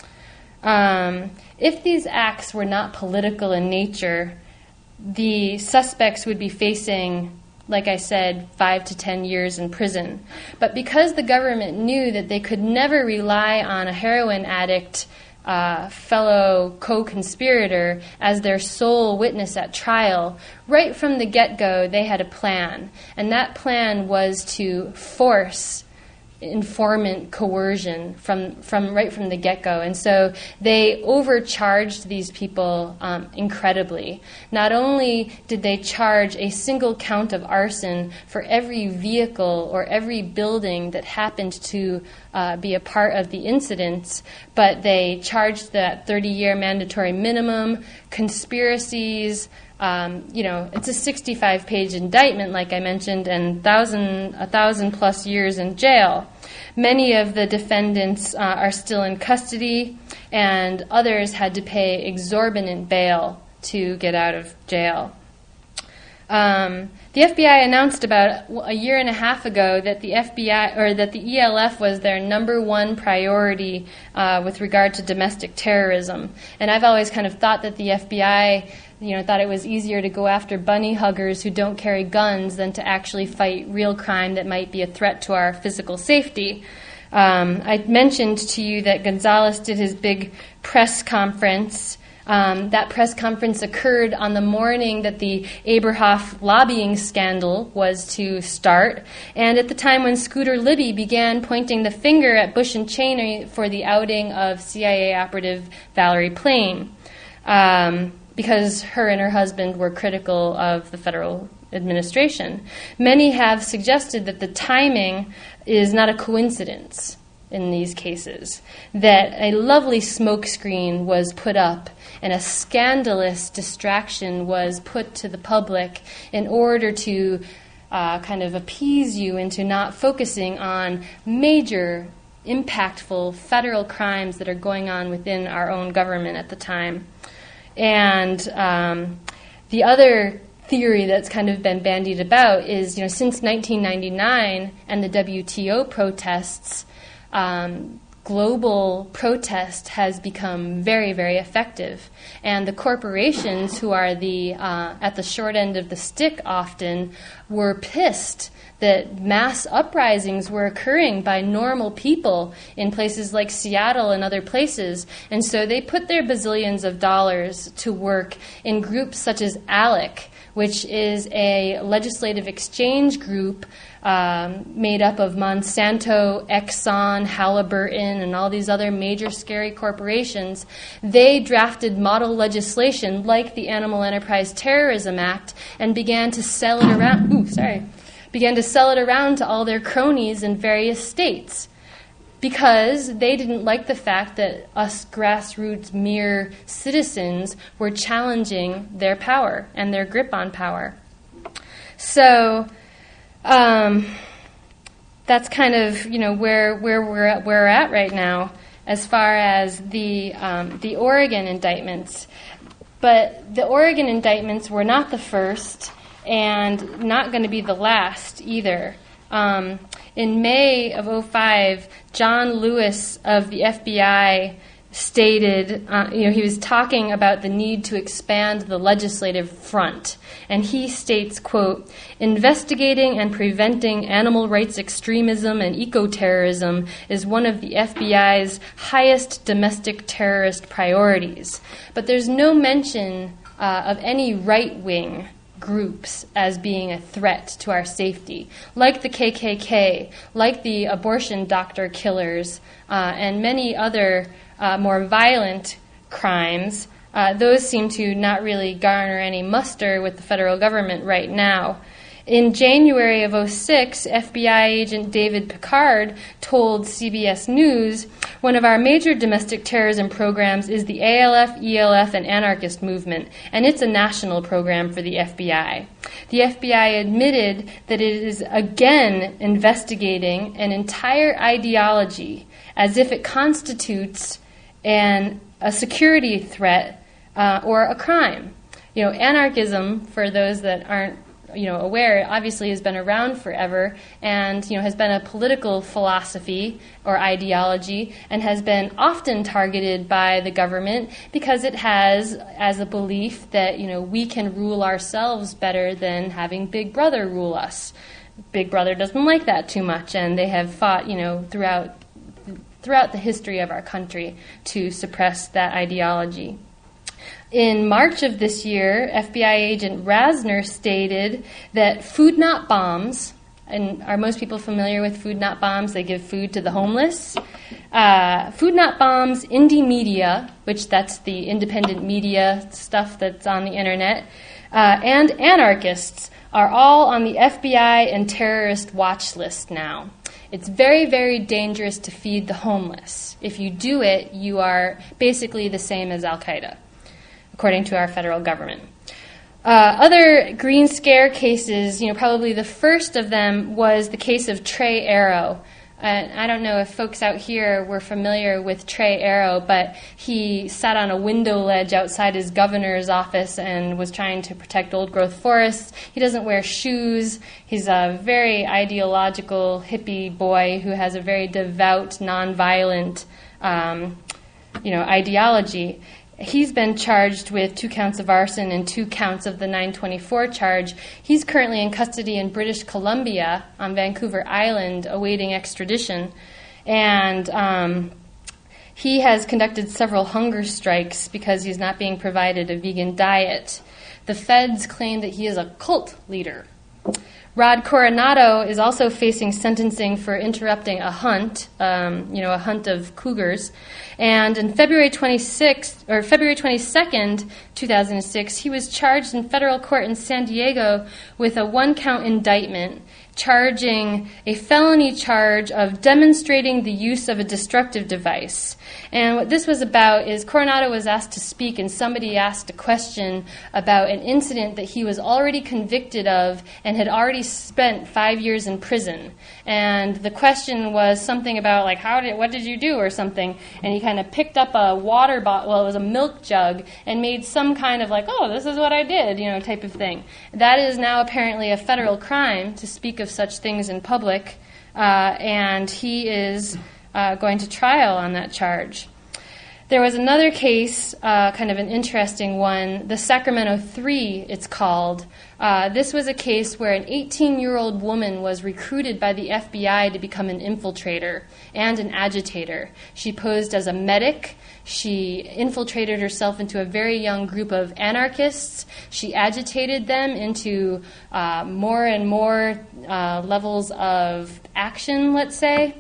Um, if these acts were not political in nature, the suspects would be facing, like I said, five to ten years in prison. But because the government knew that they could never rely on a heroin addict uh, fellow co-conspirator as their sole witness at trial, right from the get-go they had a plan. And that plan was to force informant coercion from, from right from the get-go. And so they overcharged these people um, incredibly. Not only did they charge a single count of arson for every vehicle or every building that happened to uh, be a part of the incidents, but they charged that thirty-year mandatory minimum, conspiracies. Um, you know, it's a sixty-five page indictment, like I mentioned, and thousand, a thousand plus years in jail. Many of the defendants uh, are still in custody, and others had to pay exorbitant bail to get out of jail. Um, the F B I announced about a year and a half ago that the F B I or that the E L F was their number one priority uh, with regard to domestic terrorism. And I've always kind of thought that the F B I, you know, thought it was easier to go after bunny huggers who don't carry guns than to actually fight real crime that might be a threat to our physical safety. Um, I mentioned to you that Gonzales did his big press conference. Um, that press conference occurred on the morning that the Aberhoff lobbying scandal was to start, and at the time when Scooter Libby began pointing the finger at Bush and Cheney for the outing of C I A operative Valerie Plame, um, because her and her husband were critical of the federal administration. Many have suggested that the timing is not a coincidence in these cases, that a lovely smokescreen was put up and a scandalous distraction was put to the public in order to uh, kind of appease you into not focusing on major, impactful federal crimes that are going on within our own government at the time. And um, the other theory that's kind of been bandied about is, you know, since nineteen ninety-nine and the W T O protests, Um, global protest has become very, very effective. And the corporations who are the uh, at the short end of the stick often were pissed that mass uprisings were occurring by normal people in places like Seattle and other places. And so they put their bazillions of dollars to work in groups such as ALEC, which is a legislative exchange group Um, made up of Monsanto, Exxon, Halliburton, and all these other major scary corporations. They drafted model legislation like the Animal Enterprise Terrorism Act and began to sell it around. Ooh, sorry, began to sell it around to all their cronies in various states, because they didn't like the fact that us grassroots mere citizens were challenging their power and their grip on power. So. Um, that's kind of, you know, where where we're at, where we're at right now. as far as the um, the Oregon indictments. But the Oregon indictments were not the first and not going to be the last either. Um, in May of oh five, John Lewis of the F B I stated, uh, you know, he was talking about the need to expand the legislative front. And he states, quote, investigating and preventing animal rights extremism and eco-terrorism is one of the F B I's highest domestic terrorist priorities. But there's no mention uh, of any right-wing groups as being a threat to our safety, like the K K K, like the abortion doctor killers, uh, and many other uh, more violent crimes. Uh, those seem to not really garner any muster with the federal government right now. In January of oh six, F B I agent David Picard told C B S News, one of our major domestic terrorism programs is the A L F, E L F, and anarchist movement, and it's a national program for the F B I. The F B I admitted that it is again investigating an entire ideology as if it constitutes an, a security threat uh, or a crime. You know, anarchism, for those that aren't you know, aware, obviously has been around forever and, you know, has been a political philosophy or ideology and has been often targeted by the government because it has as a belief that, you know, we can rule ourselves better than having Big Brother rule us. Big Brother doesn't like that too much, and they have fought, you know, throughout throughout the history of our country to suppress that ideology. In March of this year, F B I agent Rasner stated that food not bombs, and are most people familiar with food not bombs? They give food to the homeless. Uh, food not bombs, indie media, which that's the independent media stuff that's on the internet, uh, and anarchists are all on the F B I and terrorist watch list now. It's very, very dangerous to feed the homeless. If you do it, you are basically the same as Al-Qaeda, according to our federal government. Uh, other Green Scare cases, you know, probably the first of them was the case of Trey Arrow. Uh, I don't know if folks out here were familiar with Trey Arrow, but he sat on a window ledge outside his governor's office and was trying to protect old-growth forests. He doesn't wear shoes. He's a very ideological hippie boy who has a very devout, nonviolent, um, you know, ideology. He's been charged with two counts of arson and two counts of the nine twenty-four charge. He's currently in custody in British Columbia on Vancouver Island awaiting extradition. And um, he has conducted several hunger strikes because he's not being provided a vegan diet. The feds claim that he is a cult leader. Rod Coronado is also facing sentencing for interrupting a hunt, um, you know, a hunt of cougars. And in February twenty-sixth or February twenty-second, two thousand six, he was charged in federal court in San Diego with a one-count indictment charging a felony charge of demonstrating the use of a destructive device. And what this was about is Coronado was asked to speak, and somebody asked a question about an incident that he was already convicted of and had already spent five years in prison. And the question was something about, like, how did, what did you do or something? And he kind of picked up a water bottle, well, it was a milk jug, and made some kind of like, oh, this is what I did, you know, type of thing. That is now apparently a federal crime to speak of such things in public, uh, and he is uh, going to trial on that charge. There was another case, uh, kind of an interesting one, the Sacramento Three, it's called. Uh, this was a case where an eighteen-year-old woman was recruited by the F B I to become an infiltrator and an agitator. She posed as a medic. She infiltrated herself into a very young group of anarchists. She agitated them into uh, more and more uh, levels of action, let's say,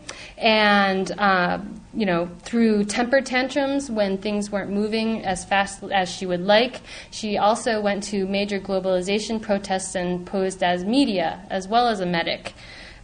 and uh, you know, through temper tantrums when things weren't moving as fast as she would like. She also went to major globalization protests and posed as media as well as a medic.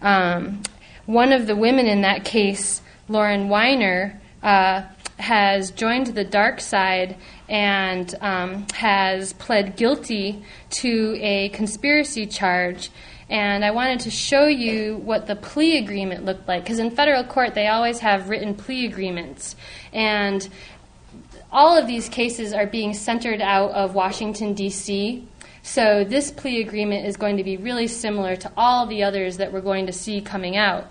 Um, one of the women in that case, Lauren Weiner, uh, has joined the dark side and um, has pled guilty to a conspiracy charge. And I wanted to show you what the plea agreement looked like, because in federal court they always have written plea agreements. And all of these cases are being centered out of Washington, D C, so this plea agreement is going to be really similar to all the others that we're going to see coming out.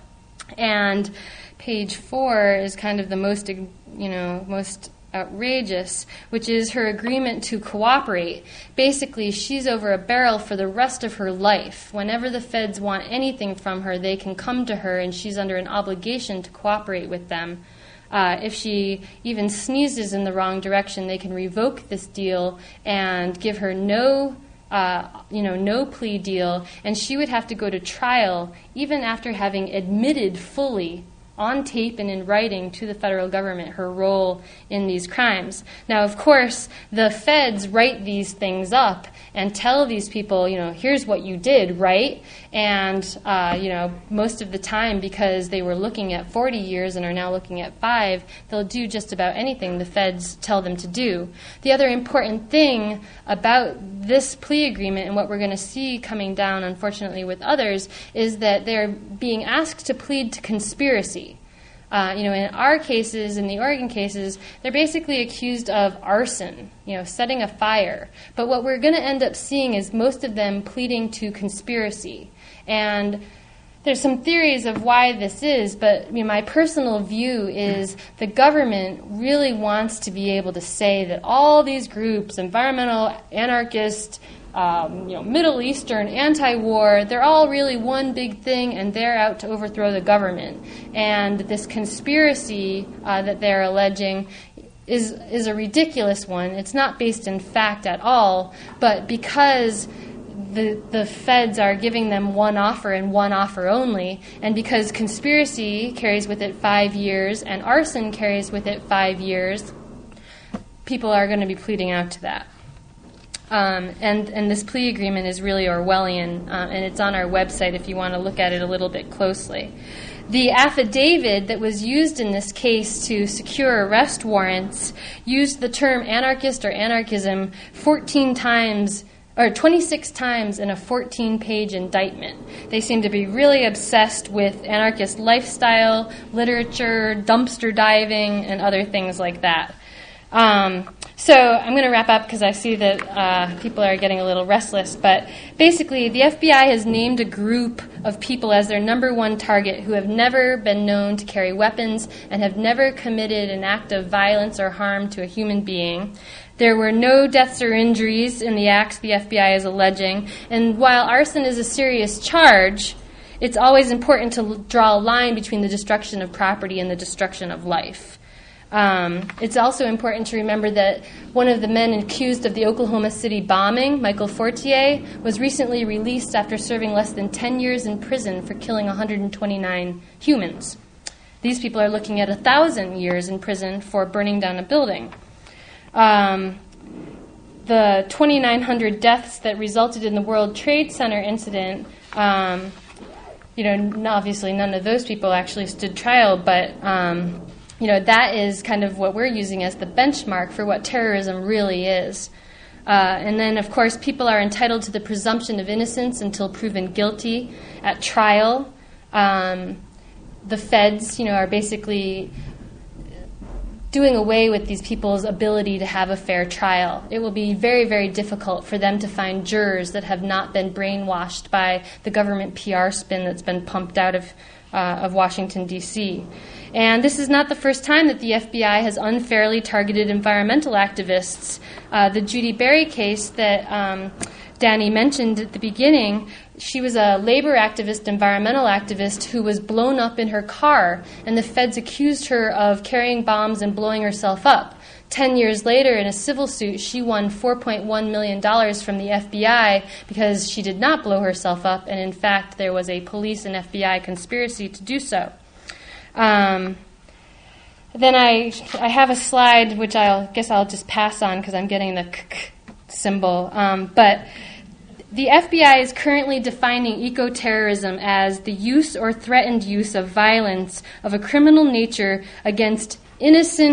And page four is kind of the most, you know, most outrageous, which is her agreement to cooperate. Basically, she's over a barrel for the rest of her life. Whenever the feds want anything from her, they can come to her, and she's under an obligation to cooperate with them. Uh, if she even sneezes in the wrong direction, they can revoke this deal and give her no Uh, you know, no plea deal, and she would have to go to trial even after having admitted fully on tape and in writing to the federal government her role in these crimes. Now, of course, the feds write these things up and tell these people, you know, here's what you did, right? And, uh, you know, most of the time, because they were looking at forty years and are now looking at five, they'll do just about anything the feds tell them to do. The other important thing about this plea agreement and what we're going to see coming down, unfortunately, with others, is that they're being asked to plead to conspiracy. Uh, you know, in our cases, in the Oregon cases, they're basically accused of arson, you know, setting a fire. But what we're going to end up seeing is most of them pleading to conspiracy. And there's some theories of why this is, but you know, my personal view is the government really wants to be able to say that all these groups, environmental, anarchist, Um, you know, Middle Eastern, anti-war, they're all really one big thing, and they're out to overthrow the government. And this conspiracy uh, that they're alleging is is a ridiculous one. It's not based in fact at all, but because the the feds are giving them one offer and one offer only, and because conspiracy carries with it five years and arson carries with it five years, people are going to be pleading out to that. Um, and, and this plea agreement is really Orwellian, uh, and it's on our website if you want to look at it a little bit closely. The affidavit that was used in this case to secure arrest warrants used the term anarchist or anarchism fourteen times, or twenty-six times in a fourteen-page indictment. They seem to be really obsessed with anarchist lifestyle, literature, dumpster diving, and other things like that. Um, so I'm going to wrap up because I see that uh, people are getting a little restless. But basically, the F B I has named a group of people as their number one target who have never been known to carry weapons and have never committed an act of violence or harm to a human being. There were no deaths or injuries in the acts the F B I is alleging. And while arson is a serious charge, it's always important to l- draw a line between the destruction of property and the destruction of life. Um, it's also important to remember that one of the men accused of the Oklahoma City bombing, Michael Fortier, was recently released after serving less than ten years in prison for killing one hundred twenty-nine humans. These people are looking at one thousand years in prison for burning down a building. Um, the twenty-nine hundred deaths that resulted in the World Trade Center incident, um, you know, obviously none of those people actually stood trial, but um, you know, that is kind of what we're using as the benchmark for what terrorism really is. Uh, and then, of course, people are entitled to the presumption of innocence until proven guilty at trial. Um, the feds, you know, are basically doing away with these people's ability to have a fair trial. It will be very, very difficult for them to find jurors that have not been brainwashed by the government P R spin that's been pumped out of uh, of Washington, D C And this is not the first time that the F B I has unfairly targeted environmental activists. Uh, the Judy Berry case that um, Danny mentioned at the beginning, she was a labor activist, environmental activist, who was blown up in her car, and the feds accused her of carrying bombs and blowing herself up. Ten years later, in a civil suit, she won four point one million dollars from the F B I because she did not blow herself up, and in fact, there was a police and F B I conspiracy to do so. Um, then I I have a slide which I guess I'll just pass on because I'm getting the k-k symbol. Um, but the F B I is currently defining eco-terrorism as the use or threatened use of violence of a criminal nature against innocent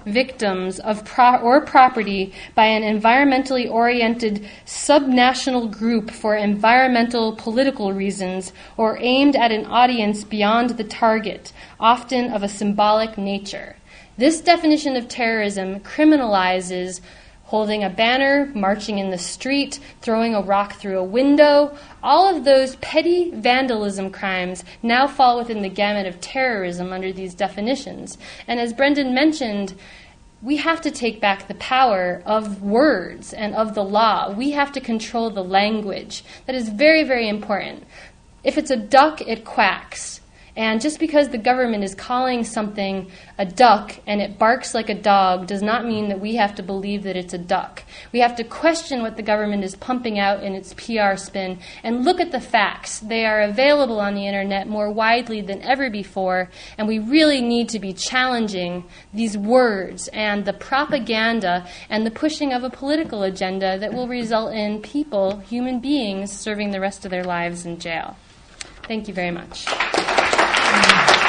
victims of pro- or property by an environmentally oriented subnational group for environmental political reasons or aimed at an audience beyond the target, often of a symbolic nature. This definition of terrorism criminalizes holding a banner, marching in the street, throwing a rock through a window. All of those petty vandalism crimes now fall within the gamut of terrorism under these definitions. And as Brendan mentioned, we have to take back the power of words and of the law. We have to control the language. That is very, very important. If it's a duck, it quacks. And just because the government is calling something a duck and it barks like a dog does not mean that we have to believe that it's a duck. We have to question what the government is pumping out in its P R spin and look at the facts. They are available on the internet more widely than ever before, and we really need to be challenging these words and the propaganda and the pushing of a political agenda that will result in people, human beings, serving the rest of their lives in jail. Thank you very much.